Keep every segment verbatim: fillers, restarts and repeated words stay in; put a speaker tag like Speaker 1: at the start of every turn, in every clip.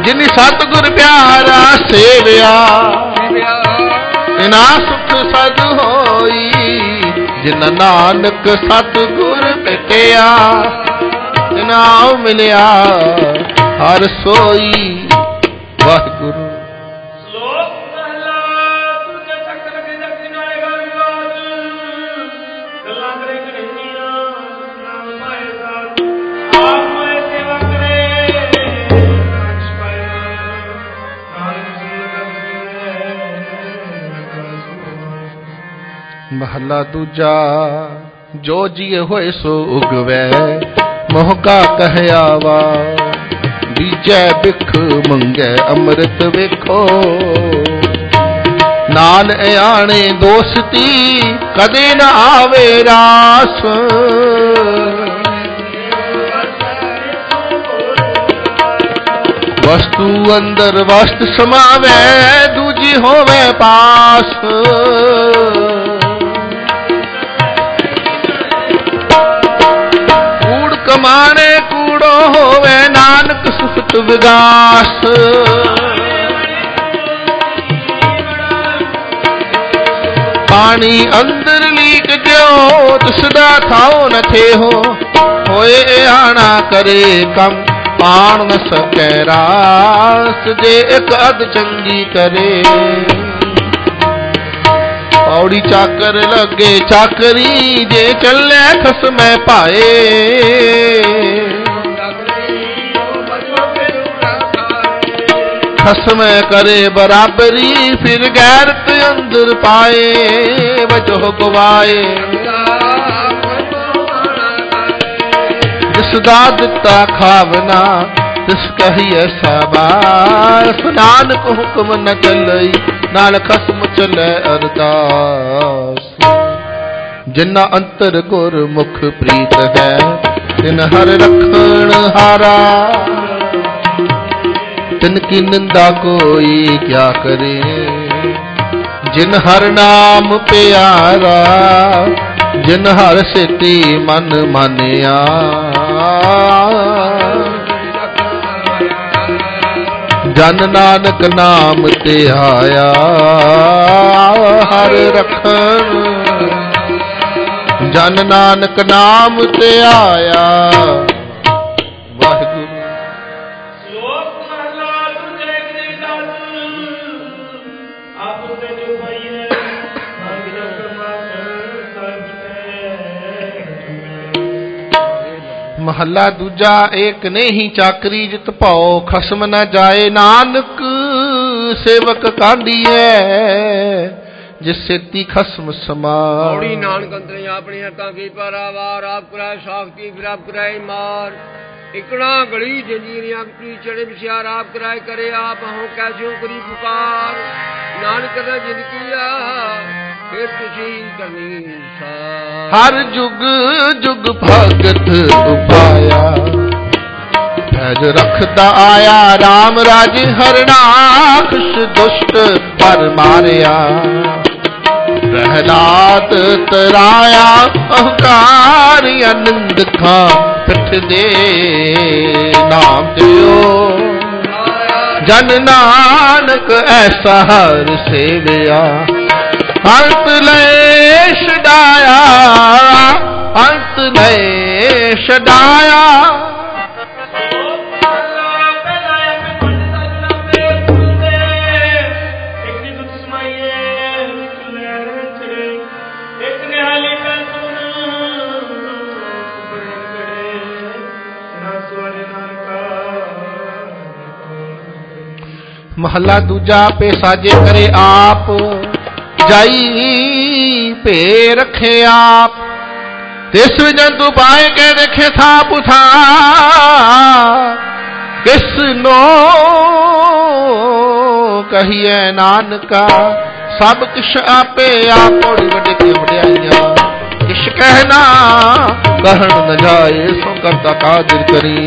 Speaker 1: जिनि सतगुर प्यारा सेविया तिना सुख सद होई जिन नानक सतगुर भेटिया तिना मिलिया हर सोई वाहिगुरु। महला दूजा जो जिए होए सो उगवै मोह का कहयावा बीजै बिख मंगै अमृत वेखो नाल आणे दोस्ती कदे न आवे रास वस्तु अंदर वस्त समावै दूजी होवे पास कमाने कूड़ो होवे नानक सुखत विगास पानी अंदर लीक ज्योत सदा थाओ न थे हो होए आना करे कम पाण न सकै रास जे एक अध चंगी करे पौड़ी चाकर लगे चाकरी जे चले खसमै पाए खसमै करे बराबरी फिर गैरत अंदर पाए वजह गवाए जिसदा दिता खावना तिस कहिए शाबाश नानक हुक्म न चलई नाल खसम चले अरदास जिन्ना अंतर गुर मुख प्रीत है तिन हर रखण हारा तिनकी निंदा कोई क्या करे जिन हर नाम प्यारा जिन हर सेती मन मानिया जन नानक नाम ते आया हर रखन जन नानक नाम ते आया वाहिगुरु। महला दूजा एक ने ही चाकरी जित पाओ खसम न जाए नानक सेवक कांडी है जिस सेती खसम समा
Speaker 2: नानक अंतर अपनी हरता की पारावार आप कराए साख्ती फिर आप कराए मार इकड़ा गड़ी जंजीरियां की चढ़े बिचार आप कराए करे आप हो कैसे करी पुकार नानक ने जिनकिया फिर तुझी करनी
Speaker 1: हर जुग जुग भगत उपाया फैज रखदा आया राम राज हरनाखश दुष्ट पर मारिया प्रहलाद तराया अहंकार आनंद खां पिठ दे नाम दियो जन नानक ऐसा हर सेविया अंत ले छडाया अंत ले छडाया महला दूजा पे साजे करे आप जाई पे रखे आप तिस जंतु पाए के देखे था पुथा किस नो कहिए नानका सब किश आपे आप बड़ी बड़े के वड्याइयां किश कहना कहन न जाए सो करता कादिर करी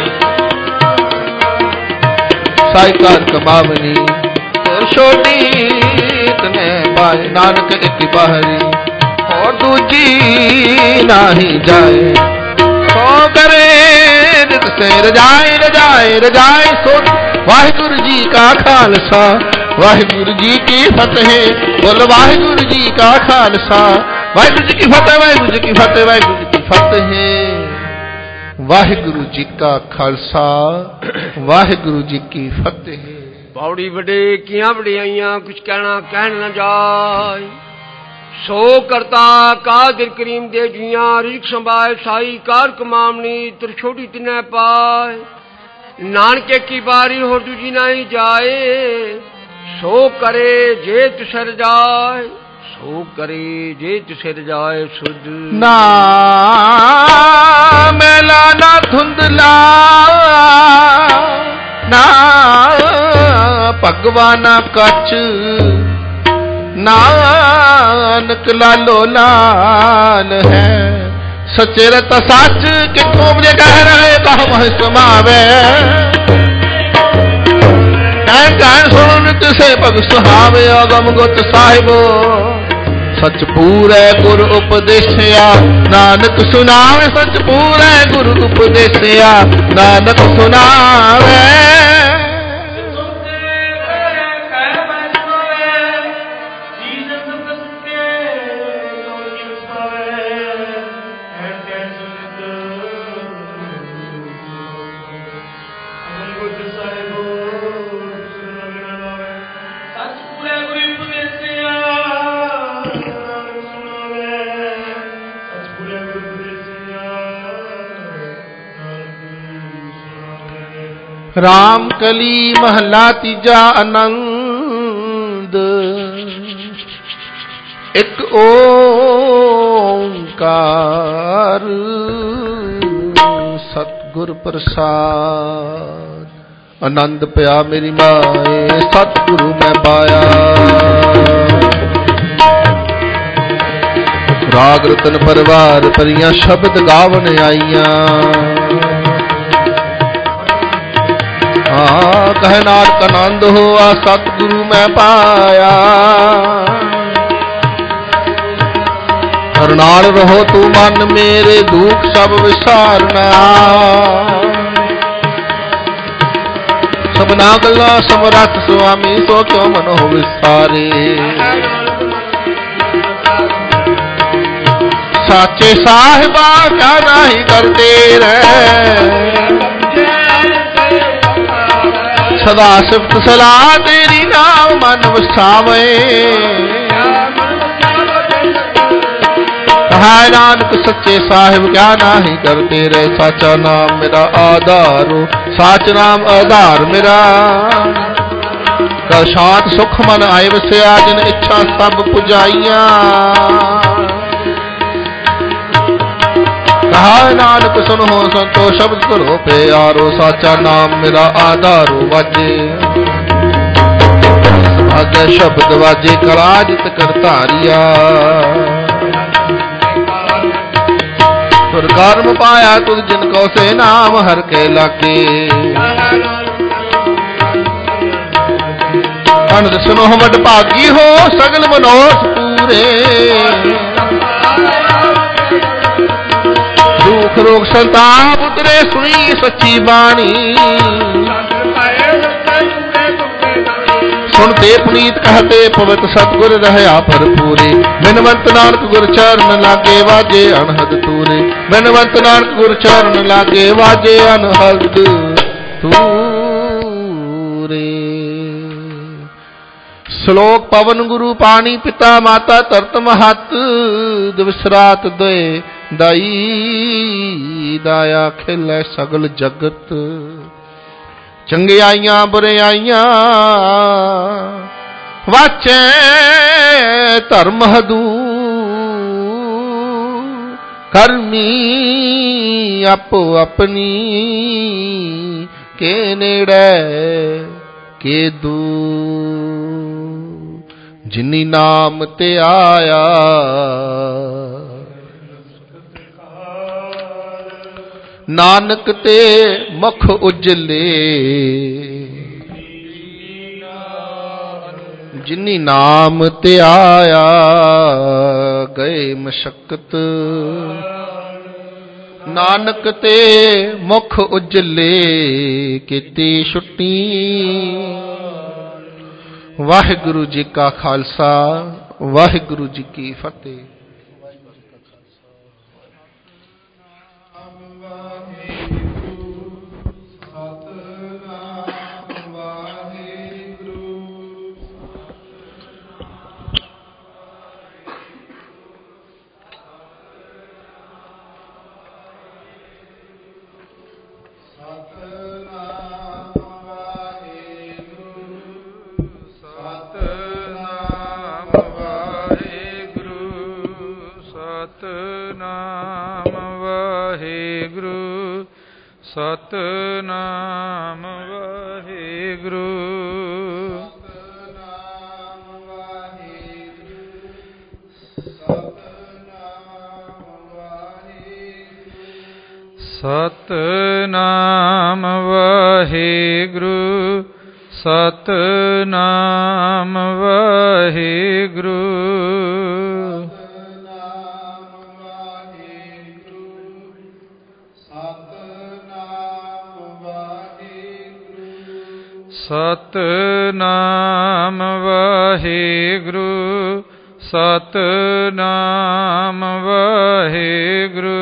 Speaker 1: साइकार कमावनी तो छोटी तने पाए नानक एक बाहरी और दूजी नाही जाए सो करे नित से रजाए रजाए रजाए सो वाहिगुरु जी का खालसा वाहिगुरु जी की फतेह। बोल वाहिगुरु जी का खालसा वाहिगुरु जी की फतेह वाहिगुरु जी की फतेह वाहिगुरु जी की फतेह। वाहिगुरु जी का खालसा वाहिगुरु जी की फतेह।
Speaker 2: पौड़ी बड़े किया बड़ियाइयां कुछ कहना कहन न जाए। सो करता कादिर करीम दे जिया रिक संभाए साई कार कमामनी तिर छोटी तिने पाए। नानके की बारी हो दूजी नहीं जाए। सो करे जे तुसर जाए सो करे जे तुसर जाए सुध
Speaker 1: ना मैला ना धुंधला ना भगवाना कच नानक लालो लाल है। सच्चे रत सच कितों मुझे कह रहे कहो समावे। कहन कहन सुन नित से पग सुहावे अगम गुत साहिबो। सच पूरे गुरु उपदेशया नानक सुनावे। सच पूरे गुरु उपदेशया नानक सुनावे। राम कली महला तीजा आनंद। एक ओंकार सतगुर प्रसाद। आनंद पया मेरी माए सतगुरु मैं पाया। राग रतन परिवार परियां शब्द गावन आईयां। हाँ कह नानक आनंद होआ सतगुरु मैं पाया। करनाल रहो तू मन मेरे दुख सब विसारना। सबना गल्ला समरथ स्वामी सो क्यों मन हो विसारे। साचे साहिबा क्या नहीं करते रहे। सदा सिफत सलाह तेरी नाम मन वसावे। कहा नानक सच्चे साहिब क्या नाही करते रहे। साचा नाम मेरा आधारो साच नाम आधार मेरा। कर शांत सुख मन आए वसया जिन इच्छा सब पुजाइया। कहा नानक सुनो संतो शब्द करो प्यारो। साचा नाम मेरा आधारो वाजे वाजे शब्द वाजे कराजित करतारिया। तुर कर्म पाया तुझ जिनको से नाम हर के लागे। अनंद सुनो वड भागी हो सगल मनोरथ पूरे। दुख रोग संताप उतरे सुनी सच्ची बाणी। सुनते पुनीत कहते पवित्र सतगुर रहया भरपूरे। बिनवंत नानक गुर चरण लागे वाजे अनहद तूरे। बिनवंत नानक गुर चरण लागे वाजे अनहद तूरे। श्लोक पवन गुरु पानी पिता माता तरत महत। दिवस रात दे दाई दाया खिलै सगल जगत। चंगे आइयां बुरे आइयां वाचे धर्म हदू। करमी आपो अपनी के नेड़े के दू। जिनी नाम ते आया नानक ते मुख उजले। जिनी नाम ते आया गए मशक्कत। ਨਾਨਕ ਤੇ ਮੁਖ ਉਜਲੇ ਕੀਤੀ ਛੁੱਟੀ। ਵਾਹਿਗੁਰੂ ਜੀ ਕਾ ਖਾਲਸਾ, ਵਾਹਿਗੁਰੂ ਜੀ ਕੀ ਫਤਿਹ।
Speaker 3: ਸਤਨਾਮ ਵਾਹਿਗੁਰੂ, ਸਤਨਾਮ ਵਾਹਿਗੁਰੂ, ਸਤਨਾਮ ਵਾਹਿਗੁਰੂ, ਸਤਨਾਮ ਵਾਹਿਗੁਰੂ, ਸਤਨਾਮ ਵਾਹਿਗੁਰੂ,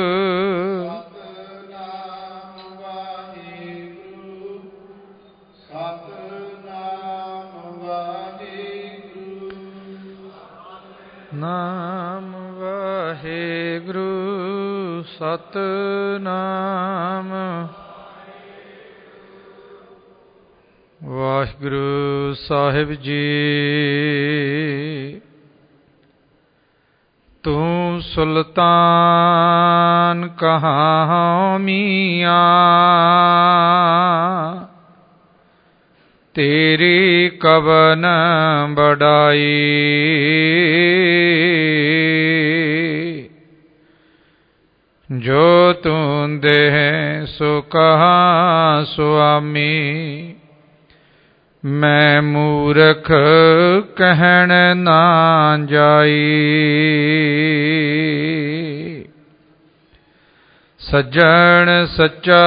Speaker 3: ਨਾਮ ਵਾਹਿਗੁਰੂ, ਸਤਨਾਮ ਵਾਹਿਗੁਰੂ ਸਾਹਿਬ ਜੀ। ਤੂੰ ਸੁਲਤਾਨ ਕਹਾਂ ਮੀਆਂ, ਤੇਰੀ ਕਵਨ ਬੜਾਈ, ਜੋ ਤੂੰ ਦੇਹ ਸੋ ਕਹਾਂ ਸੁਆਮੀ, ਮੈਂ ਮੂਰਖ ਕਹਿਣ ਨਾ ਜਾਈ। ਸੱਜਣ ਸੱਚਾ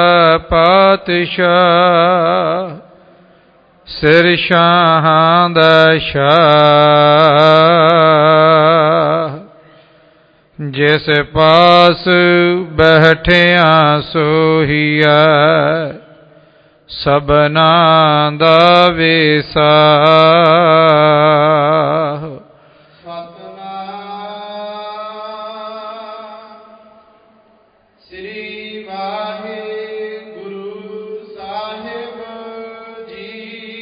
Speaker 3: ਪਾਤਸ਼ਾਹ, ਸਿਰ ਸ਼ਾਹਾਂ ਦਾ ਸ਼ਾਹ, ਜਿਸ ਪਾਸ ਬੈਠਿਆ ਸੋਹੀਆ, ਸਭਨਾਂ ਦਾ ਵੇਸਾ। ਸਤਿਨਾਮ ਸ੍ਰੀ ਵਾਹਿਗੁਰੂ ਸਾਹਿਬ ਜੀ।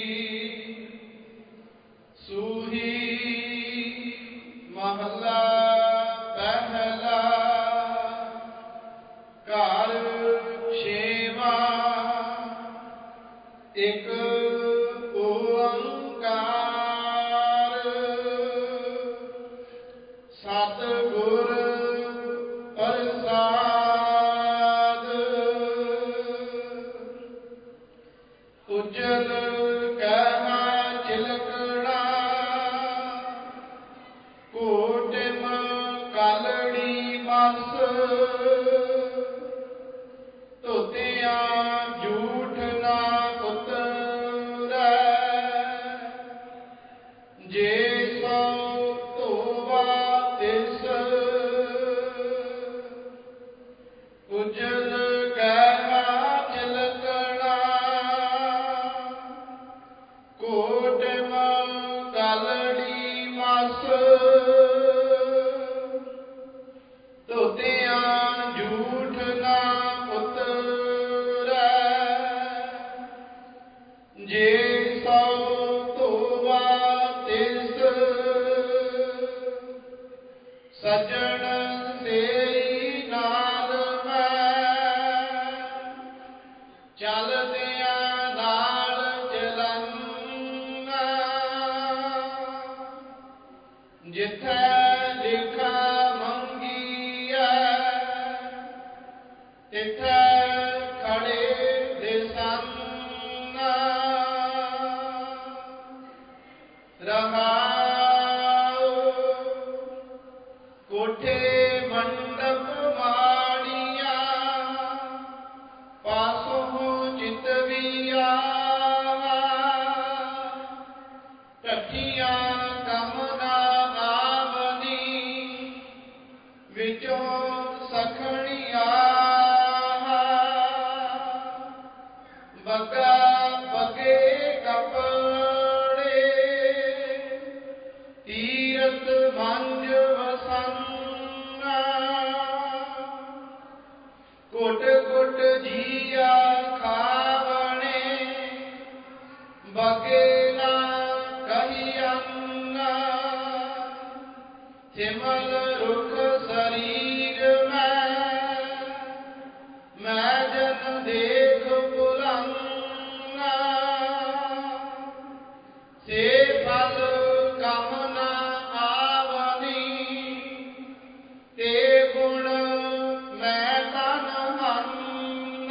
Speaker 3: ਸੂਹੀ ਮਹੱਲਾ ਪਹਿਲਾ, ਘਰ ਛੇਵਾਂ। ਇੱਕ ਓੰਕਾਰ, ਸਤਿਗੁਰ ਪ੍ਰਸਾਦ। ਉਜਲ ਕਹਿ ਚਿਲਕਣਾ, ਕੋਟਿਮ ਕਲੜੀ ਮਸ। ਧੋਤਿਆਂ ਝੂਠ ਨਾ ਉਤਰੈ, ਜੇ ਸੋ ਧੋਵਾ ਤਿਸ। ਉਜਲ ਕਹਿ ਚਿਲਕਣਾ, ਕੋਟਿਮ ਕਲੜੀ ਮਸ। ਧੋਤਿਆਂ ਝੂਠ ਨਾ ਉਤਰੈ, ਜੇ ਸੋ ਧੋਵਾ ਤਿਸ। ਸੱਜਣ ਤੇਰੀ ਨਾਲ ਮੈਂ, ਚਲਦਿਆਂ ਨਾਲ ਚਲੰਨਾ। ਜਿੱਥੈ ਲਿਖਾ ਮੰਗੀਐ, ਤਿਥੈ ਖੜੇ ਦਿਸੰਨਾ। ਬਗੇ ਨਾ ਕਹੀ ਅੰਨ ਸਿਮਲ ਰੁਖ ਸਰੀਰ ਮੈਂ ਮੈਂ ਜਨ ਦੇਖ ਬੁਲੰਗ ਸੇ ਫਲ ਕਮ ਨਾ ਆਵਨੀ ਤੇ ਗੁਣ ਮੈਂ ਤਨ ਹਨ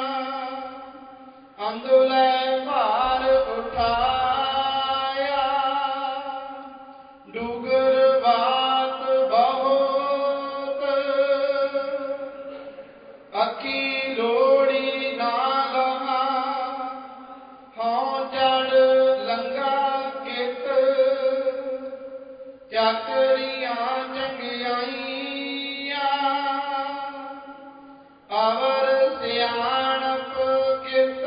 Speaker 3: ਅੰਦੁਲੇ ਭਾਰ ਉਠਾਇਆ ਡੂਗਰ ਬਾਤ ਬਹੁਤ ਅੱਖੀ ਲੋੜੀ ਨਾ ਲਹਾ ਹਉ ਚੜ ਲੰਗਾ ਕਿਤ ਚਾਕਰੀਆਂ ਚੰਗਿਆਈਆਂ ਅਵਰ ਸਿਆਣਪ ਕਿਤ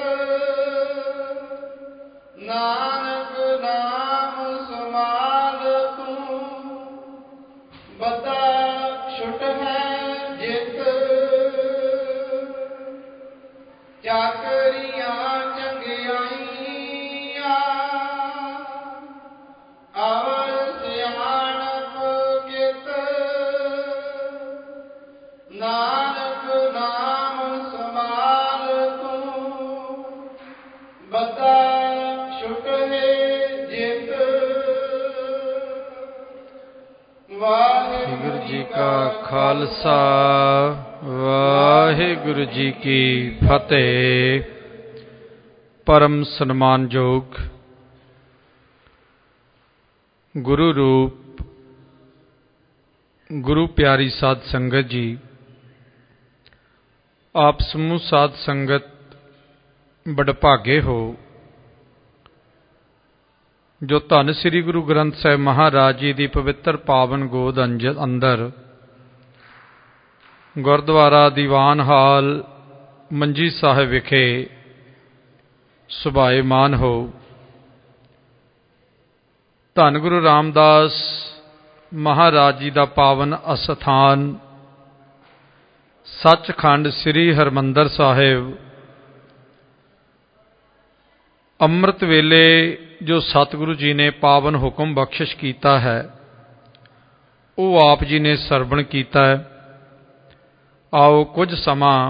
Speaker 3: ਨਾਨਕ ਨਾਮ ਸਮਾਲ ਤੂੰ ਬਤਾ ਛੁਟ ਹੈ ਜਿਤ ਚਾਕਰੀਆਂ ਚੰਗਿਆਈਆਂ ਅਵਰ ਸਿਆਣਪ ਕਿਤ ਨਾਨਕ ਨਾਮ ਸਮਾਲ ਤੂੰ ਬਤਾ ਛੁਟ ਹੈ ਜਿਤ
Speaker 4: ਵਾਹਿਗੁਰੂ ਜੀ ਕਾ ਖਾਲਸਾ ਵਾਹਿਗੁਰੂ ਜੀ ਕੀ ਫਤਿਹ। ਪਰਮ ਸਨਮਾਨਯੋਗ ਗੁਰੂ ਰੂਪ ਗੁਰੂ ਪਿਆਰੀ ਸਾਧ ਸੰਗਤ ਜੀ, ਆਪ ਸਮੂਹ ਸਾਧ ਸੰਗਤ ਬੜਭਾਗੇ ਹੋ ਜੋ ਧੰਨ ਸ੍ਰੀ ਗੁਰੂ ਗ੍ਰੰਥ ਸਾਹਿਬ ਮਹਾਰਾਜ ਜੀ ਦੀ ਪਵਿੱਤਰ ਪਾਵਨ ਗੋਦ ਅੰਦਰ ਗੁਰਦੁਆਰਾ ਦੀਵਾਨ ਹਾਲ ਮੰਜੀ ਸਾਹਿਬ ਵਿਖੇ ਸੁਭਾਏਮਾਨ ਹੋ। ਧੰਨ ਗੁਰੂ ਰਾਮਦਾਸ ਮਹਾਰਾਜ ਜੀ ਦਾ ਪਾਵਨ ਅਸਥਾਨ ਸੱਚਖੰਡ ਸ੍ਰੀ ਹਰਿਮੰਦਰ ਸਾਹਿਬ ਅੰਮ੍ਰਿਤ ਵੇਲੇ ਜੋ ਸਤਿਗੁਰੂ ਜੀ ਨੇ ਪਾਵਨ ਹੁਕਮ ਬਖਸ਼ਿਸ਼ ਕੀਤਾ ਹੈ ਉਹ ਆਪ ਜੀ ਨੇ ਸਰਵਣ ਕੀਤਾ ਹੈ। ਆਓ ਕੁਝ ਸਮਾਂ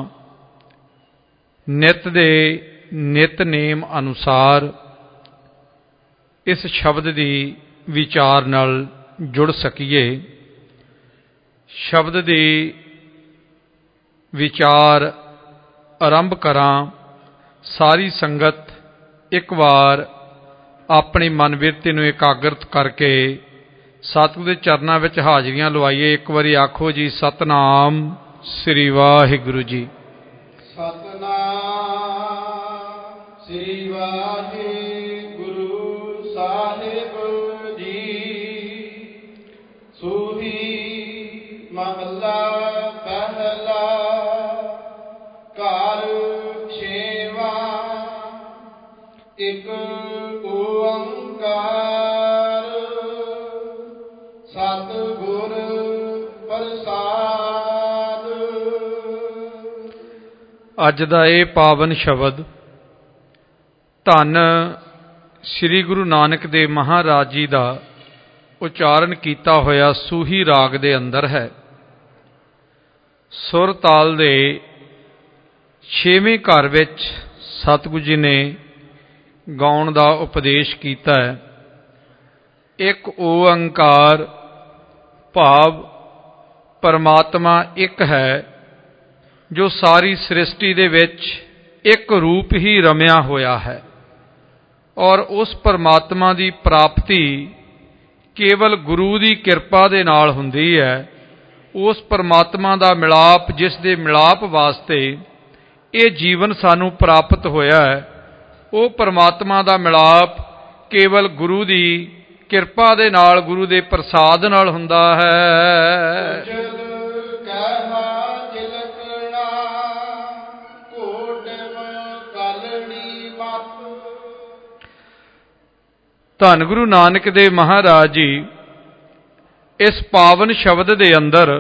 Speaker 4: ਨਿਤ ਦੇ ਨਿਤਨੇਮ ਅਨੁਸਾਰ ਇਸ ਸ਼ਬਦ ਦੀ ਵਿਚਾਰ ਨਾਲ ਜੁੜ ਸਕੀਏ। ਸ਼ਬਦ ਦੀ ਵਿਚਾਰ ਆਰੰਭ ਕਰਾਂ। ਸਾਰੀ ਸੰਗਤ ਇੱਕ ਵਾਰ ਆਪਣੀ ਮਨ ਬਿਰਤੀ ਨੂੰ ਇਕਾਗਰਤ ਕਰਕੇ ਸਤਿਗੁਰੂ ਦੇ ਚਰਨਾਂ ਵਿੱਚ ਹਾਜ਼ਰੀਆਂ ਲਵਾਈਏ। ਇੱਕ ਵਾਰੀ ਆਖੋ ਜੀ, ਸਤਨਾਮ ਸ੍ਰੀ ਵਾਹਿਗੁਰੂ ਜੀ।
Speaker 3: ਸਤਨਾਮ ਸ੍ਰੀ ਵਾਹਿਗੁਰੂ ਸਾਹਿਬ ਜੀ। ਸੂਹੀ ਮਹੱਲਾ ਪਹਿਲਾ। ਘਰ ਛੇਵਾ। ਇੱਕ ਓੰਕਾਰ ਸਤਿਗੁਰ ਪ੍ਰਸਾਦ।
Speaker 4: ਅੱਜ ਦਾ ਇਹ ਪਾਵਨ ਸ਼ਬਦ ਧੰਨ ਸ੍ਰੀ ਗੁਰੂ ਨਾਨਕ ਦੇਵ ਮਹਾਰਾਜ ਜੀ ਦਾ ਉਚਾਰਨ ਕੀਤਾ ਹੋਇਆ ਸੂਹੀ ਰਾਗ ਦੇ ਅੰਦਰ ਹੈ। ਸੁਰ ਤਾਲ ਦੇ ਛੇਵੇਂ ਘਰ ਵਿੱਚ ਸਤਿਗੁਰੂ ਜੀ ਨੇ ਗਾਉਣ ਦਾ ਉਪਦੇਸ਼ ਕੀਤਾ ਹੈ। ਇੱਕ ਓੰਕਾਰ ਭਾਵ ਪਰਮਾਤਮਾ ਇੱਕ ਹੈ ਜੋ ਸਾਰੀ ਸ੍ਰਿਸ਼ਟੀ ਦੇ ਵਿੱਚ ਇੱਕ ਰੂਪ ਹੀ ਰਮਿਆ ਹੋਇਆ ਹੈ ਔਰ ਉਸ ਪਰਮਾਤਮਾ ਦੀ ਪ੍ਰਾਪਤੀ ਕੇਵਲ ਗੁਰੂ ਦੀ ਕਿਰਪਾ ਦੇ ਨਾਲ ਹੁੰਦੀ ਹੈ। ਉਸ ਪਰਮਾਤਮਾ ਦਾ ਮਿਲਾਪ, ਜਿਸ ਦੇ ਮਿਲਾਪ ਵਾਸਤੇ ਇਹ ਜੀਵਨ ਸਾਨੂੰ ਪ੍ਰਾਪਤ ਹੋਇਆ ਹੈ, ਉਹ ਪਰਮਾਤਮਾ ਦਾ ਮਿਲਾਪ ਕੇਵਲ ਗੁਰੂ ਦੀ ਕਿਰਪਾ ਦੇ ਨਾਲ, ਗੁਰੂ ਦੇ ਪ੍ਰਸਾਦ ਨਾਲ ਹੁੰਦਾ ਹੈ। ਧੰਨ ਗੁਰੂ ਨਾਨਕ ਦੇਵ ਮਹਾਰਾਜ ਜੀ ਇਸ ਪਾਵਨ ਸ਼ਬਦ ਦੇ ਅੰਦਰ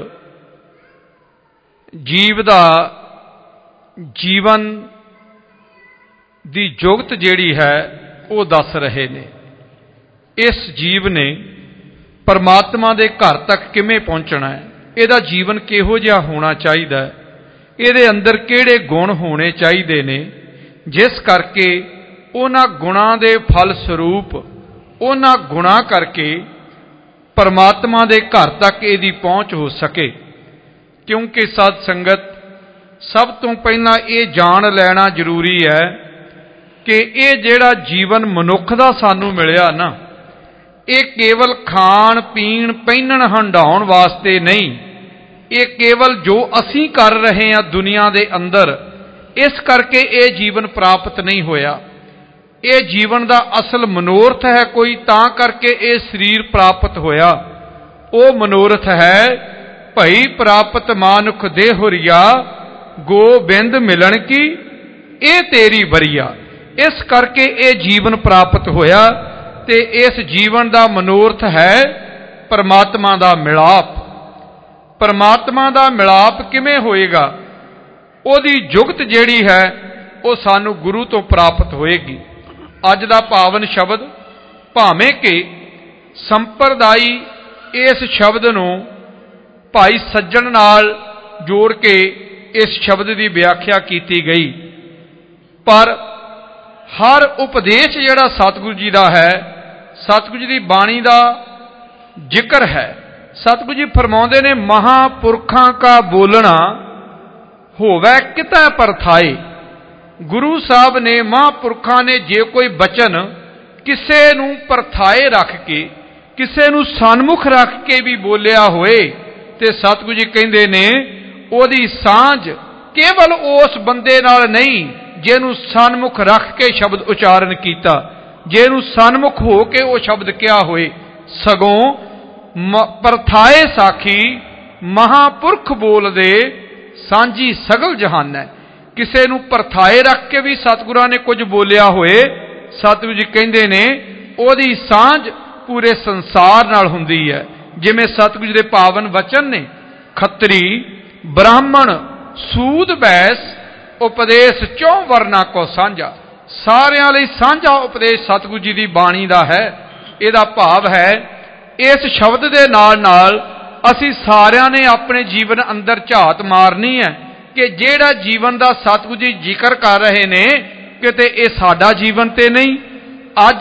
Speaker 4: ਜੀਵ ਦਾ ਜੀਵਨ ਦੀ ਜੁਗਤ ਜਿਹੜੀ ਹੈ ਉਹ ਦੱਸ ਰਹੇ ਨੇ। ਇਸ ਜੀਵ ਨੇ ਪਰਮਾਤਮਾ ਦੇ ਘਰ ਤੱਕ ਕਿਵੇਂ ਪਹੁੰਚਣਾ ਹੈ, ਇਹਦਾ ਜੀਵਨ ਕਿਹੋ ਜਿਹਾ ਹੋਣਾ ਚਾਹੀਦਾ ਹੈ, ਇਹਦੇ ਅੰਦਰ ਕਿਹੜੇ ਗੁਣ ਹੋਣੇ ਚਾਹੀਦੇ ਨੇ, ਜਿਸ ਕਰਕੇ ਉਹਨਾਂ ਗੁਣਾਂ ਦੇ ਫਲ ਸਰੂਪ, ਉਹਨਾਂ ਗੁਣਾਂ ਕਰਕੇ ਪਰਮਾਤਮਾ ਦੇ ਘਰ ਤੱਕ ਇਹਦੀ ਪਹੁੰਚ ਹੋ ਸਕੇ। ਕਿਉਂਕਿ ਸਾਧ ਸੰਗਤ, ਸਭ ਤੋਂ ਪਹਿਲਾਂ ਇਹ ਜਾਣ ਲੈਣਾ ਜ਼ਰੂਰੀ ਹੈ ਕਿ ਇਹ ਜਿਹੜਾ ਜੀਵਨ ਮਨੁੱਖ ਦਾ ਸਾਨੂੰ ਮਿਲਿਆ ਨਾ, ਇਹ ਕੇਵਲ ਖਾਣ ਪੀਣ ਪਹਿਨਣ ਹੰਡਾਉਣ ਵਾਸਤੇ ਨਹੀਂ, ਇਹ ਕੇਵਲ ਜੋ ਅਸੀਂ ਕਰ ਰਹੇ ਹਾਂ ਦੁਨੀਆ ਦੇ ਅੰਦਰ, ਇਸ ਕਰਕੇ ਇਹ ਜੀਵਨ ਪ੍ਰਾਪਤ ਨਹੀਂ ਹੋਇਆ। ਇਹ ਜੀਵਨ ਦਾ ਅਸਲ ਮਨੋਰਥ ਹੈ ਕੋਈ, ਤਾਂ ਕਰਕੇ ਇਹ ਸਰੀਰ ਪ੍ਰਾਪਤ ਹੋਇਆ। ਉਹ ਮਨੋਰਥ ਹੈ ਭਈ ਪ੍ਰਾਪਤ ਮਾਨੁਖ ਦੇਹੁਰੀਆ, ਗੋਬਿੰਦ ਮਿਲਣ ਕੀ ਇਹ ਤੇਰੀ ਬਰੀਆ। ਇਸ ਕਰਕੇ ਇਹ ਜੀਵਨ ਪ੍ਰਾਪਤ ਹੋਇਆ ਤੇ ਇਸ ਜੀਵਨ ਦਾ ਮਨੋਰਥ ਹੈ ਪਰਮਾਤਮਾ ਦਾ ਮਿਲਾਪ। ਪਰਮਾਤਮਾ ਦਾ ਮਿਲਾਪ ਕਿਵੇਂ ਹੋਏਗਾ? ਉਹਦੀ ਜੁਗਤ ਜਿਹੜੀ ਹੈ ਉਹ ਸਾਨੂੰ ਗੁਰੂ ਤੋਂ ਪ੍ਰਾਪਤ ਹੋਏਗੀ। ਅੱਜ ਦਾ ਪਾਵਨ ਸ਼ਬਦ, ਭਾਵੇਂ ਕਿ ਸੰਪਰਦਾਈ ਇਸ ਸ਼ਬਦ ਨੂੰ ਭਾਈ ਸੱਜਣ ਨਾਲ ਜੋੜ ਕੇ ਇਸ ਸ਼ਬਦ ਦੀ ਵਿਆਖਿਆ ਕੀਤੀ ਗਈ, ਪਰ ਹਰ ਉਪਦੇਸ਼ ਜਿਹੜਾ ਸਤਿਗੁਰੂ ਜੀ ਦਾ ਹੈ, ਸਤਿਗੁਰੂ ਜੀ ਦੀ ਬਾਣੀ ਦਾ ਜ਼ਿਕਰ ਹੈ। ਸਤਿਗੁਰੂ ਜੀ ਫਰਮਾਉਂਦੇ ਨੇ, ਮਹਾਂਪੁਰਖਾਂ ਕਾ ਬੋਲਣਾ ਹੋਵੇ ਕਿਤੈ ਪਰਥਾਏ। ਗੁਰੂ ਸਾਹਿਬ ਨੇ, ਮਹਾਂਪੁਰਖਾਂ ਨੇ ਜੇ ਕੋਈ ਬਚਨ ਕਿਸੇ ਨੂੰ ਪਰਥਾਏ ਰੱਖ ਕੇ, ਕਿਸੇ ਨੂੰ ਸਨਮੁਖ ਰੱਖ ਕੇ ਵੀ ਬੋਲਿਆ ਹੋਏ, ਤੇ ਸਤਿਗੁਰੂ ਜੀ ਕਹਿੰਦੇ ਨੇ ਉਹਦੀ ਸਾਂਝ ਕੇਵਲ ਉਸ ਬੰਦੇ ਨਾਲ ਨਹੀਂ ਜਿਹਨੂੰ ਸਨਮੁਖ ਰੱਖ ਕੇ ਸ਼ਬਦ ਉਚਾਰਨ ਕੀਤਾ, ਜਿਹਨੂੰ ਸਨਮੁਖ ਹੋ ਕੇ ਉਹ ਸ਼ਬਦ ਕਿਹਾ ਹੋਏ, ਸਗੋਂ ਪਰਥਾਏ ਸਾਖੀ ਮਹਾਂਪੁਰਖ ਬੋਲਦੇ ਸਾਂਝੀ ਸਗਲ ਜਹਾਨ ਹੈ। ਕਿਸੇ ਨੂੰ ਪਰਥਾਏ ਰੱਖ ਕੇ ਵੀ ਸਤਿਗੁਰਾਂ ਨੇ ਕੁਝ ਬੋਲਿਆ ਹੋਏ, ਸਤਿਗੁਰੂ ਜੀ ਕਹਿੰਦੇ ਨੇ ਉਹਦੀ ਸਾਂਝ ਪੂਰੇ ਸੰਸਾਰ ਨਾਲ ਹੁੰਦੀ ਹੈ। ਜਿਵੇਂ ਸਤਿਗੁਰੂ ਜੀ ਦੇ ਪਾਵਨ ਵਚਨ ਨੇ, ਖੱਤਰੀ ਬ੍ਰਾਹਮਣ ਸੂਦ ਬੈਸ ਉਪਦੇਸ਼ ਚੌਂ ਵਰਨਾ ਕੋ ਸਾਂਝਾ। ਸਾਰਿਆਂ ਲਈ ਸਾਂਝਾ ਉਪਦੇਸ਼ ਸਤਿਗੁਰੂ ਜੀ ਦੀ ਬਾਣੀ ਦਾ ਹੈ। ਇਹਦਾ ਭਾਵ ਹੈ ਇਸ ਸ਼ਬਦ ਦੇ ਨਾਲ ਨਾਲ ਅਸੀਂ ਸਾਰਿਆਂ ਨੇ ਆਪਣੇ ਜੀਵਨ ਅੰਦਰ ਝਾਤ ਮਾਰਨੀ ਹੈ ਕਿ ਜਿਹੜਾ ਜੀਵਨ ਦਾ ਸਤਿਗੁਰੂ ਜੀ ਜ਼ਿਕਰ ਕਰ ਰਹੇ ਨੇ, ਕਿਤੇ ਇਹ ਸਾਡਾ ਜੀਵਨ ਤੇ ਨਹੀਂ। ਅੱਜ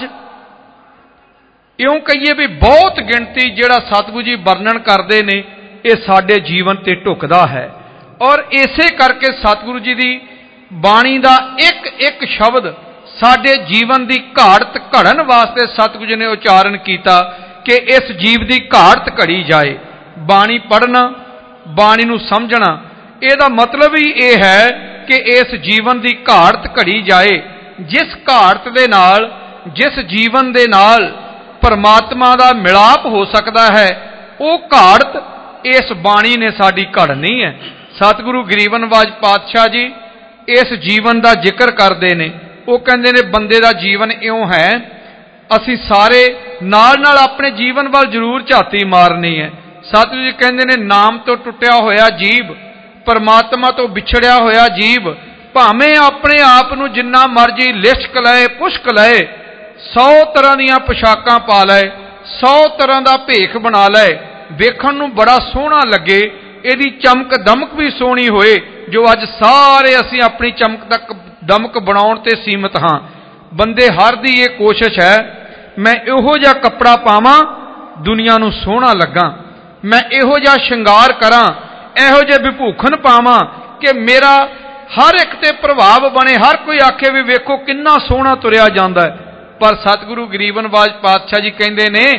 Speaker 4: ਇਉਂ ਕਹੀਏ ਵੀ ਬਹੁਤ ਗਿਣਤੀ ਜਿਹੜਾ ਸਤਿਗੁਰੂ ਜੀ ਵਰਣਨ ਕਰਦੇ ਨੇ, ਇਹ ਸਾਡੇ ਜੀਵਨ ਤੇ ਢੁਕਦਾ ਹੈ। ਔਰ ਇਸੇ ਕਰਕੇ ਸਤਿਗੁਰੂ ਜੀ ਦੀ ਬਾਣੀ ਦਾ ਇੱਕ ਇੱਕ ਸ਼ਬਦ ਸਾਡੇ ਜੀਵਨ ਦੀ ਘਾੜਤ ਘੜਨ ਵਾਸਤੇ ਸਤਿਗੁਰੂ ਜੀ ਨੇ ਉਚਾਰਨ ਕੀਤਾ ਕਿ ਇਸ ਜੀਵ ਦੀ ਘਾੜਤ ਘੜੀ ਜਾਏ। ਬਾਣੀ ਪੜ੍ਹਨਾ, ਬਾਣੀ ਨੂੰ ਸਮਝਣਾ, ਇਹਦਾ ਮਤਲਬ ਹੀ ਇਹ ਹੈ ਕਿ ਇਸ ਜੀਵਨ ਦੀ ਘਾੜਤ ਘੜੀ ਜਾਏ। ਜਿਸ ਘਾੜਤ ਦੇ ਨਾਲ, ਜਿਸ ਜੀਵਨ ਦੇ ਨਾਲ ਪਰਮਾਤਮਾ ਦਾ ਮਿਲਾਪ ਹੋ ਸਕਦਾ ਹੈ, ਉਹ ਘਾੜਤ ਇਸ ਬਾਣੀ ਨੇ ਸਾਡੀ ਘੜਨੀ ਹੈ। ਸਤਿਗੁਰੂ ਗਰੀਬਨਵਾਜ ਪਾਤਸ਼ਾਹ ਜੀ ਇਸ ਜੀਵਨ ਦਾ ਜ਼ਿਕਰ ਕਰਦੇ ਨੇ। ਉਹ ਕਹਿੰਦੇ ਨੇ ਬੰਦੇ ਦਾ ਜੀਵਨ ਇਉਂ ਹੈ, ਅਸੀਂ ਸਾਰੇ ਨਾਲ ਨਾਲ ਆਪਣੇ ਜੀਵਨ ਵੱਲ ਜ਼ਰੂਰ ਝਾਤੀ ਮਾਰਨੀ ਹੈ। ਸਤਿਗੁਰੂ ਜੀ ਕਹਿੰਦੇ ਨੇ, ਨਾਮ ਤੋਂ ਟੁੱਟਿਆ ਹੋਇਆ ਜੀਵ, ਪਰਮਾਤਮਾ ਤੋਂ ਵਿਛੜਿਆ ਹੋਇਆ ਜੀਵ, ਭਾਵੇਂ ਆਪਣੇ ਆਪ ਨੂੰ ਜਿੰਨਾ ਮਰਜੀ ਲਿਸ਼ਕ ਲਏ, ਪੁਸ਼ਕ ਲਏ, ਸੌ ਤਰ੍ਹਾਂ ਦੀਆਂ ਪੁਸ਼ਾਕਾਂ ਪਾ ਲਏ, ਸੌ ਤਰ੍ਹਾਂ ਦਾ ਭੇਖ ਬਣਾ ਲਏ, ਵੇਖਣ ਨੂੰ ਬੜਾ ਸੋਹਣਾ ਲੱਗੇ, ਇਹਦੀ ਚਮਕ ਦਮਕ ਵੀ ਸੋਹਣੀ ਹੋਏ, ਜੋ ਅੱਜ ਸਾਰੇ ਅਸੀਂ ਆਪਣੀ ਚਮਕ ਤੱਕ ਦਮਕ ਬਣਾਉਣ ਤੇ ਸੀਮਤ ਹਾਂ। ਬੰਦੇ ਹਰ ਦੀ ਇਹ ਕੋਸ਼ਿਸ਼ ਹੈ, ਮੈਂ ਇਹੋ ਜਿਹਾ ਕੱਪੜਾ ਪਾਵਾਂ ਦੁਨੀਆ ਨੂੰ ਸੋਹਣਾ ਲੱਗਾ, ਮੈਂ ਇਹੋ ਜਿਹਾ ਸ਼ਿੰਗਾਰ ਕਰਾਂ, ਇਹੋ ਜਿਹੇ ਵਿਭੂਖਣ ਪਾਵਾਂ ਕਿ ਮੇਰਾ ਹਰ ਇੱਕ ਤੇ ਪ੍ਰਭਾਵ ਬਣੇ, ਹਰ ਕੋਈ ਆਖੇ ਵੀ ਵੇਖੋ ਕਿੰਨਾ ਸੋਹਣਾ ਤੁਰਿਆ ਜਾਂਦਾ ਹੈ। ਪਰ ਸਤਿਗੁਰੂ ਗਰੀਬਨਵਾਜ ਪਾਤਸ਼ਾਹ ਜੀ ਕਹਿੰਦੇ ਨੇ,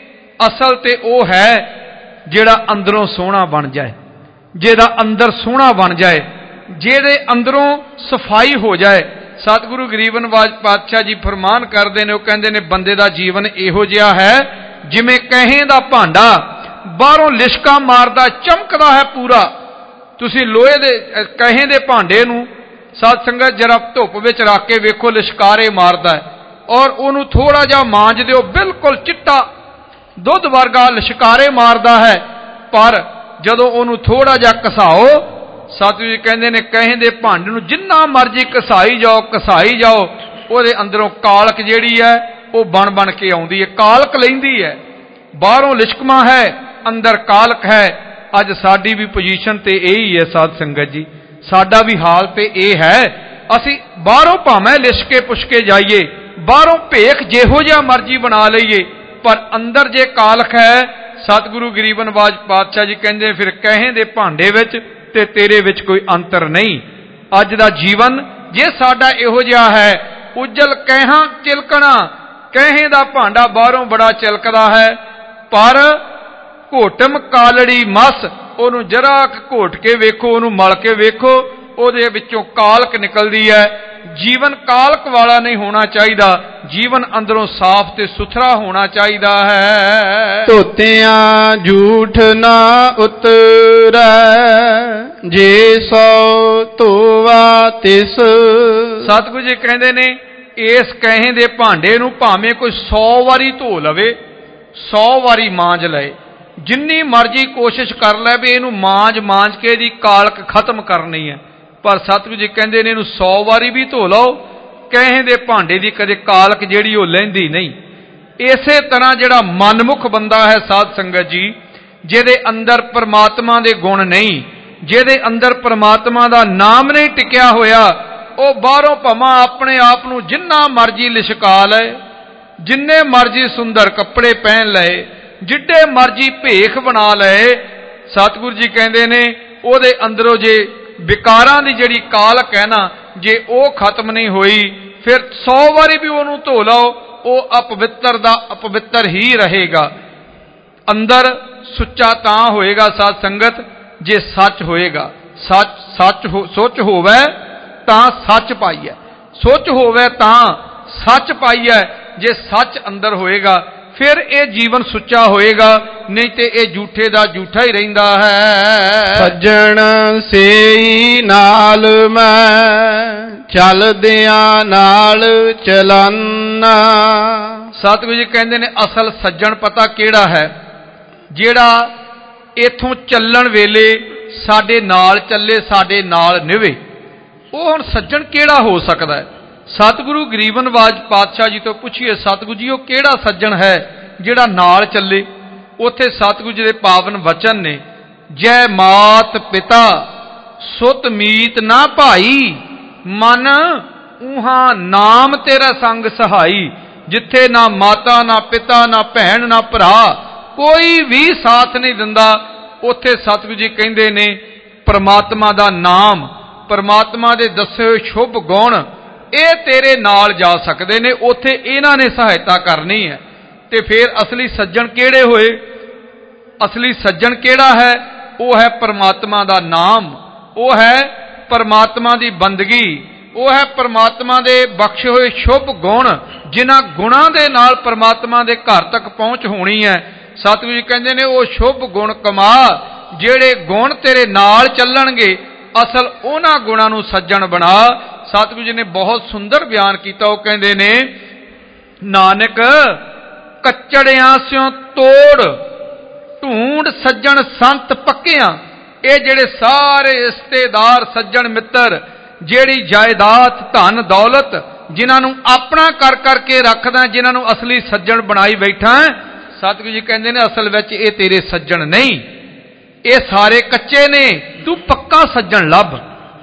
Speaker 4: ਅਸਲ ਤੇ ਉਹ ਹੈ ਜਿਹੜਾ ਅੰਦਰੋਂ ਸੋਹਣਾ ਬਣ ਜਾਏ, ਜਿਹਦਾ ਅੰਦਰ ਸੋਹਣਾ ਬਣ ਜਾਏ, ਜਿਹਦੇ ਅੰਦਰੋਂ ਸਫਾਈ ਹੋ ਜਾਏ। ਸਤਿਗੁਰੂ ਗਰੀਬਨਵਾਜ ਪਾਤਸ਼ਾਹ ਜੀ ਫਰਮਾਨ ਕਰਦੇ ਨੇ, ਉਹ ਕਹਿੰਦੇ ਨੇ ਬੰਦੇ ਦਾ ਜੀਵਨ ਇਹੋ ਜਿਹਾ ਹੈ ਜਿਵੇਂ ਕਹੇ ਦਾ ਭਾਂਡਾ, ਬਾਹਰੋਂ ਲਿਸ਼ਕਾ ਮਾਰਦਾ, ਚਮਕਦਾ ਹੈ ਪੂਰਾ। ਤੁਸੀਂ ਲੋਹੇ ਦੇ ਕਹੇ ਦੇ ਭਾਂਡੇ ਨੂੰ ਸਾਧ ਸੰਗਤ ਜਰਾ ਧੁੱਪ ਵਿੱਚ ਰੱਖ ਕੇ ਵੇਖੋ, ਲਿਸ਼ਕਾਰੇ ਮਾਰਦਾ ਹੈ, ਔਰ ਉਹਨੂੰ ਥੋੜਾ ਜਿਹਾ ਮਾਂਜ ਦਿਓ, ਬਿਲਕੁਲ ਚਿੱਟਾ ਦੁੱਧ ਵਰਗਾ ਲਿਸ਼ਕਾਰੇ ਮਾਰਦਾ ਹੈ। ਪਰ ਜਦੋਂ ਉਹਨੂੰ ਥੋੜਾ ਜਿਹਾ ਘਸਾਓ, ਸਤਿਗੁਰੂ ਜੀ ਕਹਿੰਦੇ ਨੇ ਕਹੇ ਦੇ ਭਾਂਡੇ ਨੂੰ ਜਿੰਨਾ ਮਰਜ਼ੀ ਘਸਾਈ ਜਾਓ, ਘਸਾਈ ਜਾਓ, ਉਹਦੇ ਅੰਦਰੋਂ ਕਾਲਕ ਜਿਹੜੀ ਹੈ ਉਹ ਬਣ ਬਣ ਕੇ ਆਉਂਦੀ ਹੈ, ਕਾਲਕ ਲੈਂਦੀ ਹੈ। ਬਾਹਰੋਂ ਲਿਸ਼ਕਮਾ ਹੈ, ਅੰਦਰ ਕਾਲਕ ਹੈ। ਅੱਜ ਸਾਡੀ ਵੀ ਪੋਜੀਸ਼ਨ ਤੇ ਇਹੀ ਹੈ ਸਾਧ ਸੰਗਤ ਜੀ, ਸਾਡਾ ਵੀ ਹਾਲ ਤੇ ਇਹ ਹੈ। ਅਸੀਂ ਬਾਹਰੋਂ ਭਾਵੇਂ ਲਿਸ਼ਕੇ ਪੁਸ਼ਕੇ ਜਾਈਏ, ਬਾਹਰੋਂ ਭੇਖ ਜਿਹੋ ਜਿਹਾ ਮਰਜ਼ੀ ਬਣਾ ਲਈਏ, ਪਰ ਅੰਦਰ ਜੇ ਕਾਲਕ ਹੈ, ਸਤਿਗੁਰੂ ਗਰੀਬ ਨਿਵਾਜ ਪਾਤਸ਼ਾਹ ਜੀ ਕਹਿੰਦੇ ਫਿਰ ਕਹੇ ਦੇ ਭਾਂਡੇ ਵਿੱਚ ਤੇ ਤੇਰੇ ਵਿੱਚ ਕੋਈ ਅੰਤਰ ਨਹੀਂ। ਅੱਜ ਦਾ ਜੀਵਨ ਜੇ ਸਾਡਾ ਇਹੋ ਜਿਹਾ ਹੈ, ਉਜਲ ਕਹਿਹਾਂ ਚਿਲਕਣਾ, ਕਹੇ ਦਾ ਭਾਂਡਾ ਬਾਹਰੋਂ ਬੜਾ ਚਿਲਕਦਾ ਹੈ, ਪਰ ਘੋਟਮ ਕਾਲੜੀ ਮਸ, ਉਹਨੂੰ ਜਰਾ ਘੋਟ ਕੇ ਵੇਖੋ, ਉਹਨੂੰ ਮਲ ਕੇ ਵੇਖੋ, ਉਹਦੇ ਵਿੱਚੋਂ ਕਾਲਕ ਨਿਕਲਦੀ ਹੈ। ਜੀਵਨ ਕਾਲਕ ਵਾਲਾ ਨਹੀਂ ਹੋਣਾ ਚਾਹੀਦਾ, ਜੀਵਨ ਅੰਦਰੋਂ ਸਾਫ਼ ਤੇ ਸੁਥਰਾ ਹੋਣਾ ਚਾਹੀਦਾ ਹੈ।
Speaker 1: ਧੋਤਿਆਂ ਝੂਠ ਨਾ ਉਤਰੈ, ਜੇ ਸੋ ਧੋਵਾ ਤਿਸ।
Speaker 4: ਸਤਿਗੁਰੂ ਜੀ ਕਹਿੰਦੇ ਨੇ ਇਸ ਕਹੇ ਦੇ ਭਾਂਡੇ ਨੂੰ ਭਾਵੇਂ ਕੋਈ ਸੌ ਵਾਰੀ ਧੋ ਲਵੇ, ਸੌ ਵਾਰੀ ਮਾਂਜ ਲਏ, ਜਿੰਨੀ ਮਰਜ਼ੀ ਕੋਸ਼ਿਸ਼ ਕਰ ਲੈ ਵੀ ਇਹਨੂੰ ਮਾਂਜ ਮਾਂਜ ਕੇ ਇਹਦੀ ਕਾਲਕ ਖਤਮ ਕਰਨੀ ਹੈ, ਪਰ ਸਤਿਗੁਰੂ ਜੀ ਕਹਿੰਦੇ ਨੇ ਇਹਨੂੰ ਸੌ ਵਾਰੀ ਵੀ ਧੋ ਲਓ, ਕਹੇ ਦੇ ਭਾਂਡੇ ਦੀ ਕਦੇ ਕਾਲਕ ਜਿਹੜੀ ਉਹ ਲਹਿੰਦੀ ਨਹੀਂ। ਇਸੇ ਤਰ੍ਹਾਂ ਜਿਹੜਾ ਮਨਮੁਖ ਬੰਦਾ ਹੈ ਸਾਧ ਸੰਗਤ ਜੀ, ਜਿਹਦੇ ਅੰਦਰ ਪਰਮਾਤਮਾ ਦੇ ਗੁਣ ਨਹੀਂ, ਜਿਹਦੇ ਅੰਦਰ ਪਰਮਾਤਮਾ ਦਾ ਨਾਮ ਨਹੀਂ ਟਿਕਿਆ ਹੋਇਆ, ਉਹ ਬਾਹਰੋਂ ਭਾਵੇਂ ਆਪਣੇ ਆਪ ਨੂੰ ਜਿੰਨਾ ਮਰਜ਼ੀ ਲਿਸ਼ਕਾ ਲਏ, ਜਿੰਨੇ ਮਰਜ਼ੀ ਸੁੰਦਰ ਕੱਪੜੇ ਪਹਿਨ ਲਏ, ਜਿੱਡੇ ਮਰਜ਼ੀ ਭੇਖ ਬਣਾ ਲਏ, ਸਤਿਗੁਰੂ ਜੀ ਕਹਿੰਦੇ ਨੇ ਉਹਦੇ ਅੰਦਰੋਂ ਜੇ ਵਿਕਾਰਾਂ ਦੀ ਜਿਹੜੀ ਕਾਲਕ ਹੈ ਨਾ, ਜੇ ਉਹ ਖਤਮ ਨਹੀਂ ਹੋਈ, ਫਿਰ ਸੌ ਵਾਰੀ ਵੀ ਉਹਨੂੰ ਧੋ ਲਓ, ਉਹ ਅਪਵਿੱਤਰ ਦਾ ਅਪਵਿੱਤਰ ਹੀ ਰਹੇਗਾ। ਅੰਦਰ ਸੁੱਚਾ ਤਾਂ ਹੋਏਗਾ ਸਾਧ ਸੰਗਤ ਜੇ ਸੱਚ ਹੋਏਗਾ। ਸੱਚ ਸੱਚ ਹੋ, ਸੁੱਚ ਹੋਵੇ ਤਾਂ ਸੱਚ ਪਾਈਐ, ਸੁੱਚ ਹੋਵੇ ਤਾਂ ਸੱਚ ਪਾਈਐ। ਜੇ ਸੱਚ ਅੰਦਰ ਹੋਏਗਾ ਫਿਰ ਇਹ ਜੀਵਨ ਸੁੱਚਾ ਹੋਏਗਾ, ਨਹੀਂ ਤੇ ਇਹ ਝੂਠੇ ਦਾ ਝੂਠਾ ਹੀ ਰਹਿੰਦਾ ਹੈ।
Speaker 1: ਸੱਜਣ ਸੇਈ ਨਾਲ ਮੈਂ ਚੱਲਦਿਆਂ ਨਾਲ ਚਲਾਨਾ।
Speaker 4: ਸਤਿਗੁਰੂ ਜੀ ਕਹਿੰਦੇ ਨੇ ਅਸਲ ਸੱਜਣ ਪਤਾ ਕਿਹੜਾ ਹੈ? ਜਿਹੜਾ ਇਥੋਂ ਚੱਲਣ ਵੇਲੇ ਸਾਡੇ ਨਾਲ ਚੱਲੇ, ਸਾਡੇ ਨਾਲ ਨਿਵੇ। ਉਹ ਹੁਣ ਸੱਜਣ ਕਿਹੜਾ ਹੋ ਸਕਦਾ ਹੈ? ਸਤਿਗੁਰੂ ਗਰੀਬ ਨਿਵਾਜ ਪਾਤਸ਼ਾਹ ਜੀ ਤੋਂ ਪੁੱਛੀਏ, ਸਤਿਗੁਰੂ ਜੀ ਉਹ ਕਿਹੜਾ ਸੱਜਣ ਹੈ ਜਿਹੜਾ ਨਾਲ ਚੱਲੇ? ਉੱਥੇ ਸਤਿਗੁਰੂ ਜੀ ਦੇ ਪਾਵਨ ਵਚਨ ਨੇ, ਜੈ ਮਾਤ ਪਿਤਾ ਸੁਤ ਮੀਤ ਨਾ ਭਾਈ, ਮਨ ਉਹਾਂ ਨਾਮ ਤੇਰਾ ਸੰਗ ਸਹਾਈ। ਜਿੱਥੇ ਨਾ ਮਾਤਾ ਨਾ ਪਿਤਾ ਨਾ ਭੈਣ ਨਾ ਭਰਾ ਕੋਈ ਵੀ ਸਾਥ ਨਹੀਂ ਦਿੰਦਾ, ਉੱਥੇ ਸਤਿਗੁਰੂ ਜੀ ਕਹਿੰਦੇ ਨੇ ਪਰਮਾਤਮਾ ਦਾ ਨਾਮ, ਪਰਮਾਤਮਾ ਦੇ ਦੱਸੇ ਹੋਏ ਸ਼ੁਭ ਗੁਣ ਇਹ ਤੇਰੇ ਨਾਲ ਜਾ ਸਕਦੇ ਨੇ, ਉੱਥੇ ਇਹਨਾਂ ਨੇ ਸਹਾਇਤਾ ਕਰਨੀ ਹੈ। ਤੇ ਫਿਰ ਅਸਲੀ ਸੱਜਣ ਕਿਹੜੇ ਹੋਏ? ਅਸਲੀ ਸੱਜਣ ਕਿਹੜਾ ਹੈ? ਉਹ ਹੈ ਪਰਮਾਤਮਾ ਦਾ ਨਾਮ, ਉਹ ਹੈ ਪਰਮਾਤਮਾ ਦੀ ਬੰਦਗੀ, ਉਹ ਹੈ ਪਰਮਾਤਮਾ ਦੇ ਬਖਸ਼ੇ ਹੋਏ ਸ਼ੁਭ ਗੁਣ, ਜਿਨ੍ਹਾਂ ਗੁਣਾਂ ਦੇ ਨਾਲ ਪਰਮਾਤਮਾ ਦੇ ਘਰ ਤੱਕ ਪਹੁੰਚ ਹੋਣੀ ਹੈ। ਸਤਿਗੁਰੂ ਜੀ ਕਹਿੰਦੇ ਨੇ ਉਹ ਸ਼ੁਭ ਗੁਣ ਕਮਾ, ਜਿਹੜੇ ਗੁਣ ਤੇਰੇ ਨਾਲ ਚੱਲਣਗੇ, ਅਸਲ ਉਹਨਾਂ ਗੁਣਾਂ ਨੂੰ ਸੱਜਣ ਬਣਾ। ਸਤਿਗੁਰੂ ਜੀ ਨੇ ਬਹੁਤ ਸੁੰਦਰ ਬਿਆਨ ਕੀਤਾ, ਉਹ ਕਹਿੰਦੇ ਨੇ ਨਾਨਕ ਕੱਚੜਿਆਂ ਸਿਓ ਤੋੜ ਢੂੰਡ ਸੱਜਣ ਸੰਤ ਪੱਕਿਆਂ। ਇਹ ਜਿਹੜੇ ਸਾਰੇ ਰਿਸ਼ਤੇਦਾਰ ਸੱਜਣ ਮਿੱਤਰ, ਜਿਹੜੀ ਜਾਇਦਾਦ ਧਨ ਦੌਲਤ ਜਿਨ੍ਹਾਂ ਨੂੰ ਆਪਣਾ ਕਰ ਕਰਕੇ ਰੱਖਦਾ, ਜਿਨ੍ਹਾਂ ਨੂੰ ਅਸਲੀ ਸੱਜਣ ਬਣਾਈ ਬੈਠਾ, ਸਤਿਗੁਰੂ ਜੀ ਕਹਿੰਦੇ ਨੇ ਅਸਲ ਵਿੱਚ ਇਹ ਤੇਰੇ ਸੱਜਣ ਨਹੀਂ, ਇਹ ਸਾਰੇ ਕੱਚੇ ਨੇ, ਤੂੰ ਪੱਕਾ ਸੱਜਣ ਲੱਭ।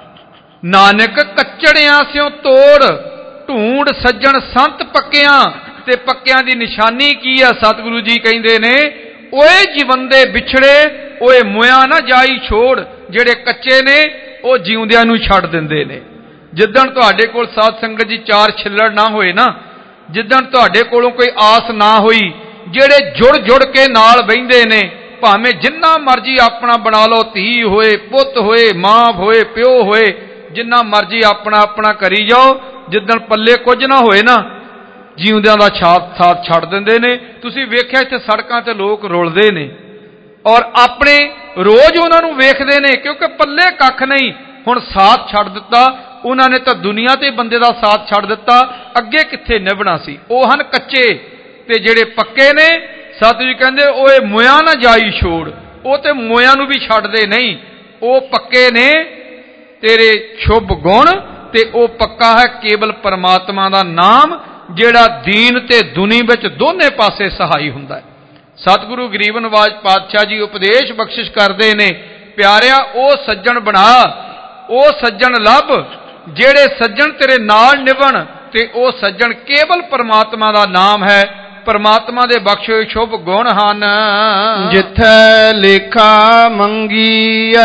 Speaker 4: ਨਾਨਕ ਕੱਚੜਿਆਂ ਸਿਓ ਤੋੜ ਢੂੰਡ ਸੱਜਣ ਸੰਤ ਪੱਕਿਆਂ। ਤੇ ਪੱਕਿਆਂ ਦੀ ਨਿਸ਼ਾਨੀ ਕੀ ਆ? ਸਤਿਗੁਰੂ ਜੀ ਕਹਿੰਦੇ ਨੇ ਓਏ ਜੀਵੰਦੇ ਵਿਛੜੇ, ਓਏ ਮੁਆ ਨਾ ਜਾਈ ਛੋੜ। ਜਿਹੜੇ ਕੱਚੇ ਨੇ ਉਹ ਜਿਉਂਦਿਆਂ ਨੂੰ ਛੱਡ ਦਿੰਦੇ ਨੇ। ਜਿੱਦਣ ਤੁਹਾਡੇ ਕੋਲ ਸਾਧ ਸੰਗਤ ਜੀ ਚਾਰ ਛਿੱਲੜ ਨਾ ਹੋਏ ਨਾ, ਜਿੱਦਣ ਤੁਹਾਡੇ ਕੋਲੋਂ ਕੋਈ ਆਸ ਨਾ ਹੋਈ, ਜਿਹੜੇ ਜੁੜ ਜੁੜ ਕੇ ਨਾਲ ਬਹਿੰਦੇ ਨੇ, ਭਾਵੇਂ ਜਿੰਨਾ ਮਰਜ਼ੀ ਆਪਣਾ ਬਣਾ ਲਓ, ਧੀ ਹੋਏ ਪੁੱਤ ਹੋਏ ਮਾਂ ਹੋਏ ਪਿਓ ਹੋਏ, ਜਿੰਨਾ ਮਰਜ਼ੀ ਆਪਣਾ ਆਪਣਾ ਕਰੀ ਜਾਓ, ਜਿੱਦਣ ਪੱਲੇ ਕੁਝ ਨਾ ਹੋਏ ਨਾ, ਜਿਉਂਦਿਆਂ ਦਾ ਸਾਥ ਸਾਥ ਛੱਡ ਦਿੰਦੇ ਨੇ। ਤੁਸੀਂ ਵੇਖਿਆ ਇੱਥੇ ਸੜਕਾਂ ਤੇ ਲੋਕ ਰੁਲਦੇ ਨੇ ਔਰ ਆਪਣੇ ਰੋਜ਼ ਉਹਨਾਂ ਨੂੰ ਵੇਖਦੇ ਨੇ, ਕਿਉਂਕਿ ਪੱਲੇ ਕੱਖ ਨਹੀਂ, ਹੁਣ ਸਾਥ ਛੱਡ ਦਿੱਤਾ ਉਹਨਾਂ ਨੇ, ਤਾਂ ਦੁਨੀਆ ਤੇ ਬੰਦੇ ਦਾ ਸਾਥ ਛੱਡ ਦਿੱਤਾ, ਅੱਗੇ ਕਿੱਥੇ ਨਿਭਣਾ ਸੀ। ਉਹ ਹਨ ਕੱਚੇ। ਤੇ ਜਿਹੜੇ ਪੱਕੇ ਨੇ, ਸਤਿਗੁਰੂ ਜੀ ਕਹਿੰਦੇ ਓਏ ਮੁਆ ਨਾ ਜਾਈ ਛੋੜ, ਉਹ ਤੇ ਮੁਆਂ ਨੂੰ ਵੀ ਛੱਡਦੇ ਨਹੀਂ, ਉਹ ਪੱਕੇ ਨੇ। ਤੇਰੇ ਸ਼ੁਭ ਗੁਣ ਤੇ ਉਹ ਪੱਕਾ ਹੈ ਕੇਵਲ ਪਰਮਾਤਮਾ ਦਾ ਨਾਮ, ਜਿਹੜਾ ਦੀਨ ਤੇ ਦੁਨੀ ਵਿੱਚ ਦੋਨੇ ਪਾਸੇ ਸਹਾਈ ਹੁੰਦਾ ਹੈ। ਸਤਿਗੁਰੂ ਗਰੀਬ ਨਿਵਾਜ ਪਾਤਸ਼ਾਹ ਜੀ ਉਪਦੇਸ਼ ਬਖਸ਼ਿਸ਼ ਕਰਦੇ ਨੇ, ਪਿਆਰਿਆ ਉਹ ਸੱਜਣ ਬਣਾ, ਉਹ ਸੱਜਣ ਲੱਭ ਜਿਹੜੇ ਸੱਜਣ ਤੇਰੇ ਨਾਲ ਨਿਭਣ, ਤੇ ਉਹ ਸੱਜਣ ਕੇਵਲ ਪਰਮਾਤਮਾ ਦਾ ਨਾਮ ਹੈ, ਪਰਮਾਤਮਾ ਦੇ ਬਖਸ਼ੇ ਹੋਏ ਸ਼ੁਭ ਗੁਣ ਹਨ।
Speaker 1: ਜਿੱਥੈ ਲੇਖਾ ਮੰਗੀਐ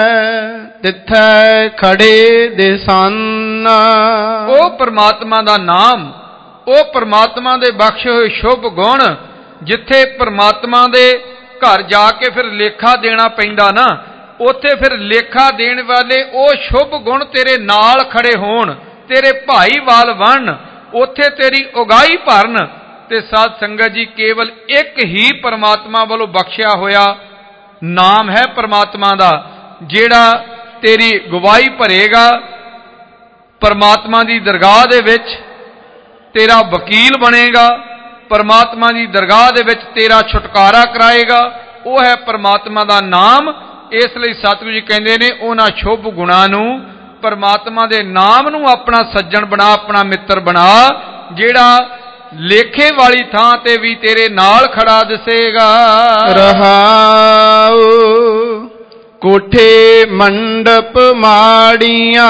Speaker 1: ਤਿੱਥੈ ਖੜੇ ਦਿਸਨ।
Speaker 4: ਉਹ ਪਰਮਾਤਮਾ ਦਾ ਨਾਮ, ਉਹ ਪਰਮਾਤਮਾ ਦੇ ਬਖਸ਼ੇ ਹੋਏ ਸ਼ੁਭ ਗੁਣ, ਜਿੱਥੇ ਪਰਮਾਤਮਾ ਦੇ ਘਰ ਜਾ ਕੇ ਫਿਰ ਲੇਖਾ ਦੇਣਾ ਪੈਂਦਾ ਨਾ, ਉੱਥੇ ਫਿਰ ਲੇਖਾ ਦੇਣ ਵਾਲੇ ਉਹ ਸ਼ੁਭ ਗੁਣ ਤੇਰੇ ਨਾਲ ਖੜੇ ਹੋਣ, ਤੇਰੇ ਭਾਈਵਾਲ ਬਣਨ, ਉੱਥੇ ਤੇਰੀ ਉਗਾਈ ਭਰਨ। ਤੇ ਸਾਧ ਸੰਗਤ ਜੀ, ਕੇਵਲ ਇੱਕ ਹੀ ਪਰਮਾਤਮਾ ਵੱਲੋਂ ਬਖਸ਼ਿਆ ਹੋਇਆ ਨਾਮ ਹੈ ਪਰਮਾਤਮਾ ਦਾ, ਜਿਹੜਾ ਤੇਰੀ ਗਵਾਹੀ ਭਰੇਗਾ ਪਰਮਾਤਮਾ ਦੀ ਦਰਗਾਹ ਦੇ ਵਿੱਚ, ਤੇਰਾ ਵਕੀਲ ਬਣੇਗਾ ਪਰਮਾਤਮਾ ਦੀ ਦਰਗਾਹ ਦੇ ਵਿੱਚ, ਤੇਰਾ ਛੁਟਕਾਰਾ ਕਰਾਏਗਾ, ਉਹ ਹੈ ਪਰਮਾਤਮਾ ਦਾ ਨਾਮ। ਇਸ ਲਈ ਸਤਿਗੁਰੂ ਜੀ ਕਹਿੰਦੇ ਨੇ, ਉਹਨਾਂ ਸ਼ੁਭ ਗੁਣਾਂ ਨੂੰ, ਪਰਮਾਤਮਾ ਦੇ ਨਾਮ ਨੂੰ ਆਪਣਾ ਸੱਜਣ ਬਣਾ, ਆਪਣਾ ਮਿੱਤਰ ਬਣਾ, ਜਿਹੜਾ ਲੇਖੇ ਵਾਲੀ ਥਾਂ ਤੇ ਵੀ ਤੇਰੇ ਨਾਲ ਖੜਾ ਦਿਸੇਗਾ।
Speaker 1: ਰਹਾਉ ਕੋਠੇ ਮੰਡਪ ਮਾੜੀਆਂ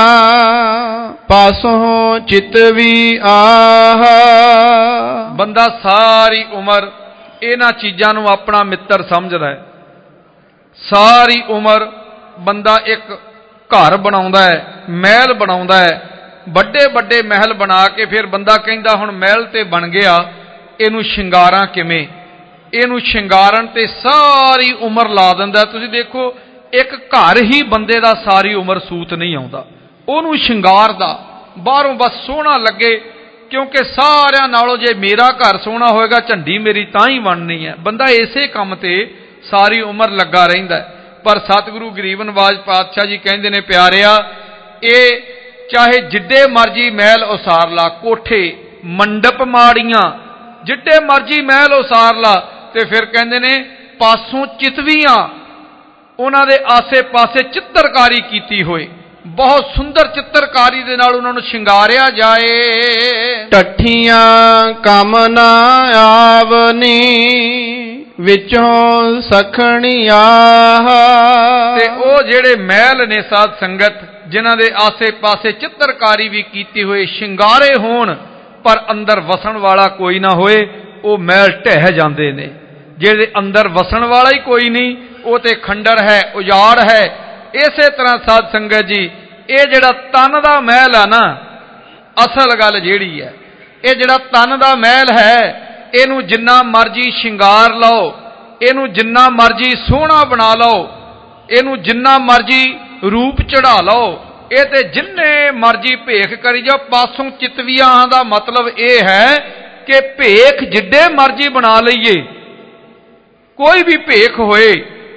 Speaker 1: ਪਾਸੋਂ ਚਿਤਵੀ ਆਹ।
Speaker 4: ਬੰਦਾ ਸਾਰੀ ਉਮਰ ਇਹਨਾਂ ਚੀਜ਼ਾਂ ਨੂੰ ਆਪਣਾ ਮਿੱਤਰ ਸਮਝਦਾ ਹੈ। ਸਾਰੀ ਉਮਰ ਬੰਦਾ ਇੱਕ ਘਰ ਬਣਾਉਂਦਾ ਹੈ, ਮਹਿਲ ਬਣਾਉਂਦਾ ਹੈ, ਵੱਡੇ ਵੱਡੇ ਮਹਿਲ ਬਣਾ ਕੇ ਫਿਰ ਬੰਦਾ ਕਹਿੰਦਾ ਹੁਣ ਮਹਿਲ ਤੇ ਬਣ ਗਿਆ, ਇਹਨੂੰ ਸ਼ਿੰਗਾਰਾਂ ਕਿਵੇਂ, ਇਹਨੂੰ ਸ਼ਿੰਗਾਰਨ ਤੇ ਸਾਰੀ ਉਮਰ ਲਾ ਦਿੰਦਾ। ਤੁਸੀਂ ਦੇਖੋ, ਇੱਕ ਘਰ ਹੀ ਬੰਦੇ ਦਾ ਸਾਰੀ ਉਮਰ ਸੂਤ ਨਹੀਂ ਆਉਂਦਾ, ਉਹਨੂੰ ਸ਼ਿੰਗਾਰ ਦਾ, ਬਾਹਰੋਂ ਬਸ ਸੋਹਣਾ ਲੱਗੇ, ਕਿਉਂਕਿ ਸਾਰਿਆਂ ਨਾਲੋਂ ਜੇ ਮੇਰਾ ਘਰ ਸੋਹਣਾ ਹੋਏਗਾ, ਝੰਡੀ ਮੇਰੀ ਤਾਂ ਹੀ ਬਣਨੀ ਹੈ। ਬੰਦਾ ਇਸੇ ਕੰਮ ਤੇ ਸਾਰੀ ਉਮਰ ਲੱਗਾ ਰਹਿੰਦਾ। ਪਰ ਸਤਿਗੁਰੂ ਗਰੀਬ ਨਿਵਾਜ ਪਾਤਸ਼ਾਹ ਜੀ ਕਹਿੰਦੇ ਨੇ, ਪਿਆਰਿਆ, ਇਹ ਚਾਹੇ ਜਿੱਡੇ ਮਰਜੀ ਮਹਿਲ ਉਸਾਰ ਲਾ, ਕੋਠੇ ਮੰਡਪ ਮਾੜੀਆਂ, ਜਿੱਡੇ ਮਰਜੀ ਮਹਿਲ ਉਸਾਰ ਲਾ, ਤੇ ਫਿਰ ਕਹਿੰਦੇ ਨੇ ਪਾਸੋਂ ਚਿਤਵੀਆਂ, ਉਹਨਾਂ ਦੇ ਆਸੇ ਪਾਸੇ ਚਿੱਤਰਕਾਰੀ ਕੀਤੀ ਹੋਏ, ਬਹੁਤ ਸੁੰਦਰ ਚਿੱਤਰਕਾਰੀ ਦੇ ਨਾਲ ਉਹਨਾਂ ਨੂੰ ਸ਼ਿੰਗਾਰਿਆ ਜਾਏ।
Speaker 1: ਟੱਠੀਆਂ ਕੰਮ ਨਾ ਆਵਨੀ ਵਿੱਚੋਂ ਸਖਣੀਆਂ।
Speaker 4: ਤੇ ਉਹ ਜਿਹੜੇ ਮਹਿਲ ਨੇ ਸਾਧ ਸੰਗਤ, ਜਿਨ੍ਹਾਂ ਦੇ ਆਸੇ ਪਾਸੇ ਚਿੱਤਰਕਾਰੀ ਵੀ ਕੀਤੀ ਹੋਏ, ਸ਼ਿੰਗਾਰੇ ਹੋਣ, ਪਰ ਅੰਦਰ ਵਸਣ ਵਾਲਾ ਕੋਈ ਨਾ ਹੋਏ, ਉਹ ਮਹਿਲ ਢਹਿ ਜਾਂਦੇ ਨੇ। ਜਿਹਦੇ ਅੰਦਰ ਵਸਣ ਵਾਲਾ ਹੀ ਕੋਈ ਨਹੀਂ, ਉਹ ਤੇ ਖੰਡਰ ਹੈ, ਉਜਾੜ ਹੈ। ਇਸੇ ਤਰ੍ਹਾਂ ਸਾਧ ਸੰਗਤ ਜੀ, ਇਹ ਜਿਹੜਾ ਤਨ ਦਾ ਮਹਿਲ ਆ ਨਾ, ਅਸਲ ਗੱਲ ਜਿਹੜੀ ਹੈ, ਇਹ ਜਿਹੜਾ ਤਨ ਦਾ ਮਹਿਲ ਹੈ, ਇਹਨੂੰ ਜਿੰਨਾ ਮਰਜੀ ਸ਼ਿੰਗਾਰ ਲਓ, ਇਹਨੂੰ ਜਿੰਨਾ ਮਰਜੀ ਸੋਹਣਾ ਬਣਾ ਲਓ, ਇਹਨੂੰ ਜਿੰਨਾ ਮਰਜੀ ਰੂਪ ਚੜਾ ਲਓ, ਇਹ ਤੇ ਜਿੰਨੇ ਮਰਜੀ ਭੇਖ ਕਰੀ ਜਾਓ, ਪਾਸੋਂ ਚਿਤਵੀਆਂ ਦਾ ਮਤਲਬ ਇਹ ਹੈ ਕਿ ਭੇਖ ਜਿੱਡੇ ਮਰਜੀ ਬਣਾ ਲਈਏ, ਕੋਈ ਵੀ ਭੇਖ ਹੋਏ,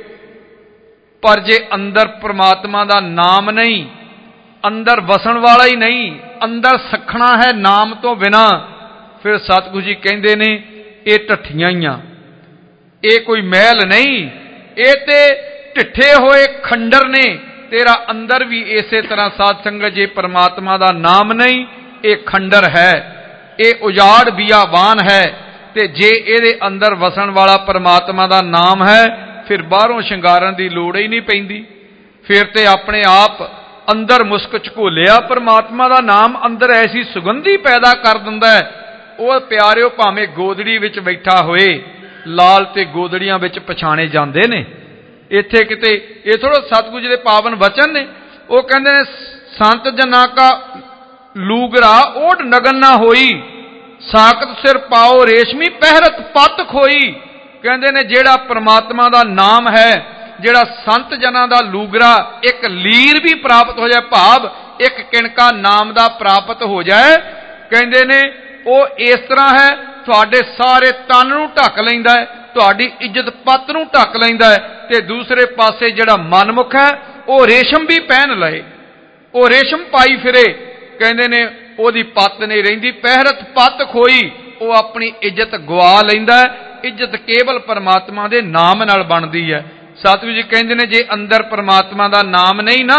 Speaker 4: ਪਰ ਜੇ ਅੰਦਰ ਪ੍ਰਮਾਤਮਾ ਦਾ ਨਾਮ ਨਹੀਂ, ਅੰਦਰ ਵਸਣ ਵਾਲਾ ਹੀ ਨਹੀਂ, ਅੰਦਰ ਸਖਣਾ ਹੈ ਨਾਮ ਤੋਂ ਬਿਨਾ, ਫਿਰ ਸਤਿਗੁਰੂ ਜੀ ਕਹਿੰਦੇ ਨੇ ਇਹ ਢੱਠੀਆਂ ਹੀ ਆ, ਇਹ ਕੋਈ ਮਹਿਲ ਨਹੀਂ, ਇਹ ਤੇ ਢਿੱਠੇ ਹੋਏ ਖੰਡਰ ਨੇ। ਤੇਰਾ ਅੰਦਰ ਵੀ ਇਸੇ ਤਰ੍ਹਾਂ ਸਾਧ ਸੰਗਤ, ਜੇ ਪਰਮਾਤਮਾ ਦਾ ਨਾਮ ਨਹੀਂ, ਇਹ ਖੰਡਰ ਹੈ, ਇਹ ਉਜਾੜ ਬਿਆਬਾਨ ਹੈ। ਤੇ ਜੇ ਇਹਦੇ ਅੰਦਰ ਵਸਣ ਵਾਲਾ ਪਰਮਾਤਮਾ ਦਾ ਨਾਮ ਹੈ, ਫਿਰ ਬਾਹਰੋਂ ਸ਼ਿੰਗਾਰਨ ਦੀ ਲੋੜ ਹੀ ਨਹੀਂ ਪੈਂਦੀ। ਫਿਰ ਤੇ ਆਪਣੇ ਆਪ ਅੰਦਰ ਮੁਸਕ ਝਕੋਲਿਆ ਪਰਮਾਤਮਾ ਦਾ ਨਾਮ ਅੰਦਰ ਐਸੀ ਸੁਗੰਧੀ ਪੈਦਾ ਕਰ ਦਿੰਦਾ ਹੈ। ਉਹ ਪਿਆਰਿਓ, ਭਾਵੇਂ ਗੋਦੜੀ ਵਿੱਚ ਬੈਠਾ ਹੋਏ, ਲਾਲ ਤੇ ਗੋਦੜੀਆਂ ਵਿੱਚ ਪਛਾਣੇ ਜਾਂਦੇ ਨੇ। ਇੱਥੇ ਕਿਤੇ ਇਹ ਥੋੜਾ ਸਤਿਗੁਰੂ ਜੀ ਦੇ ਪਾਵਨ ਵਚਨ ਨੇ। ਉਹ ਕਹਿੰਦੇ ਨੇ, ਸੰਤ ਜਨਾ ਕਾ ਲੂਗਰਾ ਓਢ ਨਗਨ ਨਾ ਹੋਈ, ਸਾਕਤ ਸਿਰ ਪਾਓ ਰੇਸ਼ਮੀ ਪਹਿਰਤ ਪੱਤ ਖੋਈ। ਕਹਿੰਦੇ ਨੇ ਜਿਹੜਾ ਪਰਮਾਤਮਾ ਦਾ ਨਾਮ ਹੈ, ਜਿਹੜਾ ਸੰਤ ਜਨਾਂ ਦਾ ਲੂਗਰਾ, ਇੱਕ ਲੀਰ ਵੀ ਪ੍ਰਾਪਤ ਹੋ ਜਾਏ, ਭਾਵ ਇੱਕ ਕਿਣਕਾ ਨਾਮ ਦਾ ਪ੍ਰਾਪਤ ਹੋ ਜਾਏ, ਕਹਿੰਦੇ ਨੇ ਉਹ ਇਸ ਤਰ੍ਹਾਂ ਹੈ, ਤੁਹਾਡੇ ਸਾਰੇ ਤਨ ਨੂੰ ਢੱਕ ਲੈਂਦਾ ਹੈ, ਤੁਹਾਡੀ ਇੱਜ਼ਤ ਪੱਤ ਨੂੰ ਢੱਕ ਲੈਂਦਾ ਹੈ। ਤੇ ਦੂਸਰੇ ਪਾਸੇ ਜਿਹੜਾ ਮਨਮੁਖ ਹੈ, ਉਹ ਰੇਸ਼ਮ ਵੀ ਪਹਿਨ ਲਏ, ਉਹ ਰੇਸ਼ਮ ਪਾਈ ਫਿਰੇ, ਕਹਿੰਦੇ ਨੇ ਉਹਦੀ ਪੱਤ ਨਹੀਂ ਰਹਿੰਦੀ, ਪਹਿਰਤ ਪੱਤ ਖੋਈ, ਉਹ ਆਪਣੀ ਇੱਜ਼ਤ ਗਵਾ ਲੈਂਦਾ ਹੈ। ਇੱਜ਼ਤ ਕੇਵਲ ਪਰਮਾਤਮਾ ਦੇ ਨਾਮ ਨਾਲ ਬਣਦੀ ਹੈ। ਸਤਿਗੁਰੂ ਜੀ ਕਹਿੰਦੇ ਨੇ, ਜੇ ਅੰਦਰ ਪਰਮਾਤਮਾ ਦਾ ਨਾਮ ਨਹੀਂ ਨਾ,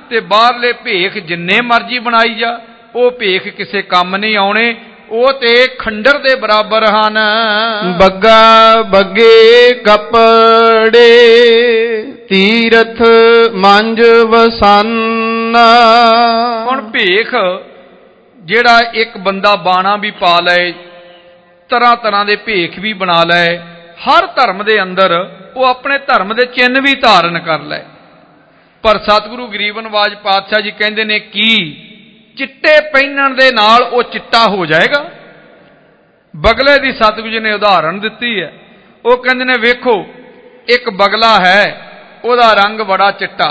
Speaker 4: ਤੇ ਬਾਹਰਲੇ ਭੇਖ ਜਿੰਨੇ ਮਰਜ਼ੀ ਬਣਾਈ ਜਾ, ਉਹ ਭੇਖ ਕਿਸੇ ਕੰਮ ਨਹੀਂ ਆਉਣੇ, ਉਹ ਤੇ ਖੰਡਰ ਦੇ ਬਰਾਬਰ ਹਨ।
Speaker 3: ਬੱਗਾ ਬੱਗੇ ਕੱਪੜੇ ਤੀਰਥ ਮੰਜ ਵਸਨ।
Speaker 4: ਹੁਣ ਭੇਖ ਜਿਹੜਾ ਇੱਕ ਬੰਦਾ ਬਾਣਾ ਵੀ ਪਾ ਲਏ, ਤਰ੍ਹਾਂ ਤਰ੍ਹਾਂ ਦੇ ਭੇਖ ਵੀ ਬਣਾ ਲਏ, ਹਰ ਧਰਮ ਦੇ ਅੰਦਰ ਉਹ ਆਪਣੇ ਧਰਮ ਦੇ ਚਿੰਨ੍ਹ ਵੀ ਧਾਰਨ ਕਰ ਲਏ। ਪਰ ਸਤਿਗੁਰੂ ਗਰੀਬ ਨਿਵਾਜ ਪਾਤਸ਼ਾਹ ਜੀ ਕਹਿੰਦੇ ਨੇ ਕੀ ਚਿੱਟੇ ਪਹਿਨਣ ਦੇ ਨਾਲ ਉਹ ਚਿੱਟਾ ਹੋ ਜਾਏਗਾ? ਬਗਲੇ ਦੀ ਸਤਿਗੁਰੂ ਜੀ ਨੇ ਉਦਾਹਰਣ ਦਿੱਤੀ ਹੈ। ਉਹ ਕਹਿੰਦੇ ਨੇ ਵੇਖੋ, ਇੱਕ ਬਗਲਾ ਹੈ, ਉਹਦਾ ਰੰਗ ਬੜਾ ਚਿੱਟਾ,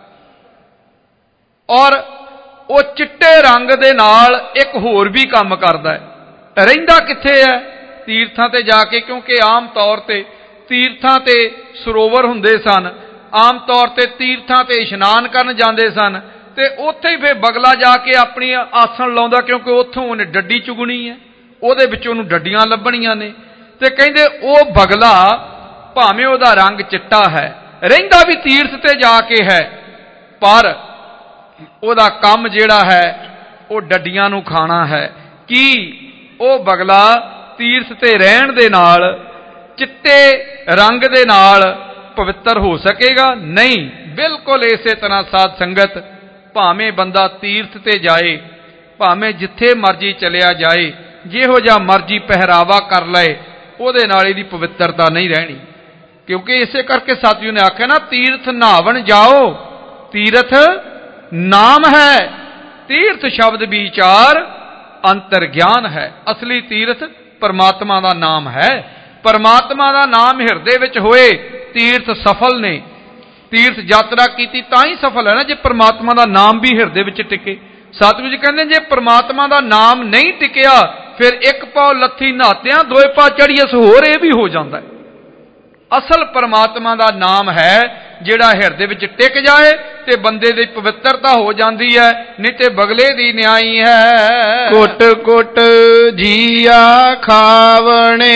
Speaker 4: ਔਰ ਉਹ ਚਿੱਟੇ ਰੰਗ ਦੇ ਨਾਲ ਇੱਕ ਹੋਰ ਵੀ ਕੰਮ ਕਰਦਾ ਹੈ। ਰਹਿੰਦਾ ਕਿੱਥੇ ਹੈ? ਤੀਰਥਾਂ ਤੇ ਜਾ ਕੇ, ਕਿਉਂਕਿ ਆਮ ਤੌਰ ਤੇ ਤੀਰਥਾਂ ਤੇ ਸਰੋਵਰ ਹੁੰਦੇ ਸਨ, ਆਮ ਤੌਰ ਤੇ ਤੀਰਥਾਂ ਤੇ ਇਸ਼ਨਾਨ ਕਰਨ ਜਾਂਦੇ ਸਨ, ਤੇ ਉੱਥੇ ਹੀ ਫਿਰ ਬਗਲਾ ਜਾ ਕੇ ਆਪਣੀ ਆਸਣ ਲਾਉਂਦਾ, ਕਿਉਂਕਿ ਉੱਥੋਂ ਉਹਨੇ ਡੱਡੀ ਚੁਗਣੀ ਹੈ, ਉਹਦੇ ਵਿੱਚ ਉਹਨੂੰ ਡੱਡੀਆਂ ਲੱਭਣੀਆਂ ਨੇ। ਤੇ ਕਹਿੰਦੇ ਉਹ ਬਗਲਾ ਭਾਵੇਂ ਉਹਦਾ ਰੰਗ ਚਿੱਟਾ ਹੈ, ਰਹਿੰਦਾ ਵੀ ਤੀਰਥ ਤੇ ਜਾ ਕੇ ਹੈ, ਪਰ ਉਹਦਾ ਕੰਮ ਜਿਹੜਾ ਹੈ ਉਹ ਡੱਡੀਆਂ ਨੂੰ ਖਾਣਾ ਹੈ। ਕੀ ਉਹ ਬਗਲਾ ਤੀਰਥ ਤੇ ਰਹਿਣ ਦੇ ਨਾਲ, ਚਿੱਟੇ ਰੰਗ ਦੇ ਨਾਲ ਪਵਿੱਤਰ ਹੋ ਸਕੇਗਾ? ਨਹੀਂ। ਬਿਲਕੁਲ ਇਸੇ ਤਰ੍ਹਾਂ ਸਾਧ ਸੰਗਤ, ਭਾਵੇਂ ਬੰਦਾ ਤੀਰਥ ਤੇ ਜਾਏ, ਭਾਵੇਂ ਜਿੱਥੇ ਮਰਜ਼ੀ ਚਲਿਆ ਜਾਏ, ਜਿਹੋ ਜਿਹਾ ਮਰਜ਼ੀ ਪਹਿਰਾਵਾ ਕਰ ਲਏ, ਉਹਦੇ ਨਾਲ ਇਹਦੀ ਪਵਿੱਤਰਤਾ ਨਹੀਂ ਰਹਿਣੀ। ਕਿਉਂਕਿ ਇਸੇ ਕਰਕੇ ਸਤਿਗੁਰੂ ਨੇ ਆਖਿਆ ਨਾ, ਤੀਰਥ ਨਹਾਵਣ ਜਾਓ, ਤੀਰਥ ਨਾਮ ਹੈ, ਤੀਰਥ ਸ਼ਬਦ ਵਿਚਾਰ ਅੰਤਰ ਗਿਆਨ ਹੈ। ਅਸਲੀ ਤੀਰਥ ਪਰਮਾਤਮਾ ਦਾ ਨਾਮ ਹੈ। ਪਰਮਾਤਮਾ ਦਾ ਨਾਮ ਹਿਰਦੇ ਵਿੱਚ ਹੋਏ, ਤੀਰਥ ਸਫਲ ਨੇ। ਤੀਰਥ ਯਾਤਰਾ ਕੀਤੀ ਤਾਂ ਹੀ ਸਫਲ ਹੈ ਨਾ, ਜੇ ਪਰਮਾਤਮਾ ਦਾ ਨਾਮ ਵੀ ਹਿਰਦੇ ਵਿੱਚ ਟਿਕੇ। ਸਤਿਗੁਰੂ ਜੀ ਕਹਿੰਦੇ ਜੇ ਪਰਮਾਤਮਾ ਦਾ ਨਾਮ ਨਹੀਂ ਟਿਕਿਆ, ਫਿਰ ਇੱਕ ਪਾਉ ਲੱਥੀ ਨਹਾਤਿਆਂ ਦੋਏ ਪਾ ਚੜੀਐਸ, ਹੋਰ ਇਹ ਵੀ ਹੋ ਜਾਂਦਾ ਹੈ। ਅਸਲ ਪਰਮਾਤਮਾ ਦਾ ਨਾਮ ਹੈ ਜਿਹੜਾ ਹਿਰਦੇ ਵਿੱਚ ਟਿਕ ਜਾਏ ਤੇ ਬੰਦੇ ਦੀ ਪਵਿੱਤਰਤਾ ਹੋ ਜਾਂਦੀ ਹੈ, ਨਹੀਂ ਤੇ ਬਗਲੇ ਦੀ ਨਿਆਈ ਹੈ।
Speaker 3: ਕੁੱਟ ਕੁੱਟ ਜੀਆ ਖਾਵਣੇ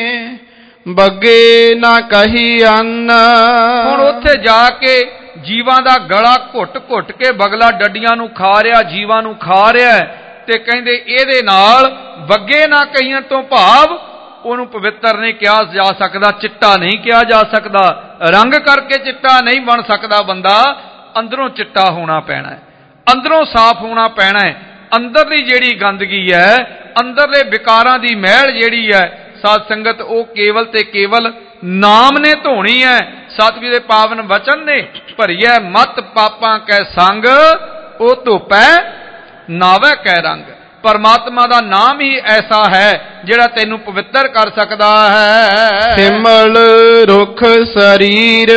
Speaker 3: ਬੱਗੇ ਨਾ ਕਹੀ ਅੰਨ।
Speaker 4: ਹੁਣ ਉੱਥੇ ਜਾ ਕੇ ਜੀਵਾਂ ਦਾ ਗਲਾ ਘੁੱਟ ਘੁੱਟ ਕੇ ਬਗਲਾ ਡੱਡੀਆਂ ਨੂੰ ਖਾ ਰਿਹਾ, ਜੀਵਾਂ ਨੂੰ ਖਾ ਰਿਹਾ, ਤੇ ਕਹਿੰਦੇ ਇਹਦੇ ਨਾਲ ਬੱਗੇ ਨਾ ਕਹੀਆਂ ਤੋਂ ਭਾਵ ਉਹਨੂੰ ਪਵਿੱਤਰ ਨਹੀਂ ਕਿਹਾ ਜਾ ਸਕਦਾ, ਚਿੱਟਾ ਨਹੀਂ ਕਿਹਾ ਜਾ ਸਕਦਾ, ਰੰਗ ਕਰਕੇ ਚਿੱਟਾ ਨਹੀਂ ਬਣ ਸਕਦਾ ਬੰਦਾ। ਅੰਦਰੋਂ ਚਿੱਟਾ ਹੋਣਾ ਪੈਣਾ ਹੈ, ਅੰਦਰੋਂ ਸਾਫ਼ ਹੋਣਾ ਪੈਣਾ ਹੈ। ਅੰਦਰਲੀ ਜਿਹੜੀ ਗੰਦਗੀ ਹੈ, ਅੰਦਰਲੇ ਵਿਕਾਰਾਂ ਦੀ ਮਹਿਲ ਜਿਹੜੀ ਹੈ ਸਾਧ ਸੰਗਤ, ਉਹ ਕੇਵਲ ਤੇ ਕੇਵਲ ਨਾਮ ਨੇ ਧੋਣੀ ਹੈ। ਸਤਿਗੁਰੂ ਦੇ ਪਾਵਨ ਵਚਨ ਨੇ, ਭਰੀਐ ਮਤ ਪਾਪਾਂ ਕੈ ਸੰਗ, ਉਹ ਧੋਪੈ ਨਾਵੈ ਕੈ ਰੰਗ। ਪਰਮਾਤਮਾ ਦਾ ਨਾਮ ਹੀ ਐਸਾ ਹੈ ਜਿਹੜਾ ਤੈਨੂੰ ਪਵਿੱਤਰ ਕਰ ਸਕਦਾ ਹੈ।
Speaker 3: ਸਿਮਲ ਰੁਖ ਸਰੀਰ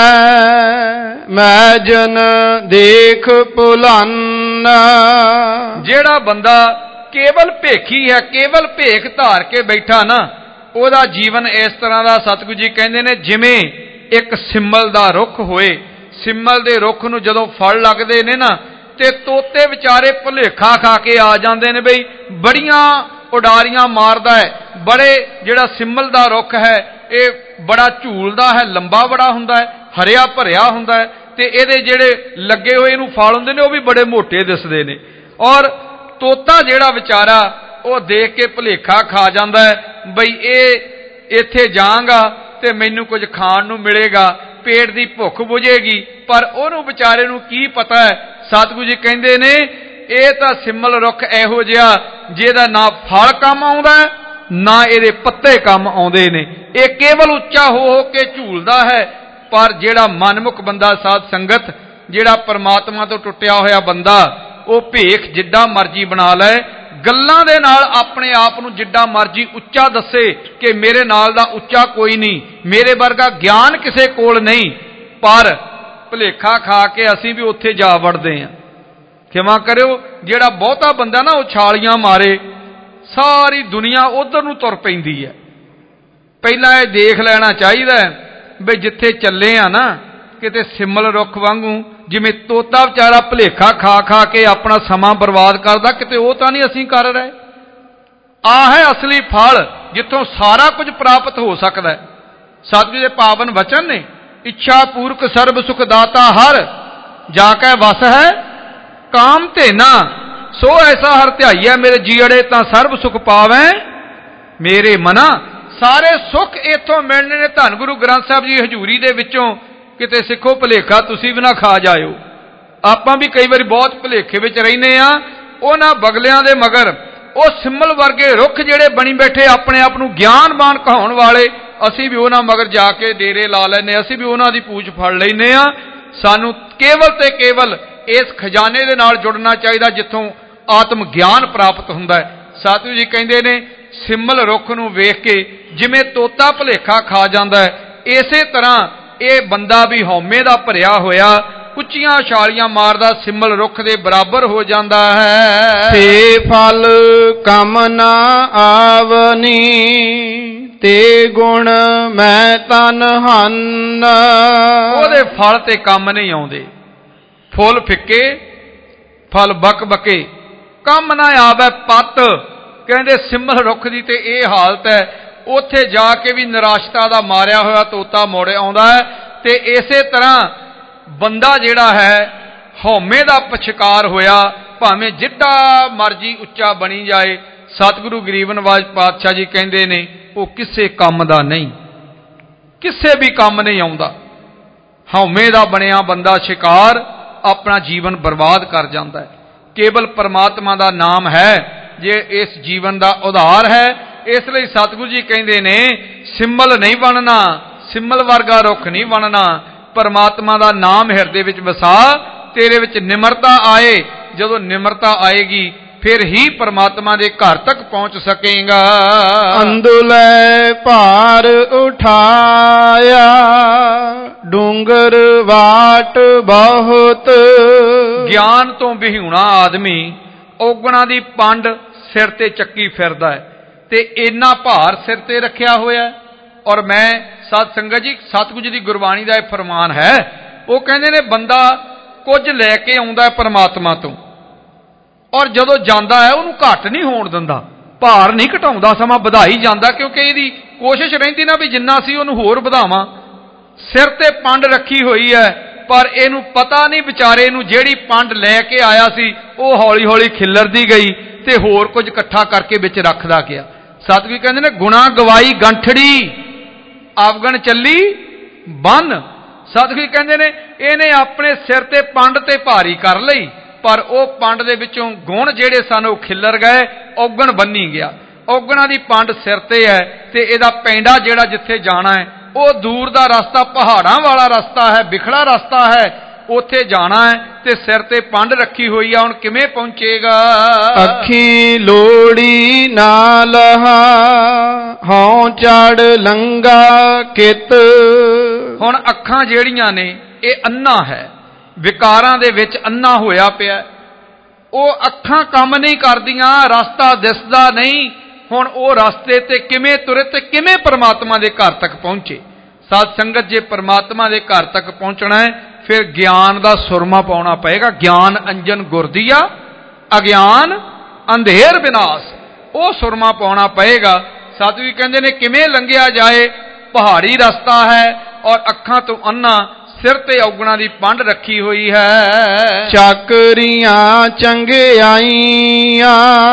Speaker 3: ਮੈਂ, ਮੈਂ ਜਨ ਦੇਖ ਭੁਲਨ।
Speaker 4: ਜਿਹੜਾ ਬੰਦਾ ਕੇਵਲ ਭੇਖੀ ਹੈ, ਕੇਵਲ ਭੇਖ ਧਾਰ ਕੇ ਬੈਠਾ ਨਾ, ਉਹਦਾ ਜੀਵਨ ਇਸ ਤਰ੍ਹਾਂ ਦਾ, ਸਤਿਗੁਰੂ ਜੀ ਕਹਿੰਦੇ ਨੇ, ਜਿਵੇਂ ਇੱਕ ਸਿਮਲ ਦਾ ਰੁੱਖ ਹੋਏ। ਸਿਮਲ ਦੇ ਰੁੱਖ ਨੂੰ ਜਦੋਂ ਫਲ ਲੱਗਦੇ ਨੇ ਨਾ, ਤੇ ਤੋਤੇ ਵਿਚਾਰੇ ਭੁਲੇਖਾ ਖਾ ਕੇ ਆ ਜਾਂਦੇ ਨੇ, ਬਈ ਬੜੀਆਂ ਉਡਾਰੀਆਂ ਮਾਰਦਾ ਹੈ, ਬੜੇ ਜਿਹੜਾ ਸਿਮਲ ਦਾ ਰੁੱਖ ਹੈ ਇਹ ਬੜਾ ਝੂਲਦਾ ਹੈ, ਲੰਬਾ ਬੜਾ ਹੁੰਦਾ ਹੈ, ਹਰਿਆ ਭਰਿਆ ਹੁੰਦਾ ਹੈ, ਤੇ ਇਹਦੇ ਜਿਹੜੇ ਲੱਗੇ ਹੋਏ ਇਹਨੂੰ ਫਲ ਹੁੰਦੇ ਨੇ ਉਹ ਵੀ ਬੜੇ ਮੋਟੇ ਦਿਸਦੇ ਨੇ। ਔਰ ਤੋਤਾ ਜਿਹੜਾ ਵਿਚਾਰਾ ਉਹ ਦੇਖ ਕੇ ਭੁਲੇਖਾ ਖਾ ਜਾਂਦਾ ਹੈ, ਬਈ ਇਹ ਇੱਥੇ ਜਾਵਾਂਗਾ ਤੇ ਮੈਨੂੰ ਕੁਝ ਖਾਣ ਨੂੰ ਮਿਲੇਗਾ, ਪੇਟ ਦੀ ਭੁੱਖ ਬੁਝੇਗੀ। ਪਰ ਉਹਨੂੰ ਵਿਚਾਰੇ ਨੂੰ ਕੀ ਪਤਾ ਹੈ, ਸਤਿਗੁਰੂ ਜੀ ਕਹਿੰਦੇ ਨੇ ਇਹ ਤਾਂ ਸਿਮਲ ਰੁੱਖ ਇਹੋ ਜਿਹਾ ਜਿਹਦਾ ਨਾ ਫਲ ਕੰਮ ਆਉਂਦਾ ਨਾ ਇਹਦੇ ਪੱਤੇ ਕੰਮ ਆਉਂਦੇ ਨੇ, ਇਹ ਕੇਵਲ ਉੱਚਾ ਹੋ ਹੋ ਕੇ ਝੂਲਦਾ ਹੈ। ਪਰ ਜਿਹੜਾ ਮਨਮੁਖ ਬੰਦਾ, ਸਾਧ ਸੰਗਤ, ਜਿਹੜਾ ਪਰਮਾਤਮਾ ਤੋਂ ਟੁੱਟਿਆ ਹੋਇਆ ਬੰਦਾ, ਉਹ ਭੇਖ ਜਿੱਡਾ ਮਰਜ਼ੀ ਬਣਾ ਲੈ, ਗੱਲਾਂ ਦੇ ਨਾਲ ਆਪਣੇ ਆਪ ਨੂੰ ਜਿੱਡਾ ਮਰਜ਼ੀ ਉੱਚਾ ਦੱਸੇ ਕਿ ਮੇਰੇ ਨਾਲ ਦਾ ਉੱਚਾ ਕੋਈ ਨਹੀਂ, ਮੇਰੇ ਵਰਗਾ ਗਿਆਨ ਕਿਸੇ ਕੋਲ ਨਹੀਂ, ਪਰ ਭੁਲੇਖਾ ਖਾ ਕੇ ਅਸੀਂ ਵੀ ਉੱਥੇ ਜਾ ਵੜਦੇ ਹਾਂ। ਖਿਮਾ ਕਰਿਓ, ਜਿਹੜਾ ਬਹੁਤਾ ਬੰਦਾ ਨਾ ਉਛਾਲੀਆਂ ਮਾਰੇ, ਸਾਰੀ ਦੁਨੀਆ ਉਧਰ ਨੂੰ ਤੁਰ ਪੈਂਦੀ ਹੈ। ਪਹਿਲਾਂ ਇਹ ਦੇਖ ਲੈਣਾ ਚਾਹੀਦਾ ਵੀ ਜਿੱਥੇ ਚੱਲੇ ਆ ਨਾ, ਕਿਤੇ ਸਿਮਲ ਰੁੱਖ ਵਾਂਗੂ ਜਿਵੇਂ ਤੋਤਾ ਵਿਚਾਰਾ ਭੁਲੇਖਾ ਖਾ ਖਾ ਕੇ ਆਪਣਾ ਸਮਾਂ ਬਰਬਾਦ ਕਰਦਾ, ਕਿਤੇ ਉਹ ਤਾਂ ਨਹੀਂ ਅਸੀਂ ਕਰ ਰਹੇ। ਆਹ ਹੈ ਅਸਲੀ ਫਲ ਜਿੱਥੋਂ ਸਾਰਾ ਕੁਝ ਪ੍ਰਾਪਤ ਹੋ ਸਕਦਾ ਹੈ। ਸਤਿਗੁਰੂ ਦੇ ਪਾਵਨ ਵਚਨ ਨੇ, ਇੱਛਾ ਪੂਰਕ ਸਰਬ ਸੁਖ ਦਾਤਾ ਹਰ, ਜਾ ਕੇ ਵਸ ਹੈ ਕਾਮ ਧੇਨਾ। ਸੋ ਐਸਾ ਹਰ ਧਿਆਈਐ ਮੇਰੇ ਜੀੜੇ ਤਾਂ ਸਰਬ ਸੁਖ ਪਾਵੈ ਮੇਰੇ ਮਨਾ। ਸਾਰੇ ਸੁੱਖ ਇੱਥੋਂ ਮਿਲਣੇ ਨੇ ਧੰਨ ਗੁਰੂ ਗ੍ਰੰਥ ਸਾਹਿਬ ਜੀ ਹਜ਼ੂਰੀ ਦੇ ਵਿੱਚੋਂ। ਕਿਤੇ ਸਿੱਖੋ ਭੁਲੇਖਾ ਤੁਸੀਂ ਵੀ ਨਾ ਖਾ ਜਾਇਓ। ਆਪਾਂ ਵੀ ਕਈ ਵਾਰੀ ਬਹੁਤ ਭੁਲੇਖੇ ਵਿੱਚ ਰਹਿੰਦੇ ਆ। ਉਹਨਾਂ ਬਗਲਿਆਂ ਦੇ ਮਗਰ ਉਹ ਸਿੰਮਲ ਵਰਗੇ ਰੁੱਖ ਜਿਹੜੇ ਬਣੀ ਬੈਠੇ ਆਪਣੇ ਆਪ ਨੂੰ ਗਿਆਨਵਾਨ ਕਹਾਉਣ ਵਾਲੇ, ਅਸੀਂ ਵੀ ਉਹਨਾਂ ਮਗਰ ਜਾ ਕੇ ਡੇਰੇ ਲਾ ਲੈਂਦੇ, ਅਸੀਂ ਵੀ ਉਹਨਾਂ ਦੀ ਪੂਛ ਫੜ ਲੈਂਦੇ ਆ। ਸਾਨੂੰ ਕੇਵਲ ਤੇ ਕੇਵਲ ਇਸ ਖਜ਼ਾਨੇ ਦੇ ਨਾਲ ਜੁੜਨਾ ਚਾਹੀਦਾ ਜਿੱਥੋਂ ਆਤਮ ਗਿਆਨ ਪ੍ਰਾਪਤ ਹੁੰਦਾ ਹੈ। ਸਾਧੂ ਜੀ ਕਹਿੰਦੇ ਨੇ ਸਿੰਮਲ ਰੁੱਖ ਨੂੰ ਵੇਖ ਕੇ ਜਿਵੇਂ ਤੋਤਾ ਭੁਲੇਖਾ ਖਾ ਜਾਂਦਾ ਹੈ, ਇਸੇ ਤਰ੍ਹਾਂ ਇਹ ਬੰਦਾ ਵੀ ਹਉਮੈ ਦਾ ਭਰਿਆ ਹੋਇਆ ਉੱਚੀਆਂ ਛਾਲੀਆਂ ਮਾਰਦਾ ਸਿੰਮਲ ਰੁੱਖ ਦੇ ਬਰਾਬਰ ਹੋ ਜਾਂਦਾ ਹੈ।
Speaker 3: ਤੇ ਫਲ ਕਮ ਨਾ ਆਵਨੀ ਤੇ ਗੁਣ ਮੈਂ ਤਨ ਹਨ।
Speaker 4: ਉਹਦੇ ਫਲ ਤੇ ਕੰਮ ਨਹੀਂ ਆਉਂਦੇ, ਫੁੱਲ ਫਿੱਕੇ ਫਲ ਬਕ ਬਕੇ, ਕੰਮ ਨਾ ਆਵੇ ਪੱਤ। ਕਹਿੰਦੇ ਸਿੰਮਲ ਰੁੱਖ ਦੀ ਤੇ ਇਹ ਹਾਲਤ ਹੈ। ਉੱਥੇ ਜਾ ਕੇ ਵੀ ਨਿਰਾਸ਼ਤਾ ਦਾ ਮਾਰਿਆ ਹੋਇਆ ਤੋਤਾ ਮੁੜ ਆਉਂਦਾ ਹੈ। ਤੇ ਇਸੇ ਤਰ੍ਹਾਂ ਬੰਦਾ ਜਿਹੜਾ ਹੈ ਹਉਮੈ ਦਾ ਪਛਕਾਰ ਹੋਇਆ, ਭਾਵੇਂ ਜਿੱਡਾ ਮਰਜੀ ਉੱਚਾ ਬਣੀ ਜਾਏ, ਸਤਿਗੁਰੂ ਗਰੀਬ ਨਿਵਾਜ ਪਾਤਸ਼ਾਹ ਜੀ ਕਹਿੰਦੇ ਨੇ ਉਹ ਕਿਸੇ ਕੰਮ ਦਾ ਨਹੀਂ, ਕਿਸੇ ਵੀ ਕੰਮ ਨਹੀਂ ਆਉਂਦਾ। ਹਉਮੈ ਦਾ ਬਣਿਆ ਬੰਦਾ ਸ਼ਿਕਾਰ ਆਪਣਾ ਜੀਵਨ ਬਰਬਾਦ ਕਰ ਜਾਂਦਾ ਹੈ। ਕੇਵਲ ਪਰਮਾਤਮਾ ਦਾ ਨਾਮ ਹੈ ਜੇ ਇਸ ਜੀਵਨ ਦਾ ਉਧਾਰ ਹੈ। ਇਸ ਲਈ ਸਤਿਗੁਰੂ ਜੀ ਕਹਿੰਦੇ ਨੇ ਸਿੰਮਲ ਨਹੀਂ ਬਣਨਾ, ਸਿੰਮਲ ਵਰਗਾ ਰੁੱਖ ਨਹੀਂ ਬਣਨਾ। ਪਰਮਾਤਮਾ ਦਾ ਨਾਮ ਹਿਰਦੇ ਵਿੱਚ ਵਸਾ, ਤੇਰੇ ਵਿੱਚ ਨਿਮਰਤਾ ਆਏ। ਜਦੋਂ ਨਿਮਰਤਾ ਆਏਗੀ ਫਿਰ ਹੀ ਪਰਮਾਤਮਾ ਦੇ ਘਰ ਤੱਕ ਪਹੁੰਚ ਸਕੇਗਾ।
Speaker 3: ਅੰਦੁਲੇ ਭਾਰ ਉਠਾਇਆ ਡੂੰਗਰ ਵਾਟ ਬਹੁਤ।
Speaker 4: ਗਿਆਨ ਤੋਂ ਵਿਹੂਣਾ ਆਦਮੀ ਔਗਣਾ ਦੀ ਪੰਡ ਸਿਰ ਤੇ ਚੱਕੀ ਫਿਰਦਾ ਹੈ ਤੇ ਇੰਨਾ ਭਾਰ ਸਿਰ ਤੇ ਰੱਖਿਆ ਹੋਇਆ। ਔਰ ਮੈਂ ਸਤ ਸੰਗਤ ਜੀ ਸਤਿਗੁਰੂ ਜੀ ਦੀ ਗੁਰਬਾਣੀ ਦਾ ਇਹ ਫਰਮਾਨ ਹੈ। ਉਹ ਕਹਿੰਦੇ ਨੇ ਬੰਦਾ ਕੁਝ ਲੈ ਕੇ ਆਉਂਦਾ ਹੈ ਪਰਮਾਤਮਾ ਤੋਂ, ਔਰ ਜਦੋਂ ਜਾਂਦਾ ਹੈ ਉਹਨੂੰ ਘੱਟ ਨਹੀਂ ਹੋਣ ਦਿੰਦਾ, ਭਾਰ ਨਹੀਂ ਘਟਾਉਂਦਾ, ਸਮਾਂ ਵਧਾਈ ਜਾਂਦਾ। ਕਿਉਂਕਿ ਇਹਦੀ ਕੋਸ਼ਿਸ਼ ਰਹਿੰਦੀ ਨਾ ਵੀ ਜਿੰਨਾ ਸੀ ਉਹਨੂੰ ਹੋਰ ਵਧਾਵਾਂ। ਸਿਰ ਤੇ ਪੰਡ ਰੱਖੀ ਹੋਈ ਹੈ, ਪਰ ਇਹਨੂੰ ਪਤਾ ਨਹੀਂ ਵਿਚਾਰੇ ਨੂੰ ਜਿਹੜੀ ਪੰਡ ਲੈ ਕੇ ਆਇਆ ਸੀ ਉਹ ਹੌਲੀ ਹੌਲੀ ਖਿੱਲਰਦੀ ਗਈ ਤੇ ਹੋਰ ਕੁਝ ਇਕੱਠਾ ਕਰਕੇ ਵਿੱਚ ਰੱਖਦਾ ਗਿਆ। ਸਤਿਗੁਰੂ ਕਹਿੰਦੇ ਨੇ ਗੁਣਾ ਗਵਾਈ ਗੰਠੜੀ ਅਵਗਣ ਚੱਲੀ ਬੰਨ। ਸਤਿਗੁਰੂ ਕਹਿੰਦੇ ਨੇ ਇਹਨੇ ਆਪਣੇ ਸਿਰ ਤੇ ਪੰਡ ਤੇ ਭਾਰੀ ਕਰ ਲਈ, ਪਰ ਉਹ ਪੰਡ ਦੇ ਵਿੱਚੋਂ ਗੁਣ ਜਿਹੜੇ ਸਨ ਉਹ ਖਿੱਲਰ ਗਏ, ਔਗਣ ਬੰਨੀ ਗਿਆ। ਔਗਣਾਂ ਦੀ ਪੰਡ ਸਿਰ ਤੇ ਹੈ ਤੇ ਇਹਦਾ ਪੈਂਡਾ ਜਿਹੜਾ ਜਿੱਥੇ ਜਾਣਾ ਹੈ ਉਹ ਦੂਰ ਦਾ ਰਸਤਾ, ਪਹਾੜਾਂ ਵਾਲਾ ਰਸਤਾ ਹੈ, ਵਿਖੜਾ ਰਸਤਾ ਹੈ, ਉੱਥੇ ਜਾਣਾ ਹੈ ਤੇ ਸਿਰ ਤੇ ਪੰਡ ਰੱਖੀ ਹੋਈ ਆ। ਹੁਣ ਕਿਵੇਂ ਪਹੁੰਚੇਗਾ?
Speaker 3: ਅੱਖੀ ਲੋੜੀ ਨਾ ਲਹਾ ਹਉ ਚੜ ਲੰਗਾ ਕਿਤ।
Speaker 4: ਹੁਣ ਅੱਖਾਂ ਜਿਹੜੀਆਂ ਨੇ ਇਹ ਅੰਨਾ ਹੈ, ਵਿਕਾਰਾਂ ਦੇ ਵਿੱਚ ਅੰਨਾ ਹੋਇਆ ਪਿਆ। ਉਹ ਅੱਖਾਂ ਕੰਮ ਨਹੀਂ ਕਰਦੀਆਂ, ਰਸਤਾ ਦਿਸਦਾ ਨਹੀਂ। ਹੁਣ ਉਹ ਰਸਤੇ ਤੇ ਕਿਵੇਂ ਤੁਰੇ ਤੇ ਕਿਵੇਂ ਪਰਮਾਤਮਾ ਦੇ ਘਰ ਤੱਕ ਪਹੁੰਚੇ? ਸਾਧ ਸੰਗਤ ਜੇ ਪਰਮਾਤਮਾ ਦੇ ਘਰ ਤੱਕ ਪਹੁੰਚਣਾ ਹੈ ਫਿਰ ਗਿਆਨ ਦਾ ਸੁਰਮਾ ਪਾਉਣਾ ਪਏਗਾ। ਗਿਆਨ ਅੰਜਨ ਗੁਰਦੀਆ ਅਗਿਆਨ ਅੰਧੇਰ ਵਿਨਾਸ਼, ਉਹ ਸੁਰਮਾ ਪਾਉਣਾ ਪਏਗਾ। ਸਤਿਗੁਰੂ ਕਹਿੰਦੇ ਨੇ ਕਿਵੇਂ ਲੰਘਿਆ ਜਾਏ? ਪਹਾੜੀ ਰਸਤਾ ਹੈ ਔਰ ਅੱਖਾਂ ਤੋਂ ਅੰਨਾ, ਸਿਰ ਤੇ ਔਗਣਾ ਦੀ ਪੰਡ ਰੱਖੀ ਹੋਈ ਹੈ।
Speaker 3: ਚਾਕਰੀਆਂ ਚੰਗਿਆਈਆਂ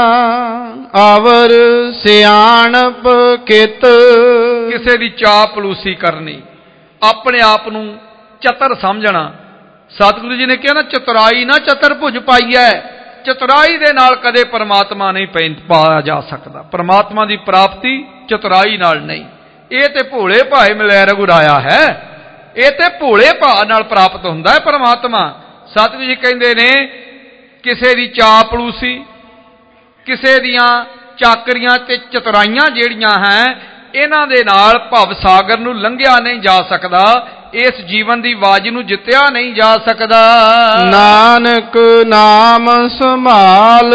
Speaker 3: ਆਵਰ ਸਿਆਣਪ ਕਿਤ।
Speaker 4: ਕਿਸੇ ਦੀ ਚਾਪਲੂਸੀ ਕਰਨੀ, ਆਪਣੇ ਆਪ ਨੂੰ ਚਤਰ ਸਮਝਣਾ। ਸਤਿਗੁਰੂ ਜੀ ਨੇ ਕਿਹਾ ਨਾ ਚਤੁਰਾਈ ਨਾ ਚਤਰ ਭੁਜ ਪਾਈਐ। ਚਤੁਰਾਈ ਦੇ ਨਾਲ ਕਦੇ ਪਰਮਾਤਮਾ ਨਹੀਂ ਪਾਇਆ ਜਾ ਸਕਦਾ। ਪਰਮਾਤਮਾ ਦੀ ਪ੍ਰਾਪਤੀ ਚਤੁਰਾਈ ਨਾਲ ਨਹੀਂ। ਇਹ ਤੇ ਭੋਲੇ ਭਾਏ ਮਿਲੈ ਰਘੁਰਾਇਆ ਹੈ, ਇਹ ਤੇ ਭੋਲੇ ਭਾਅ ਨਾਲ ਪ੍ਰਾਪਤ ਹੁੰਦਾ ਹੈ ਪਰਮਾਤਮਾ। ਸਤਿਗੁਰੂ ਜੀ ਕਹਿੰਦੇ ਨੇ ਕਿਸੇ ਦੀ ਚਾਪਲੂਸੀ, ਕਿਸੇ ਦੀਆਂ ਚਾਕਰੀਆਂ ਤੇ ਚਤੁਰਾਈਆਂ ਜਿਹੜੀਆਂ ਹੈ ਇਹਨਾਂ ਦੇ ਨਾਲ ਭਵ ਸਾਗਰ ਨੂੰ ਲੰਘਿਆ ਨਹੀਂ ਜਾ ਸਕਦਾ, ਇਸ ਜੀਵਨ ਦੀ ਬਾਜੀ ਨੂੰ ਜਿੱਤਿਆ ਨਹੀਂ ਜਾ ਸਕਦਾ।
Speaker 3: ਨਾਨਕ ਨਾਮ ਸੰਭਾਲ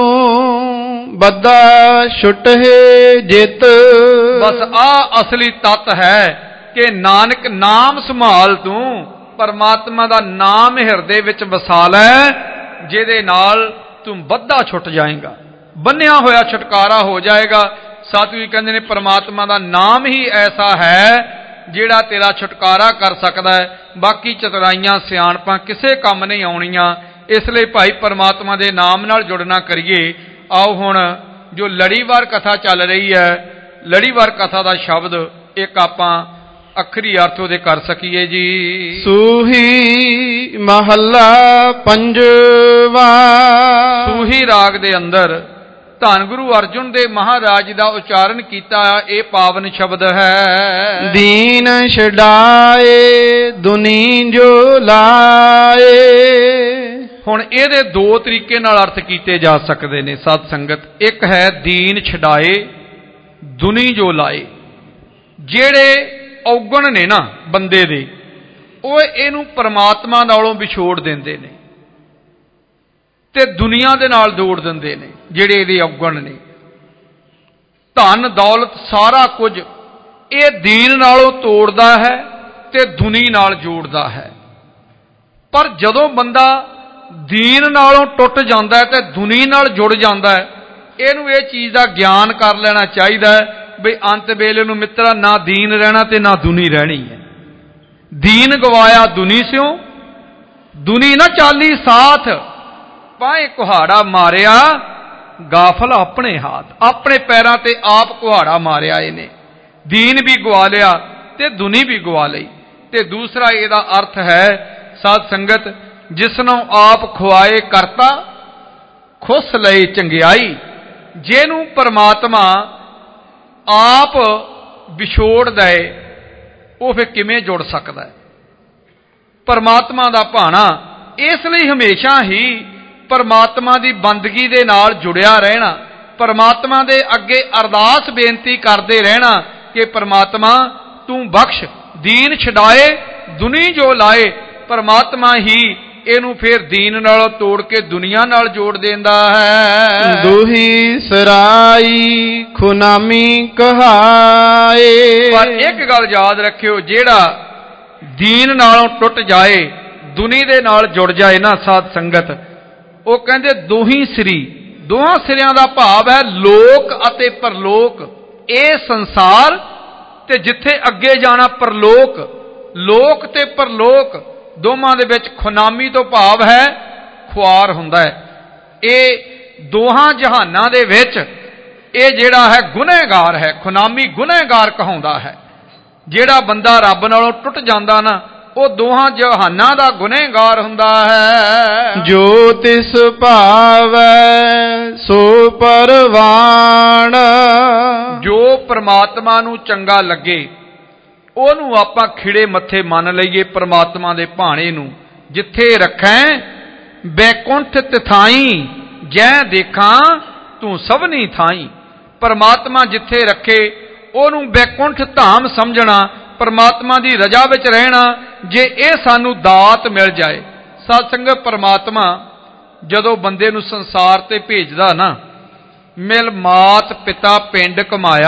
Speaker 3: ਤੂੰ ਬੱਦਾ ਛੁਟੇ ਜਿਤ।
Speaker 4: ਬਸ ਆ ਅਸਲੀ ਤੱਤ ਹੈ ਕਿ ਨਾਨਕ ਨਾਮ ਸੰਭਾਲ ਤੂੰ, ਪਰਮਾਤਮਾ ਦਾ ਨਾਮ ਹਿਰਦੇ ਵਿੱਚ ਵਸਾ ਲੈ, ਜਿਹਦੇ ਨਾਲ ਤੂੰ ਬੱਧਾ ਛੁੱਟ ਜਾਏਗਾ, ਬੰਨਿਆ ਹੋਇਆ ਛੁਟਕਾਰਾ ਹੋ ਜਾਏਗਾ। ਸਤਿਗੁਰੂ ਕਹਿੰਦੇ ਨੇ ਪਰਮਾਤਮਾ ਦਾ ਨਾਮ ਹੀ ਐਸਾ ਹੈ ਜਿਹੜਾ ਤੇਰਾ ਛੁਟਕਾਰਾ ਕਰ ਸਕਦਾ ਹੈ। ਬਾਕੀ ਚਤੁਰਾਈਆਂ ਸਿਆਣਪਾਂ ਕਿਸੇ ਕੰਮ ਨਹੀਂ ਆਉਣੀਆਂ। ਇਸ ਲਈ ਭਾਈ ਪਰਮਾਤਮਾ ਦੇ ਨਾਮ ਨਾਲ ਜੁੜਨਾ ਕਰੀਏ। ਆਓ ਹੁਣ ਜੋ ਲੜੀਵਾਰ ਕਥਾ ਚੱਲ ਰਹੀ ਹੈ, ਲੜੀਵਾਰ ਕਥਾ ਦਾ ਸ਼ਬਦ ਇੱਕ ਆਪਾਂ ਅਖਰੀ ਅਰਥ ਉਹਦੇ ਕਰ ਸਕੀਏ ਜੀ।
Speaker 3: ਸੂਹੀ ਮਹੱਲਾ ਪੰਜਵਾ।
Speaker 4: ਸੂਹੀ ਰਾਗ ਦੇ ਅੰਦਰ ਧੰਨ ਗੁਰੂ ਅਰਜੁਨ ਦੇਵ ਮਹਾਰਾਜ ਦਾ ਉਚਾਰਨ ਕੀਤਾ ਇਹ ਪਾਵਨ ਸ਼ਬਦ ਹੈ।
Speaker 3: ਦੀਨ ਛਡਾਏ ਦੁਨੀ ਜੋ ਲਾਏ।
Speaker 4: ਹੁਣ ਇਹਦੇ ਦੋ ਤਰੀਕੇ ਨਾਲ ਅਰਥ ਕੀਤੇ ਜਾ ਸਕਦੇ ਨੇ ਸਾਧ ਸੰਗਤ। ਇੱਕ ਹੈ ਦੀਨ ਛਡਾਏ ਦੁਨੀ ਜੋ ਲਾਏ। ਜਿਹੜੇ ਔਗਣ ਨੇ ਨਾ ਬੰਦੇ ਦੇ, ਉਹ ਇਹਨੂੰ ਪਰਮਾਤਮਾ ਨਾਲੋਂ ਵਿਛੋੜ ਦਿੰਦੇ ਨੇ ਤੇ ਦੁਨੀਆ ਦੇ ਨਾਲ ਜੋੜ ਦਿੰਦੇ ਨੇ। ਜਿਹੜੇ ਇਹਦੇ ਔਗਣ ਨੇ, ਧਨ ਦੌਲਤ ਸਾਰਾ ਕੁਝ ਇਹ ਦੀਨ ਨਾਲੋਂ ਤੋੜਦਾ ਹੈ ਤੇ ਦੁਨੀ ਨਾਲ ਜੋੜਦਾ ਹੈ। ਪਰ ਜਦੋਂ ਬੰਦਾ ਦੀਨ ਨਾਲੋਂ ਟੁੱਟ ਜਾਂਦਾ ਹੈ ਤੇ ਦੁਨੀ ਨਾਲ ਜੁੜ ਜਾਂਦਾ ਹੈ, ਇਹਨੂੰ ਇਹ ਚੀਜ਼ ਦਾ ਗਿਆਨ ਕਰ ਲੈਣਾ ਚਾਹੀਦਾ ਹੈ ਵੀ ਅੰਤ ਵੇਲੇ ਨੂੰ ਮਿੱਤਰਾ ਨਾ ਦੀਨ ਰਹਿਣਾ ਤੇ ਨਾ ਦੁਨੀ ਰਹਿਣੀ ਹੈ। ਦੀਨ ਗਵਾਇਆ ਦੁਨੀ ਸਿਓ, ਦੁਨੀ ਨਾ ਚਾਲੀ ਸਾਥ। ਪਾਏ ਕੁਹਾੜਾ ਮਾਰਿਆ ਗਾਫਲ ਆਪਣੇ ਹਾਥ। ਆਪਣੇ ਪੈਰਾਂ ਤੇ ਆਪ ਕੁਹਾੜਾ ਮਾਰਿਆ ਇਹਨੇ। ਦੀਨ ਵੀ ਗਵਾ ਲਿਆ ਤੇ ਦੁਨੀ ਵੀ ਗਵਾ ਲਈ। ਤੇ ਦੂਸਰਾ ਇਹਦਾ ਅਰਥ ਹੈ ਸਾਧ ਸੰਗਤ, ਜਿਸਨੂੰ ਆਪ ਖੁਆਏ ਕਰਤਾ ਖੁਸ ਲਈ ਚੰਗਿਆਈ। ਜਿਹਨੂੰ ਪਰਮਾਤਮਾ ਆਪ ਵਿਛੋੜ ਦਏ ਉਹ ਫਿਰ ਕਿਵੇਂ ਜੁੜ ਸਕਦਾ ਹੈ ਪਰਮਾਤਮਾ ਦਾ ਭਾਣਾ। ਇਸ ਲਈ ਹਮੇਸ਼ਾ ਹੀ ਪਰਮਾਤਮਾ ਦੀ ਬੰਦਗੀ ਦੇ ਨਾਲ ਜੁੜਿਆ ਰਹਿਣਾ, ਪਰਮਾਤਮਾ ਦੇ ਅੱਗੇ ਅਰਦਾਸ ਬੇਨਤੀ ਕਰਦੇ ਰਹਿਣਾ ਕਿ ਪਰਮਾਤਮਾ ਤੂੰ ਬਖਸ਼, ਦੀਨ ਛਡਾਏ ਦੁਨੀ ਜੋ ਲਾਏ। ਪਰਮਾਤਮਾ ਹੀ ਇਹਨੂੰ ਫਿਰ ਦੀਨ ਨਾਲੋਂ ਤੋੜ ਕੇ ਦੁਨੀਆ ਨਾਲ ਜੋੜ ਦਿੰਦਾ ਹੈ।
Speaker 3: ਦੁਹੀ ਸਰਾਈ ਖੁਨਾਮੀ ਕਹਾਏ।
Speaker 4: ਪਰ ਇੱਕ ਗੱਲ ਯਾਦ ਰੱਖਿਓ, ਜਿਹੜਾ ਦੀਨ ਨਾਲੋਂ ਟੁੱਟ ਜਾਏ, ਦੁਨੀ ਦੇ ਨਾਲ ਜੁੜ ਜਾਏ ਨਾ ਸਾਧ ਸੰਗਤ, ਉਹ ਕਹਿੰਦੇ ਦੋਹੀ ਸ੍ਰੀ। ਦੋਹਾਂ ਸਿਰਿਆਂ ਦਾ ਭਾਵ ਹੈ ਲੋਕ ਅਤੇ ਪਰਲੋਕ। ਇਹ ਸੰਸਾਰ ਤੇ ਜਿੱਥੇ ਅੱਗੇ ਜਾਣਾ ਪਰਲੋਕ। ਲੋਕ ਤੇ ਪਰਲੋਕ ਦੋਵਾਂ ਦੇ ਵਿੱਚ ਖੁਨਾਮੀ ਤੋਂ ਭਾਵ ਹੈ ਖੁਆਰ ਹੁੰਦਾ ਹੈ। ਇਹ ਦੋਹਾਂ ਜਹਾਨਾਂ ਦੇ ਵਿੱਚ ਇਹ ਜਿਹੜਾ ਹੈ ਗੁਨਹਗਾਰ ਹੈ। ਖੁਨਾਮੀ ਗੁਨਹਗਾਰ ਕਹਾਉਂਦਾ ਹੈ। ਜਿਹੜਾ ਬੰਦਾ ਰੱਬ ਨਾਲੋਂ ਟੁੱਟ ਜਾਂਦਾ ਨਾ, ਉਹ ਦੋਹਾਂ ਜਹਾਨਾਂ ਦਾ ਗੁਨਹਗਾਰ ਹੁੰਦਾ ਹੈ।
Speaker 3: ਜੋ ਤਿਸ ਭਾਵੈ ਸੋ ਪਰਵਾਣ।
Speaker 4: ਜੋ ਪ੍ਰਮਾਤਮਾ ਨੂੰ ਚੰਗਾ ਲੱਗੇ ਉਹਨੂੰ ਆਪਾਂ ਖਿੜੇ ਮੱਥੇ ਮੰਨ ਲਈਏ। ਪਰਮਾਤਮਾ ਦੇ ਭਾਣੇ ਨੂੰ ਜਿੱਥੇ ਰੱਖੈਂ ਬੈਕੁੰਠ ਤਿਥਾਈ, ਜੈ ਦੇਖਾਂ ਤੂੰ ਸਭਨੀ ਥਾਈ। ਪਰਮਾਤਮਾ ਜਿੱਥੇ ਰੱਖੇ ਉਹਨੂੰ ਬੈਕੁੰਠ ਧਾਮ ਸਮਝਣਾ, ਪਰਮਾਤਮਾ ਦੀ ਰਜ਼ਾ ਵਿੱਚ ਰਹਿਣਾ। ਜੇ ਇਹ ਸਾਨੂੰ ਦਾਤ ਮਿਲ ਜਾਏ ਸਾਧ ਸੰਗਤ, ਪਰਮਾਤਮਾ ਜਦੋਂ ਬੰਦੇ ਨੂੰ ਸੰਸਾਰ ਤੇ ਭੇਜਦਾ ਨਾ, ਮਿਲ ਮਾਤ ਪਿਤਾ ਪਿੰਡ ਕਮਾਇਆ,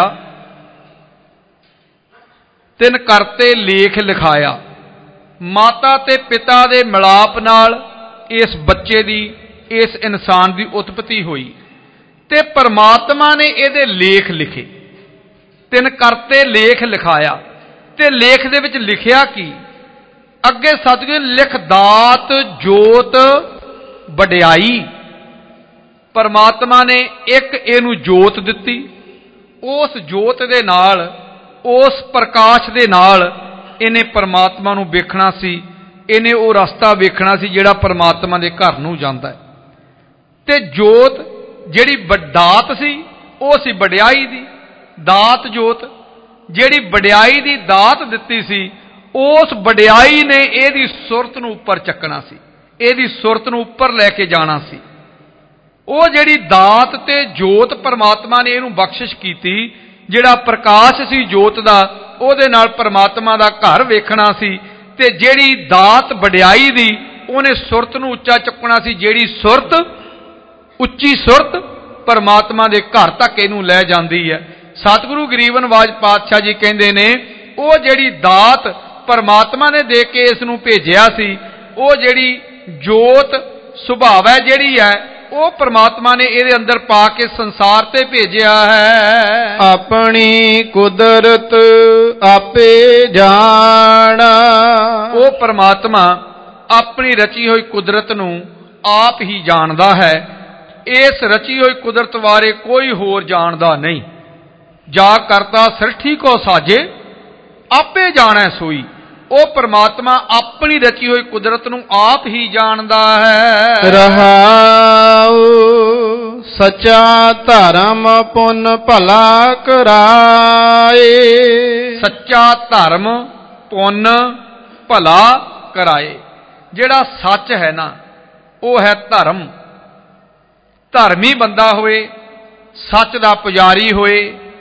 Speaker 4: ਤਿਨ ਕਰਤੇ ਲੇਖ ਲਿਖਾਇਆ। ਮਾਤਾ ਤੇ ਪਿਤਾ ਦੇ ਮਿਲਾਪ ਨਾਲ ਇਸ ਬੱਚੇ ਦੀ, ਇਸ ਇਨਸਾਨ ਦੀ ਉਤਪਤੀ ਹੋਈ ਤੇ ਪਰਮਾਤਮਾ ਨੇ ਇਹਦੇ ਲੇਖ ਲਿਖੇ। ਤਿਨ ਕਰਤੇ ਲੇਖ ਲਿਖਾਇਆ ਤੇ ਲੇਖ ਦੇ ਵਿੱਚ ਲਿਖਿਆ ਕੀ? ਅੱਗੇ ਸਤਿਗੁਰ ਲਿਖ ਦਾਤ ਜੋਤ ਵਡਿਆਈ। ਪਰਮਾਤਮਾ ਨੇ ਇੱਕ ਇਹਨੂੰ ਜੋਤ ਦਿੱਤੀ। ਉਸ ਜੋਤ ਦੇ ਨਾਲ, ਉਸ ਪ੍ਰਕਾਸ਼ ਦੇ ਨਾਲ ਇਹਨੇ ਪਰਮਾਤਮਾ ਨੂੰ ਵੇਖਣਾ ਸੀ। ਇਹਨੇ ਉਹ ਰਸਤਾ ਵੇਖਣਾ ਸੀ ਜਿਹੜਾ ਪਰਮਾਤਮਾ ਦੇ ਘਰ ਨੂੰ ਜਾਂਦਾ ਹੈ। ਤੇ ਜੋਤ ਜਿਹੜੀ ਦਾਤ ਸੀ ਉਹ ਸੀ ਵਡਿਆਈ ਦੀ। ਦਾਤ ਜੋਤ ਜਿਹੜੀ ਵਡਿਆਈ ਦੀ ਦਾਤ ਦਿੱਤੀ ਸੀ, ਉਸ ਵਡਿਆਈ ਨੇ ਇਹਦੀ ਸੁਰਤ ਨੂੰ ਉੱਪਰ ਚੱਕਣਾ ਸੀ, ਇਹਦੀ ਸੁਰਤ ਨੂੰ ਉੱਪਰ ਲੈ ਕੇ ਜਾਣਾ ਸੀ। ਉਹ ਜਿਹੜੀ ਦਾਤ ਤੇ ਜੋਤ ਪਰਮਾਤਮਾ ਨੇ ਇਹਨੂੰ ਬਖਸ਼ਿਸ਼ ਕੀਤੀ, ਜਿਹੜਾ ਪ੍ਰਕਾਸ਼ ਸੀ ਜੋਤ ਦਾ, ਉਹਦੇ ਨਾਲ ਪਰਮਾਤਮਾ ਦਾ ਘਰ ਵੇਖਣਾ ਸੀ। ਤੇ ਜਿਹੜੀ ਦਾਤ ਵਡਿਆਈ ਦੀ, ਉਹਨੇ ਸੁਰਤ ਨੂੰ ਉੱਚਾ ਚੁੱਕਣਾ ਸੀ। ਜਿਹੜੀ ਸੁਰਤ, ਉੱਚੀ ਸੁਰਤ ਪਰਮਾਤਮਾ ਦੇ ਘਰ ਤੱਕ ਇਹਨੂੰ ਲੈ ਜਾਂਦੀ ਹੈ। ਸਤਿਗੁਰੂ ਗਰੀਬ ਨਿਵਾਜ ਪਾਤਸ਼ਾਹ ਜੀ ਕਹਿੰਦੇ ਨੇ, ਉਹ ਜਿਹੜੀ ਦਾਤ ਪਰਮਾਤਮਾ ਨੇ ਦੇ ਕੇ ਇਸ ਨੂੰ ਭੇਜਿਆ ਸੀ, ਉਹ ਜਿਹੜੀ ਜੋਤ ਸੁਭਾਵ ਹੈ ਜਿਹੜੀ ਹੈ, ਉਹ ਪਰਮਾਤਮਾ ਨੇ ਇਹਦੇ ਅੰਦਰ ਪਾ ਕੇ ਸੰਸਾਰ ਤੇ ਭੇਜਿਆ ਹੈ।
Speaker 3: ਆਪਣੀ ਕੁਦਰਤ ਆਪੇ ਜਾਣਾ,
Speaker 4: ਉਹ ਪਰਮਾਤਮਾ ਆਪਣੀ ਰਚੀ ਹੋਈ ਕੁਦਰਤ ਨੂੰ ਆਪ ਹੀ ਜਾਣਦਾ ਹੈ। ਇਸ ਰਚੀ ਹੋਈ ਕੁਦਰਤ ਬਾਰੇ ਕੋਈ ਹੋਰ ਜਾਣਦਾ ਨਹੀਂ। ਜਾ ਕਰਤਾ ਸ੍ਰਿਸ਼ਟੀ ਕੋ ਸਾਜੇ, ਆਪੇ ਜਾਣੈ ਸੋਈ। ਉਹ ਪਰਮਾਤਮਾ ਆਪਣੀ ਰਚੀ ਹੋਈ ਕੁਦਰਤ ਨੂੰ ਆਪ ਹੀ ਜਾਣਦਾ ਹੈ।
Speaker 3: ਰਹਾਉ ਸੱਚਾ ਧਰਮ ਪੁੰਨ ਭਲਾ ਕਰਾਏ,
Speaker 4: ਸੱਚਾ ਧਰਮ ਪੁੰਨ ਭਲਾ ਕਰਾਏ। ਜਿਹੜਾ ਸੱਚ ਹੈ ਨਾ, ਉਹ ਹੈ ਧਰਮ। ਧਰਮੀ ਬੰਦਾ ਹੋਏ, ਸੱਚ ਦਾ ਪੁਜਾਰੀ ਹੋਏ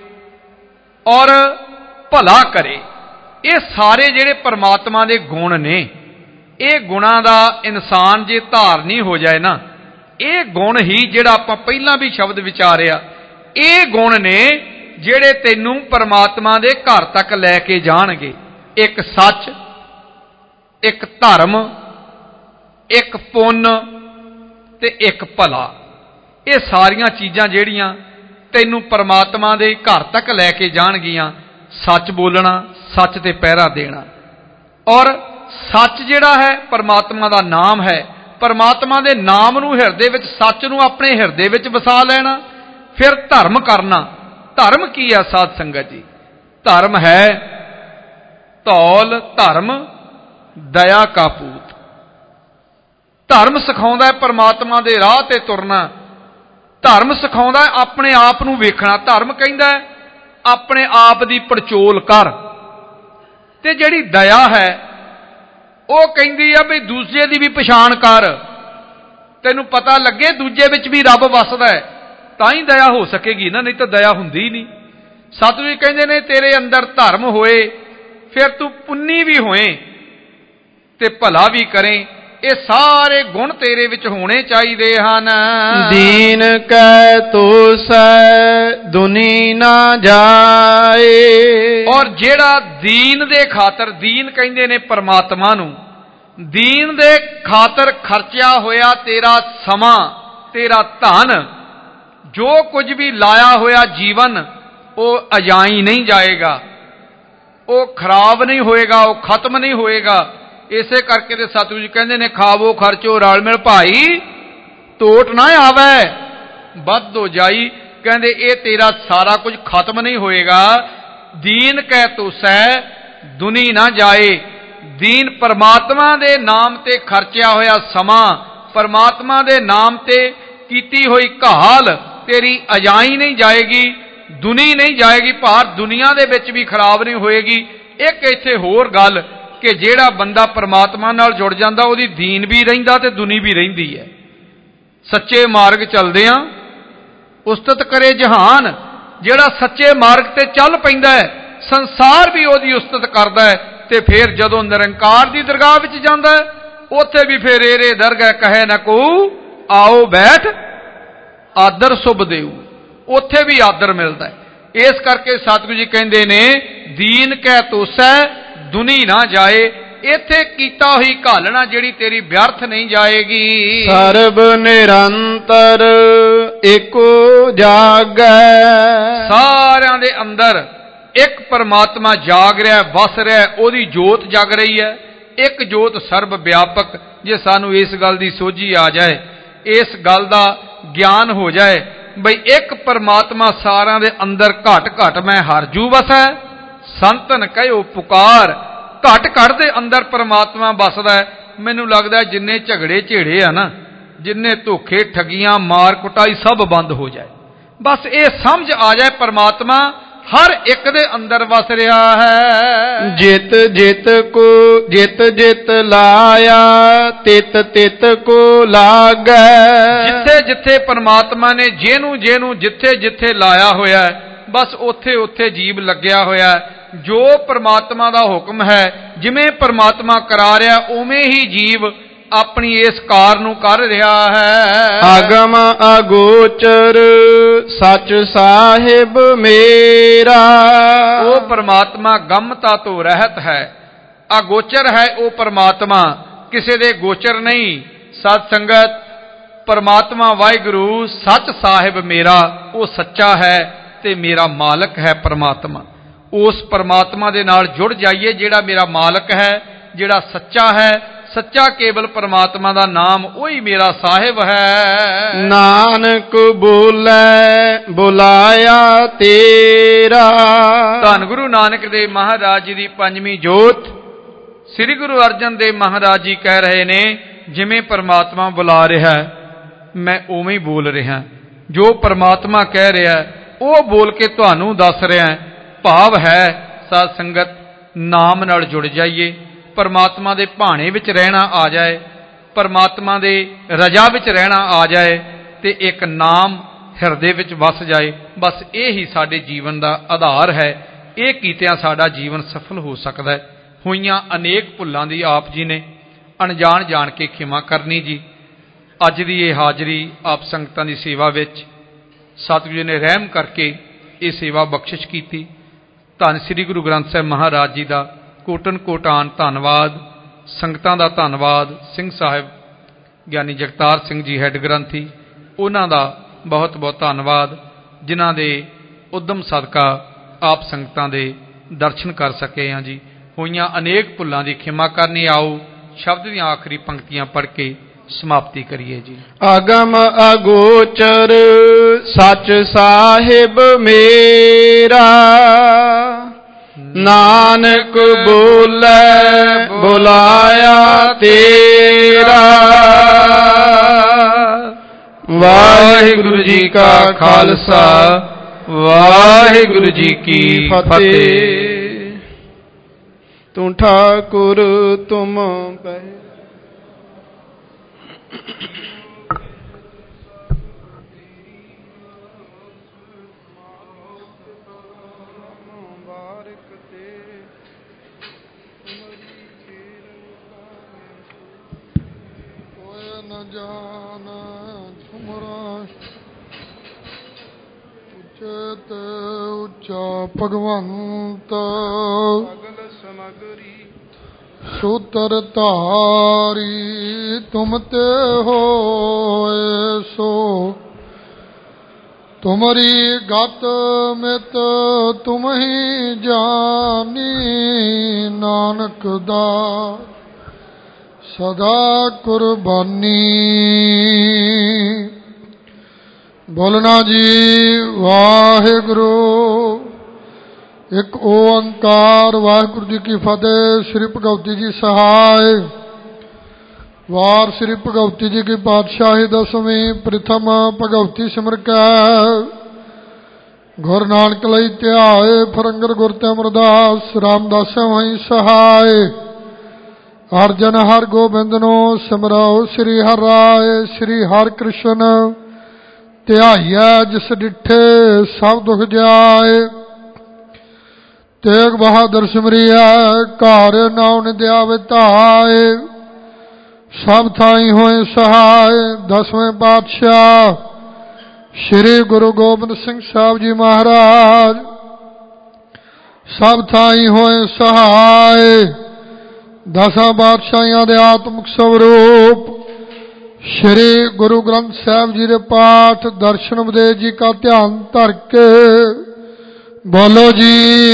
Speaker 4: ਔਰ ਭਲਾ ਕਰੇ, ਇਹ ਸਾਰੇ ਜਿਹੜੇ ਪਰਮਾਤਮਾ ਦੇ ਗੁਣ ਨੇ, ਇਹ ਗੁਣਾਂ ਦਾ ਇਨਸਾਨ ਜੇ ਧਾਰਨੀ ਹੋ ਜਾਏ ਨਾ, ਇਹ ਗੁਣ ਹੀ ਜਿਹੜਾ ਆਪਾਂ ਪਹਿਲਾਂ ਵੀ ਸ਼ਬਦ ਵਿਚਾਰਿਆ, ਇਹ ਗੁਣ ਨੇ ਜਿਹੜੇ ਤੈਨੂੰ ਪਰਮਾਤਮਾ ਦੇ ਘਰ ਤੱਕ ਲੈ ਕੇ ਜਾਣਗੇ। ਇੱਕ ਸੱਚ, ਇੱਕ ਧਰਮ, ਇੱਕ ਪੁੰਨ ਤੇ ਇੱਕ ਭਲਾ। ਇਹ ਸਾਰੀਆਂ ਚੀਜ਼ਾਂ ਜਿਹੜੀਆਂ ਤੈਨੂੰ ਪਰਮਾਤਮਾ ਦੇ ਘਰ ਤੱਕ ਲੈ ਕੇ ਜਾਣਗੀਆਂ। ਸੱਚ ਬੋਲਣਾ, ਸੱਚ ਤੇ ਪਹਿਰਾ ਦੇਣਾ, ਔਰ ਸੱਚ ਜਿਹੜਾ ਹੈ ਪਰਮਾਤਮਾ ਦਾ ਨਾਮ ਹੈ। ਪਰਮਾਤਮਾ ਦੇ ਨਾਮ ਨੂੰ ਹਿਰਦੇ ਵਿੱਚ, ਸੱਚ ਨੂੰ ਆਪਣੇ ਹਿਰਦੇ ਵਿੱਚ ਵਸਾ ਲੈਣਾ। ਫਿਰ ਧਰਮ ਕਰਨਾ। ਧਰਮ ਕੀ ਹੈ ਸਾਧ ਸੰਗਤ ਜੀ? ਧਰਮ ਹੈ ਧੌਲ ਧਰਮ ਦਇਆ ਕਾ ਪੂਤ। ਧਰਮ ਸਿਖਾਉਂਦਾ ਹੈ ਪਰਮਾਤਮਾ ਦੇ ਰਾਹ ਤੇ ਤੁਰਨਾ। ਧਰਮ ਸਿਖਾਉਂਦਾ ਹੈ ਆਪਣੇ ਆਪ ਨੂੰ ਵੇਖਣਾ। ਧਰਮ ਕਹਿੰਦਾ ਹੈ ਆਪਣੇ ਆਪ ਦੀ ਪੜਚੋਲ ਕਰ। ਤੇ ਜਿਹੜੀ ਦਇਆ ਹੈ ਉਹ ਕਹਿੰਦੀ ਆ ਵੀ ਦੂਜੇ ਦੀ ਵੀ ਪਛਾਣ ਕਰ। ਤੈਨੂੰ ਪਤਾ ਲੱਗੇ ਦੂਜੇ ਵਿੱਚ ਵੀ ਰੱਬ ਵਸਦਾ ਹੈ, ਤਾਂ ਹੀ ਦਇਆ ਹੋ ਸਕੇਗੀ ਨਾ, ਨਹੀਂ ਤਾਂ ਦਇਆ ਹੁੰਦੀ ਨਹੀਂ। ਸਤਿਗੁਰੂ ਜੀ ਕਹਿੰਦੇ ਨੇ ਤੇਰੇ ਅੰਦਰ ਧਰਮ ਹੋਏ, ਫਿਰ ਤੂੰ ਪੁੰਨੀ ਵੀ ਹੋਏ ਤੇ ਭਲਾ ਵੀ ਕਰੇ। ਇਹ ਸਾਰੇ ਗੁਣ ਤੇਰੇ ਵਿੱਚ ਹੋਣੇ ਚਾਹੀਦੇ ਹਨ।
Speaker 3: ਦੀਨ ਕੈ ਤੋਸੈ ਦੁਨੀ ਨਾ ਜਾਏ,
Speaker 4: ਔਰ ਜਿਹੜਾ ਦੀਨ ਦੇ ਖਾਤਰ, ਦੀਨ ਕਹਿੰਦੇ ਨੇ ਪਰਮਾਤਮਾ ਨੂੰ, ਦੀਨ ਦੇ ਖਾਤਰ ਖਰਚਿਆ ਹੋਇਆ ਤੇਰਾ ਸਮਾਂ, ਤੇਰਾ ਧਨ, ਜੋ ਕੁਝ ਵੀ ਲਾਇਆ ਹੋਇਆ ਜੀਵਨ, ਉਹ ਅਜਾਈ ਨਹੀਂ ਜਾਏਗਾ, ਉਹ ਖਰਾਬ ਨਹੀਂ ਹੋਏਗਾ, ਉਹ ਖਤਮ ਨਹੀਂ ਹੋਏਗਾ। ਇਸੇ ਕਰਕੇ ਤੇ ਸਤਿਗੁਰੂ ਜੀ ਕਹਿੰਦੇ ਨੇ ਖਾਵੋ ਖਰਚੋ ਰਲ ਮਿਲ ਭਾਈ, ਟੋਟ ਨਾ ਆਵੇ ਵੱਧ ਹੋ ਜਾਈ। ਕਹਿੰਦੇ ਇਹ ਤੇਰਾ ਸਾਰਾ ਕੁਝ ਖਤਮ ਨਹੀਂ ਹੋਏਗਾ। ਦੀਨ ਕਹਿ ਤੋਸੈ ਦੁਨੀ ਨਾ ਜਾਏ। ਦੀਨ ਪਰਮਾਤਮਾ ਦੇ ਨਾਮ ਤੇ ਖਰਚਿਆ ਹੋਇਆ ਸਮਾਂ, ਪਰਮਾਤਮਾ ਦੇ ਨਾਮ ਤੇ ਕੀਤੀ ਹੋਈ ਘਾਲ ਤੇਰੀ ਅਜਾਈ ਨਹੀਂ ਜਾਏਗੀ, ਦੁਨੀ ਨਹੀਂ ਜਾਏਗੀ, ਭਾਰ ਦੁਨੀਆ ਦੇ ਵਿੱਚ ਵੀ ਖਰਾਬ ਨਹੀਂ ਹੋਏਗੀ। ਇੱਕ ਇੱਥੇ ਹੋਰ ਗੱਲ ਕਿ ਜਿਹੜਾ ਬੰਦਾ ਪਰਮਾਤਮਾ ਨਾਲ ਜੁੜ ਜਾਂਦਾ, ਉਹਦੀ ਦੀਨ ਵੀ ਰਹਿੰਦਾ ਤੇ ਦੁਨੀ ਵੀ ਰਹਿੰਦੀ ਹੈ। ਸੱਚੇ ਮਾਰਗ ਚੱਲਦੇ ਆ ਉਸਤਤ ਕਰੇ ਜਹਾਨ। ਜਿਹੜਾ ਸੱਚੇ ਮਾਰਗ ਤੇ ਚੱਲ ਪੈਂਦਾ ਹੈ, ਸੰਸਾਰ ਵੀ ਉਹਦੀ ਉਸਤਤ ਕਰਦਾ ਹੈ। ਤੇ ਫਿਰ ਜਦੋਂ ਨਿਰੰਕਾਰ ਦੀ ਦਰਗਾਹ ਵਿੱਚ ਜਾਂਦਾ ਹੈ, ਉੱਥੇ ਵੀ ਫਿਰ ਏਰੇ ਦਰਗਾਹ ਕਹੇ ਨਾ ਕੋ ਆਓ ਬੈਠ ਆਦਰ ਸੁਭ ਦੇਊ, ਉੱਥੇ ਵੀ ਆਦਰ ਮਿਲਦਾ ਹੈ। ਇਸ ਕਰਕੇ ਸਤਿਗੁਰੂ ਜੀ ਕਹਿੰਦੇ ਨੇ ਦੀਨ ਕਹਿ ਤੋਸੈ ਦੁਨੀ ਨਾ ਜਾਏ। ਇੱਥੇ ਕੀਤਾ ਹੋਈ ਘਾਲਣਾ ਜਿਹੜੀ ਤੇਰੀ ਵਿਅਰਥ ਨਹੀਂ ਜਾਏਗੀ।
Speaker 3: ਸਰਬ ਨਿਰੰਤਰ ਏਕੋ ਜਾਗੈ,
Speaker 4: ਸਾਰਿਆਂ ਦੇ ਅੰਦਰ ਇੱਕ ਪਰਮਾਤਮਾ ਜਾਗ ਰਿਹਾ, ਵਸ ਰਿਹਾ, ਉਹਦੀ ਜੋਤ ਜਗ ਰਹੀ ਹੈ। ਇੱਕ ਜੋਤ ਸਰਬ ਵਿਆਪਕ। ਜੇ ਸਾਨੂੰ ਇਸ ਗੱਲ ਦੀ ਸੋਝੀ ਆ ਜਾਏ, ਇਸ ਗੱਲ ਦਾ ਗਿਆਨ ਹੋ ਜਾਏ ਬਈ ਇੱਕ ਪਰਮਾਤਮਾ ਸਾਰਿਆਂ ਦੇ ਅੰਦਰ ਘਟ ਘਟ ਮੈਂ ਹਰਜੂ ਵਸੈ, ਸੰਤਨ ਕਹਿਓ ਪੁਕਾਰ। ਘਟ ਘਟ ਦੇ ਅੰਦਰ ਪਰਮਾਤਮਾ ਵਸਦਾ ਹੈ। ਮੈਨੂੰ ਲੱਗਦਾ ਜਿੰਨੇ ਝਗੜੇ ਝੇੜੇ ਆ ਨਾ, ਜਿੰਨੇ ਧੋਖੇ ਠੱਗੀਆਂ ਮਾਰ ਕੁਟਾਈ ਸਭ ਬੰਦ ਹੋ ਜਾਏ। ਬਸ ਇਹ ਸਮਝ ਆ ਜਾਏ ਪਰਮਾਤਮਾ ਹਰ ਇੱਕ ਦੇ ਅੰਦਰ ਵਸ ਰਿਹਾ ਹੈ।
Speaker 3: ਜਿਤ ਜਿਤ ਕੋ ਜਿਤ ਜਿਤ ਲਾਇਆ ਤਿਤ ਤਿਤ ਕੋ ਲਾਗੈ।
Speaker 4: ਜਿੱਥੇ ਜਿੱਥੇ ਪਰਮਾਤਮਾ ਨੇ ਜਿਹਨੂੰ ਜਿਹਨੂੰ ਜਿੱਥੇ ਜਿੱਥੇ ਲਾਇਆ ਹੋਇਆ ਹੈ, ਬਸ ਉੱਥੇ ਉੱਥੇ ਜੀਵ ਲੱਗਿਆ ਹੋਇਆ ਹੈ। ਜੋ ਪਰਮਾਤਮਾ ਦਾ ਹੁਕਮ ਹੈ, ਜਿਵੇਂ ਪਰਮਾਤਮਾ ਕਰਾ ਰਿਹਾ, ਉਵੇਂ ਹੀ ਜੀਵ ਆਪਣੀ ਇਸ ਕਾਰ ਨੂੰ ਕਰ ਰਿਹਾ ਹੈ।
Speaker 3: ਆਗਮ ਅਗੋਚਰ ਸੱਚ ਸਾਹਿਬ ਮੇਰਾ।
Speaker 4: ਉਹ ਪਰਮਾਤਮਾ ਗਮਤਾ ਤੋਂ ਰਹਿਤ ਹੈ, ਅਗੋਚਰ ਹੈ। ਉਹ ਪਰਮਾਤਮਾ ਕਿਸੇ ਦੇ ਗੋਚਰ ਨਹੀਂ। ਸਤ ਸੰਗਤ, परमात्मा वाहिगुरु सच साहिब मेरा, वो सच्चा है ते मेरा मालक है परमात्मा। उस परमात्मा दे नाल जुड़ जाइए जिहड़ा मेरा मालक है, जिहड़ा सच्चा है। सच्चा केवल परमात्मा दा नाम वही मेरा साहिब है।
Speaker 3: नानक बोले बुलाया तेरा।
Speaker 4: धन गुरु नानक देव महाराज जी दी पंजवीं जोत श्री गुरु अर्जन देव महाराज जी कह रहे ने, जिवें परमात्मा बुला रहा है मैं उवें ही बोल रहा। जो परमात्मा कह रहा है वो बोल के तुहानू दस रहा है। भाव है साध संगत नाम नाल जुड़ जाइए, परमात्मा दे भाणे विच रहना आ जाए, परमात्मा दे रजा विच रहना आ जाए, ते एक नाम हिरदे विच वस जाए। बस ये ही साडे जीवन का आधार है। ये कीतियां साडा जीवन सफल हो सकता है। होइयां अनेक भुल्लां दी आप जी ने अनजान जान के खिमा करनी जी। अज दी ये हाजरी आप संगतां दी सेवा विच सतगुरु जी ने रहम करके ये सेवा बख्शिश की। धन श्री गुरु ग्रंथ साहिब महाराज जी का कोटन कोटान धन्नवाद। संगतां दा धन्नवाद। सिंह साहिब ज्ञानी जगतार सिंह जी हैड ग्रंथी, उन्हां दा बहुत बहुत धन्नवाद जिन्हां दे उद्यम सदका आप संगतां दे दर्शन कर सके हैं जी। होइयां अनेक भुल्लां दी खिमा करनी। आओ शब्द दी आखिरी पंक्तियां पढ़ के समाप्ति करिए जी।
Speaker 3: अगम अगोचर सच साहिब मेरा, नानक बोले बुलाया तेरा। वाहिगुरु जी का खालसा, वाहिगुरु जी की फतेह। तू ठाकुर तुम पह जान तुमरा उच्चत उच्चा भगवंत, सगल समगरी सूतर तारी तुम ते होए सो। तुमरी गत मित तुम ही जानी, नानक दा सदा कुर्बानी। बोलना जी वाहिगुरु एक ओंकार। वाहिगुरु जी की फतेह। श्री भगवती जी सहाय। वार श्री भगवती जी की पातशाही दसवीं प्रथम भगवती सिमर कै, गुरु नानक लई ध्याए फरंगर गुर ते अमरदास रामदास वहीं सहाय। अर्जन हर गोबिंद नो सिमराओ श्री हर राय। श्री हर कृष्ण ध्याइया जिस डिठे सब दुख जाए, तेग बहादुर सिमरिया घर नाउ निद्या विताए। सब थाई होए सहाय दसवें पातशाह श्री गुरु गोबिंद सिंह साहब जी महाराज। सब थाई होए सहाय दसा बादशाहियां दे आत्मक स्वरूप श्री गुरु ग्रंथ साहिब जी के पाठ दर्शन उपदेश जी का ध्यान धर के बोलो जी।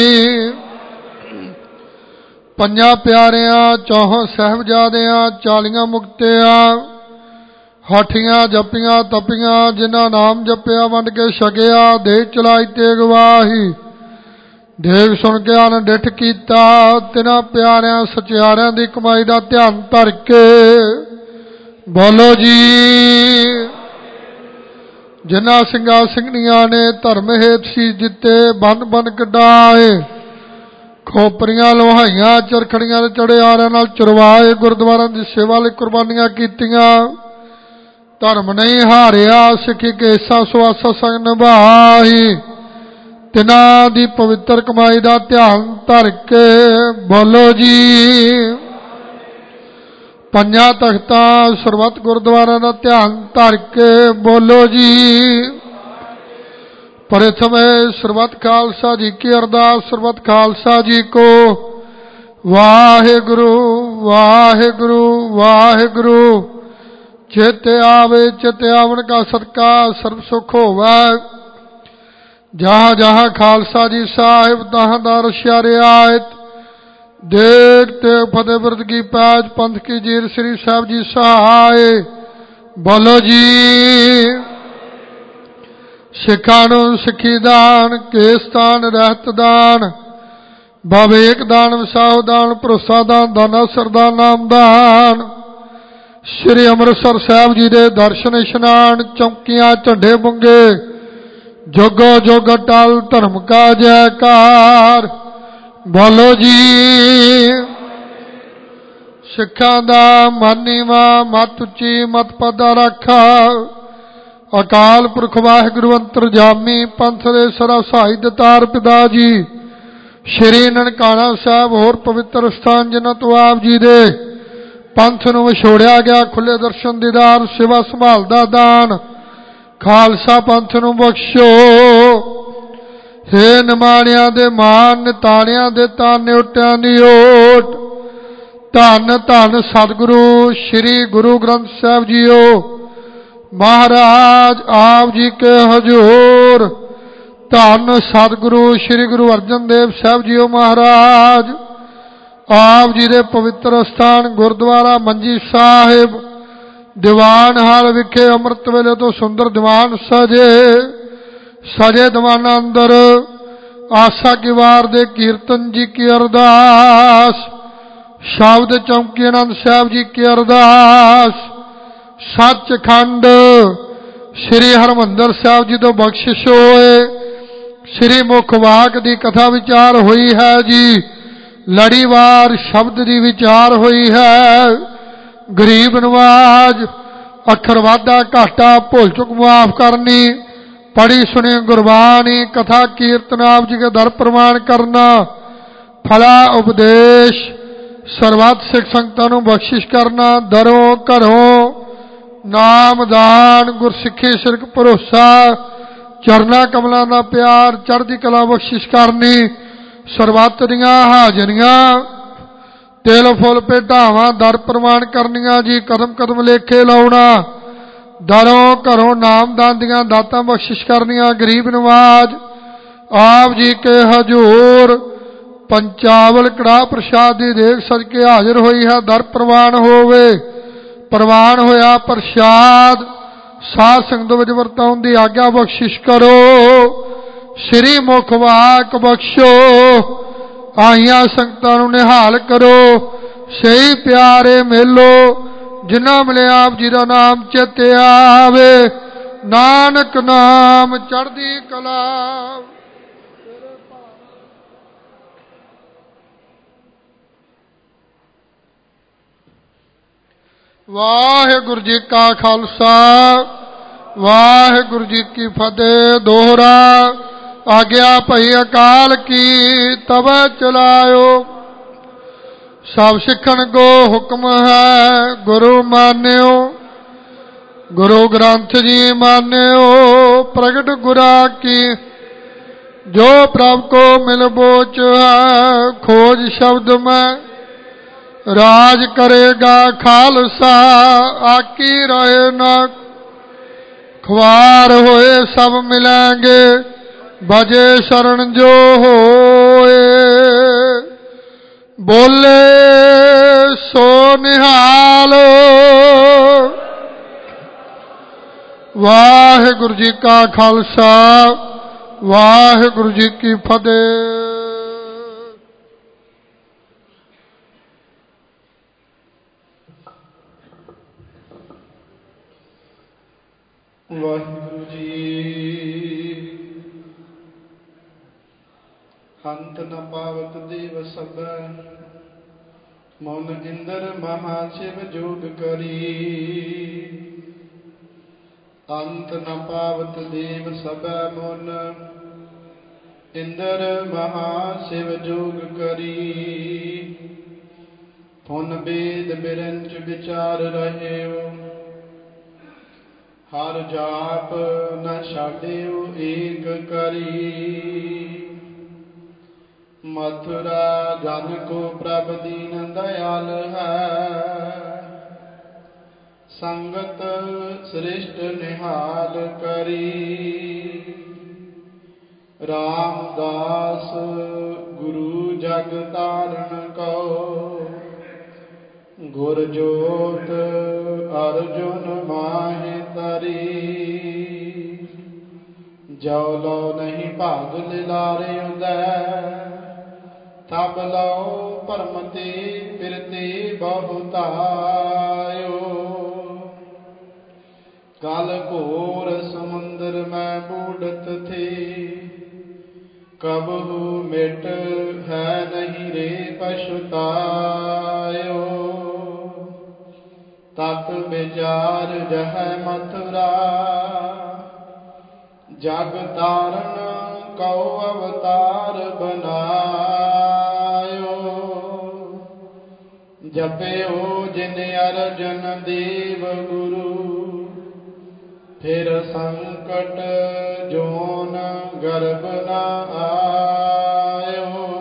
Speaker 3: पंजा प्यारिया चौहां साहिबजादियां चालियां मुक्तियां हाठियां जपियां तपियां जिन्हां नाम जपिया वंड के छकिया दे चलाई ते गवाही देख सुन के आन डिठ कीता तिन्हां प्यारियां सचियारियां दी कमाई दा ध्यान धर के बोलो जी। जिन्हां सिंघां ਸਿੰਘਣੀਆਂ ने धर्म हेत सी जिते बन बन कढाए खोपरियां लोहाइयां चरखड़ियां चढ़े आरियां नाल चरवाए गुरुद्वारा दी सेवा लई कुर्बानियां कीतियां धर्म नहीं हारिया सिखी केसा सुआसा संग निभाई तिन्हां दी पवित्र कमाई दा ध्यान धर के बोलो जी। पंजा तख्तां सरबत गुरुद्वारा दा ध्यान धर के बोलो जी। प्रथम सरबत खालसा जी की अरदास। सरबत खालसा जी को वाहिगुरु वाहिगुरु वाहिगुरु। चेते आवे चित आवन का सदका सर्व सुख होवै। जहाँ जहाँ खालसा जी साहिब तहाँ दा रशिया रियायत। देखते फतेह बिरद की पैज पंथ की जीर श्री साहब जी सहाय। बोलो जी। सिखां नूं सिखी दान, केस दान, रहत दान, विवेक दान, विसाह दान, भरोसा दान, दाना सरदान नाम दान। श्री अमृतसर साहब जी दे दर्शन इशनान, चौकियां झंडे बुंगे, जोगो जोग टल धर्म का जयकार। बोलो जी। सिखां दा मन नीवा, मत उची मत पदा रखा। अकाल पुरख वाहिगुरु अंतरजामी, पंथ दे सरा सहाय दतार पिता जी श्री ननकाना साहब होर पवित्र स्थान जिन्हां तो आप जी दे पंथ नूं विछोड़िया गया, खुले दर्शन दीदार, सेवा संभाल दा दान, खालसा पंथ नूं बख्शो। हे निमाणियां दे मान, निताणियां दे तान, निउटियां दी ओट। धन धन सतगुरु श्री गुरु ग्रंथ साहब जीओ महाराज आप जी के हजूर। धन सतगुरु श्री गुरु अर्जन देव साहब जीओ महाराज आप जी दे पवित्र स्थान गुरुद्वारा मंजी साहिब दीवान हाल विखे अमृत वेले तो सुंदर दीवान सजे। सजे दीवाना अंदर आशा की वार दे कीर्तन जी की अरदास, शब्द चौंकी आनंद साहब जी की अरदास। सचखंड श्री हरमंदर साहब जी तो बख्शिश होए। श्री मुखवाक दी कथा विचार हुई है जी, लड़ीवार शब्द दी विचार हुई है। गरीब नवाज अखर वाधा घाटा भुल चुक माफ करनी, पढ़ी सुनी गुरबानी कथा कीर्तन आप जी के दर प्रमाण करना, फला उपदेश सर्वत सिख संगतां नूं बख्शिश करना, दरों घरों नाम दान गुरसिखी सिरक भरोसा, चरना कमलों का प्यार चढ़ती कला बख्शिश करनी, सरबत दियां हाजरियां तिल फुल भेटावां दर प्रमाण करनियां जी, कदम कदम लेखे लाउणा, दरों घरों नाम दान दियां दातां बख्शिश करनियां। गरीब नवाज आप जी के हजूर पंचावल कड़ाह प्रसाद की देख सदके हाजिर हुई है, दर प्रवान होवे। प्रवान होया प्रसाद साध संगत विच वरताउण दी आग्या बख्शिश करो। श्री मुखवाक बख्शो, आईयां संगतां नूं निहाल करो। सही प्यारे मेलो जिन्हां मिले आप जी दा नाम चेते आवे, नानक नाम चढ़दी कला। वाहिगुरु जी का खालसा वाहिगुरु जी की फतेह। दोहरा आज्ञा भई अकाल की तब चलायो। सब सिखन को हुक्म है गुरु मान्यो, गुरु ग्रंथ जी मान्यो। प्रगट गुरा की जो प्रभु को मिल बोच है, खोज शब्द में राज करेगा खालसा। आकी रहे न ख्वार होए सब मिलेंगे, बजे शरण जो होए। बोले सो निहाल। वाहिगुरु जी का खालसा वाहिगुरु जी की फतेह।
Speaker 1: वाहिगुरु जी अंत न पावत देव सब, मन इंद्र महाशिव जोग करी। अंत न पावत देव सब, मन इंद्र महाशिव जोग करी। पुन वेद बिरंच विचार रहे, हर जाप न छाड़ियो एक करी। मथुरा जन को प्रभ दीन दयाल है, ਸੰਗਤ ਸ੍ਰਿਸ਼ਟ ਨਿਹਾਲ ਕਰੀ। ਰਾਮਦਾਸ ਗੁਰੂ ਜਗ ਤਾਰਨ ਕਉ, ਗੁਰ ਜੋਤ ਅਰਜੁਨ ਮਾਹਿ ਤਰੀ। ਜੋ ਲਉ ਨਹੀਂ ਭਾਗ ਲਿਲਾਰੇ ਉਦੈ, ਤਬ ਲਉ ਭਰਮ ਤੇ ਫਿਰਤੇ ਬਹੁਤਾਇਓ। ਕਲ ਘੋਰ ਸਮੁੰਦਰ ਮੈਂ ਬੂਡਤ ਥੇ, ਕਬਹੂ ਮਿਟ ਹੈ ਨਹੀਂ ਰੇ ਪਛੁਤਾਇਓ। ਤਤ ਵਿਚਾਰ ਜਹ ਮਥੁਰਾ, ਜਗ ਤਾਰਨ ਕਉ ਅਵਤਾਰ ਬਨਾਇਓ। ਜਪਿਓ ਜਿਨ ਅਰਜਨ ਦੇਵ ਗੁਰੂ, ਫਿਰ ਸੰਕਟ ਜੋਨ ਗਰਭ ਨ ਆਇਓ।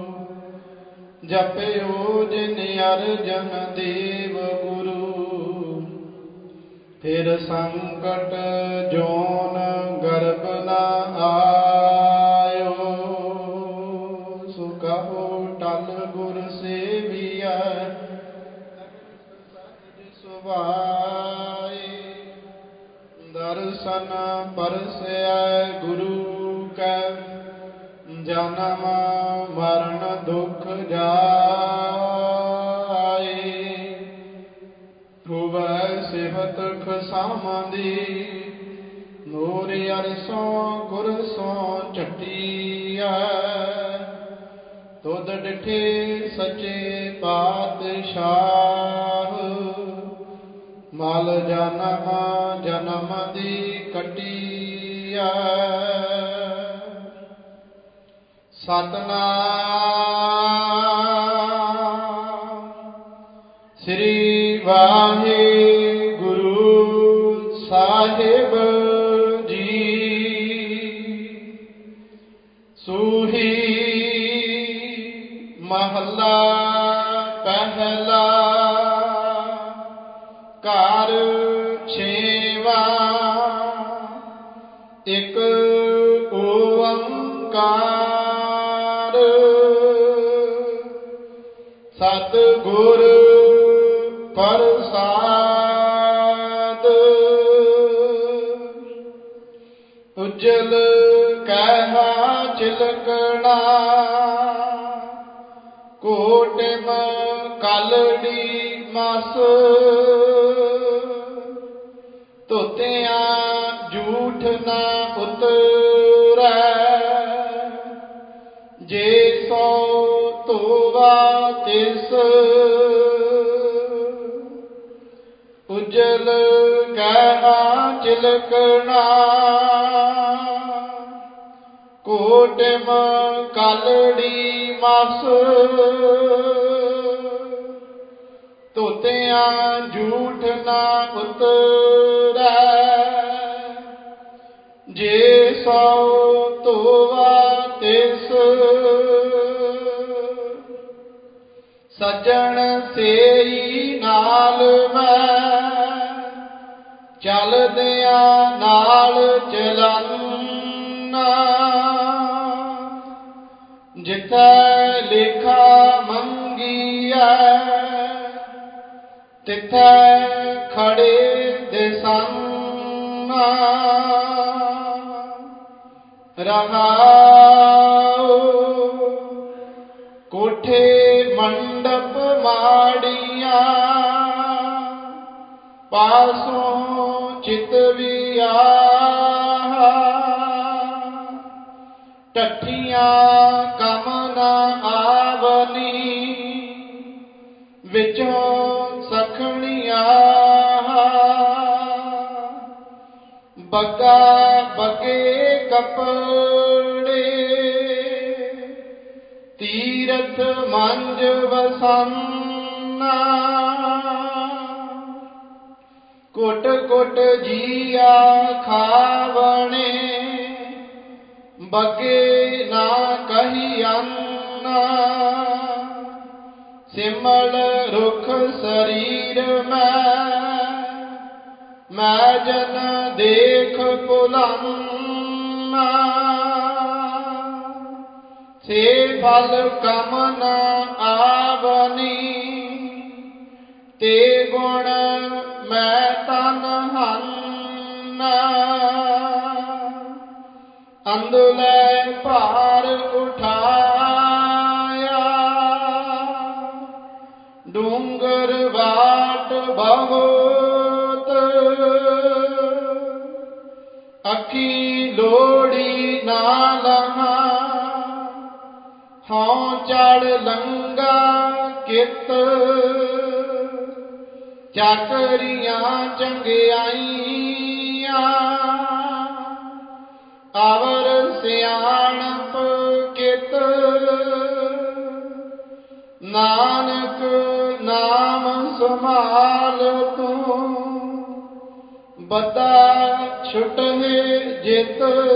Speaker 1: ਜਪਿਓ ਜਿਨ ਅਰਜਨ ਦੇਵ ਗੁਰੂ, ਫਿਰ ਸੰਕਟ ਜੋਨ ਗਰਭ ਨ ਆਇਓ। ਸੋ ਕਹੋ ਟਲ ਗੁਰ ਸੇਵੀਐ, ਸੁਭਾਏ। ਦਰਸ਼ਨ ਪਰਸੈ ਗੁਰੂ ਕੈ, ਜਨਮ ਮਰਨ ਦੁਖ ਜਾਏ। ਹੁਵੈ ਸਿਫਤ ਖਸਾਮਦੀ, ਨੂਰ ਅਰਸੋਂ ਗੁਰਸੋਂ ਝਟੀਐ। ਤੁਧ ਡਿਠੇ ਸੱਚੇ ਪਾਤਸ਼ਾਹ, ਮਲ ਜਨਮ ਜਨਮ ਦੀ ਕੱਟੀਐ। ਸਤਿਨਾਮ ਸ੍ਰੀ ਵਾਹਿਗੁਰੂ ਸਾਹਿਬ ਜੀ। ਸੂਹੀ ਮਹੱਲਾ ਪਹਿਲਾ, ਘਰ ਛੇਵਾਂ। ਇੱਕ ਓੰਕਾਰ, ਸਤਿਗੁਰ ਪ੍ਰਸਾਦ। ਉਜਲ ਕਹਿਆ ਚਿਲਕਣਾ, ਕੋਟਿਮ ਕਲੜੀ ਮਸ। ਧੋਤਿਆਂ ਝੂਠ ਨਾ ਉਤਰੈ, ਜੇ ਸੋ ਧੋਵਾ ਤਿਸ। ਉਜਲ ਕਹਿਆ ਚਿਲਕਣਾ, ਕੋਟਿਮ ਕਲੜੀ ਮਸ। ਧੋਤਿਆਂ ਝੂਠ ਨਾ ਉਤਰੈ, ਜੇ ਸੋ ਧੋਵਾ ਤਿਸ। ਸੱਜਣ ਸੇਈ ਨਾਲ ਮੈਂ, ਚਲਦਿਆਂ ਨਾਲ ਚਲੰਨਾ। ਜਿਥੈ ਲੇਖਾ ਮੰਗੀਐ, ਤਿਥੈ ਖੜੇ ਦਿਸੰਨਾ। ਰਹਾਉ ਕੋਠੇ ਮੰਡਪ ਮਾੜੀਆਂ, ਪਾਸੋਂ ਚਿਤਵਿਆਹ। ਟੱਠੀਆਂ ਕਮ ਨ ਆਵਨੀ, ਵਿੱਚੋਂ ਸਖਣੀਆਂ। ਬੱਗਾ ਬੱਗੇ ਕੱਪੜੇ, ਤੀਰਥ ਮੰਜ ਵਸੰਨਾ। ਕੁਟ ਕੁਟ ਜੀਆ ਖਾਵਣੇ, ਬੱਗੇ ਨਾ ਕਹੀ ਅੰਨਾ। ਸਿਮਲ ਰੁਖ ਸਰੀਰ ਮੈਂ, ਮੈਂ ਜਨ ਦੇਖ ਭੁਲਮ ਸੇ ਫਲ ਕਮ ਨ ਆਵਨੀ ਤੇ ਗੁਣ ਮੈਂ ਤਨ ਹਨ ਅੰਦੁਲੇ ਭਾਰ ਉਠਾਇਆ ਡੂੰਗਰ ਬਾਟ ਬਹੁਤ ਅੱਖੀ ਲੋੜੀ ਨਾ ਲਹਾ ਹਉ ਚੜ ਲੰਗਾ ਕਿਤ ਚਾਕਰੀਆਂ ਚੰਗਿਆਈਆਂ ਅਵਰ ਸਿਆਣਪ ਕਿਤ ਨਾਨਕ ਨਾਮ ਸੰਭਾਲ ਤੂੰ ਬਤਾ ਛੁਟਹਿ ਜਿਤ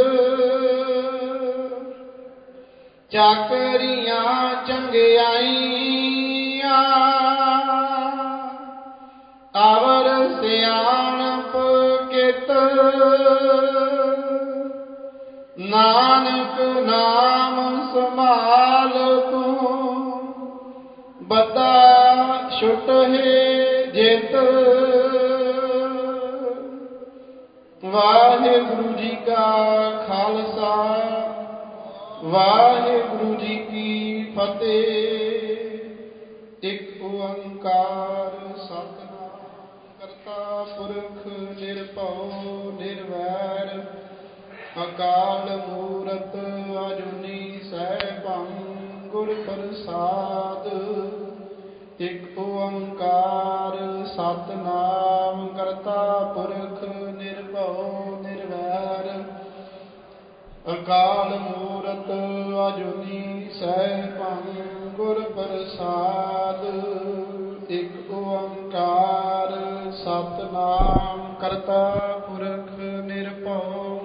Speaker 1: ਚਾਕਰੀਆਂ ਚੰਗਿਆਈਆਂ ਅਵਰ ਸਿਆਣਪ ਕਿਤ ਨਾਨਕ ਨਾਮ ਸੰਭਾਲ ਤੂੰ ਬਤਾ ਛੁਟਹਿ ਜਿਤ ਵਾਹਿਗੁਰੂ ਜੀ ਕਾ ਖਾਲਸਾ ਵਾਹਿਗੁਰੂ ਜੀ ਕੀ ਫਤਿਹ। ਇੱਕ ਓੰਕਾਰ ਸਤਿਨਾਮ ਕਰਤਾ ਪੁਰਖ ਨਿਰਭਉ ਨਿਰਵੈਰ ਅਕਾਲ ਮੂਰਤ ਅਜੂਨੀ ਸੈਭੰ ਗੁਰ ਪ੍ਰਸਾਦ। ਇੱਕ ਓੰਕਾਰ ਸਤਿਨਾਮ ਕਰਤਾ ਪੁਰਖ ਨਿਰਭਉ ਨਿਰਵੈਰ ਅਕਾਲ ਮੂਰਤ ਅਜੂਨੀ ਸੈਭੰ ਗੁਰ ਪ੍ਰਸਾਦ। ਇੱਕ ਓੰਕਾਰ ਸਤਿਨਾਮ ਕਰਤਾ ਪੁਰਖ ਨਿਰਭਉ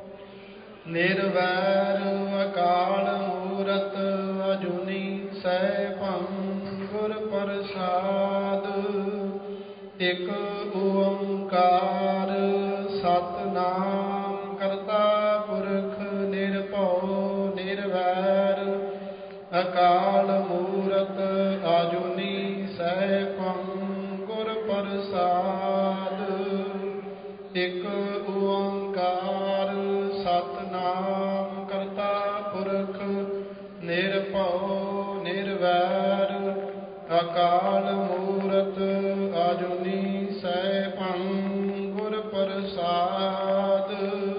Speaker 1: ਨਿਰਵੈਰ ਅਕਾਲ ਮੂਰਤ ਅਜੂਨੀ ਸੈਭੰ ਗੁਰ ਪ੍ਰਸਾਦ। ਇੱਕ ਓੰਕਾਰ ਸਤਿਨਾਮ ਕਰਤਾ ਪੁਰਖ ਨਿਰਭਉ ਨਿਰਵੈਰ ਅਕਾਲ ਮੂਰਤ ਅਜੂਨੀ ਸੈਭੰ ਗੁਰ ਪ੍ਰਸਾਦ। ਇੱਕ ਓੰਕਾਰ ਸਤਿਨਾਮ ਕਰਤਾ ਪੁਰਖ ਨਿਰਭਉ ਨਿਰਵੈਰ ਅਕਾਲ ਮੂਰਤ ਅਜੂਨੀ ਸੈਭੰ ਗੁਰ ਪ੍ਰਸਾਦ।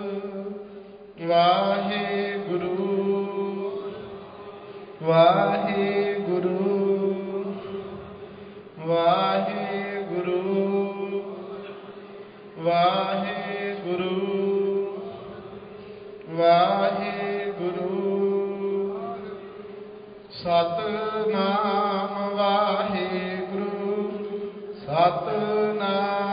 Speaker 1: ਵਾਹਿਗੁਰੂ ਵਾਹਿਗੁਰੂ ਵਾਹਿਗੁਰੂ ਵਾਹਿਗੁਰੂ ਵਾਹਿਗੁਰੂ ਸਤਿਨਾਮ ਵਾਹਿਗੁਰੂ ਸਤਿਨਾਮ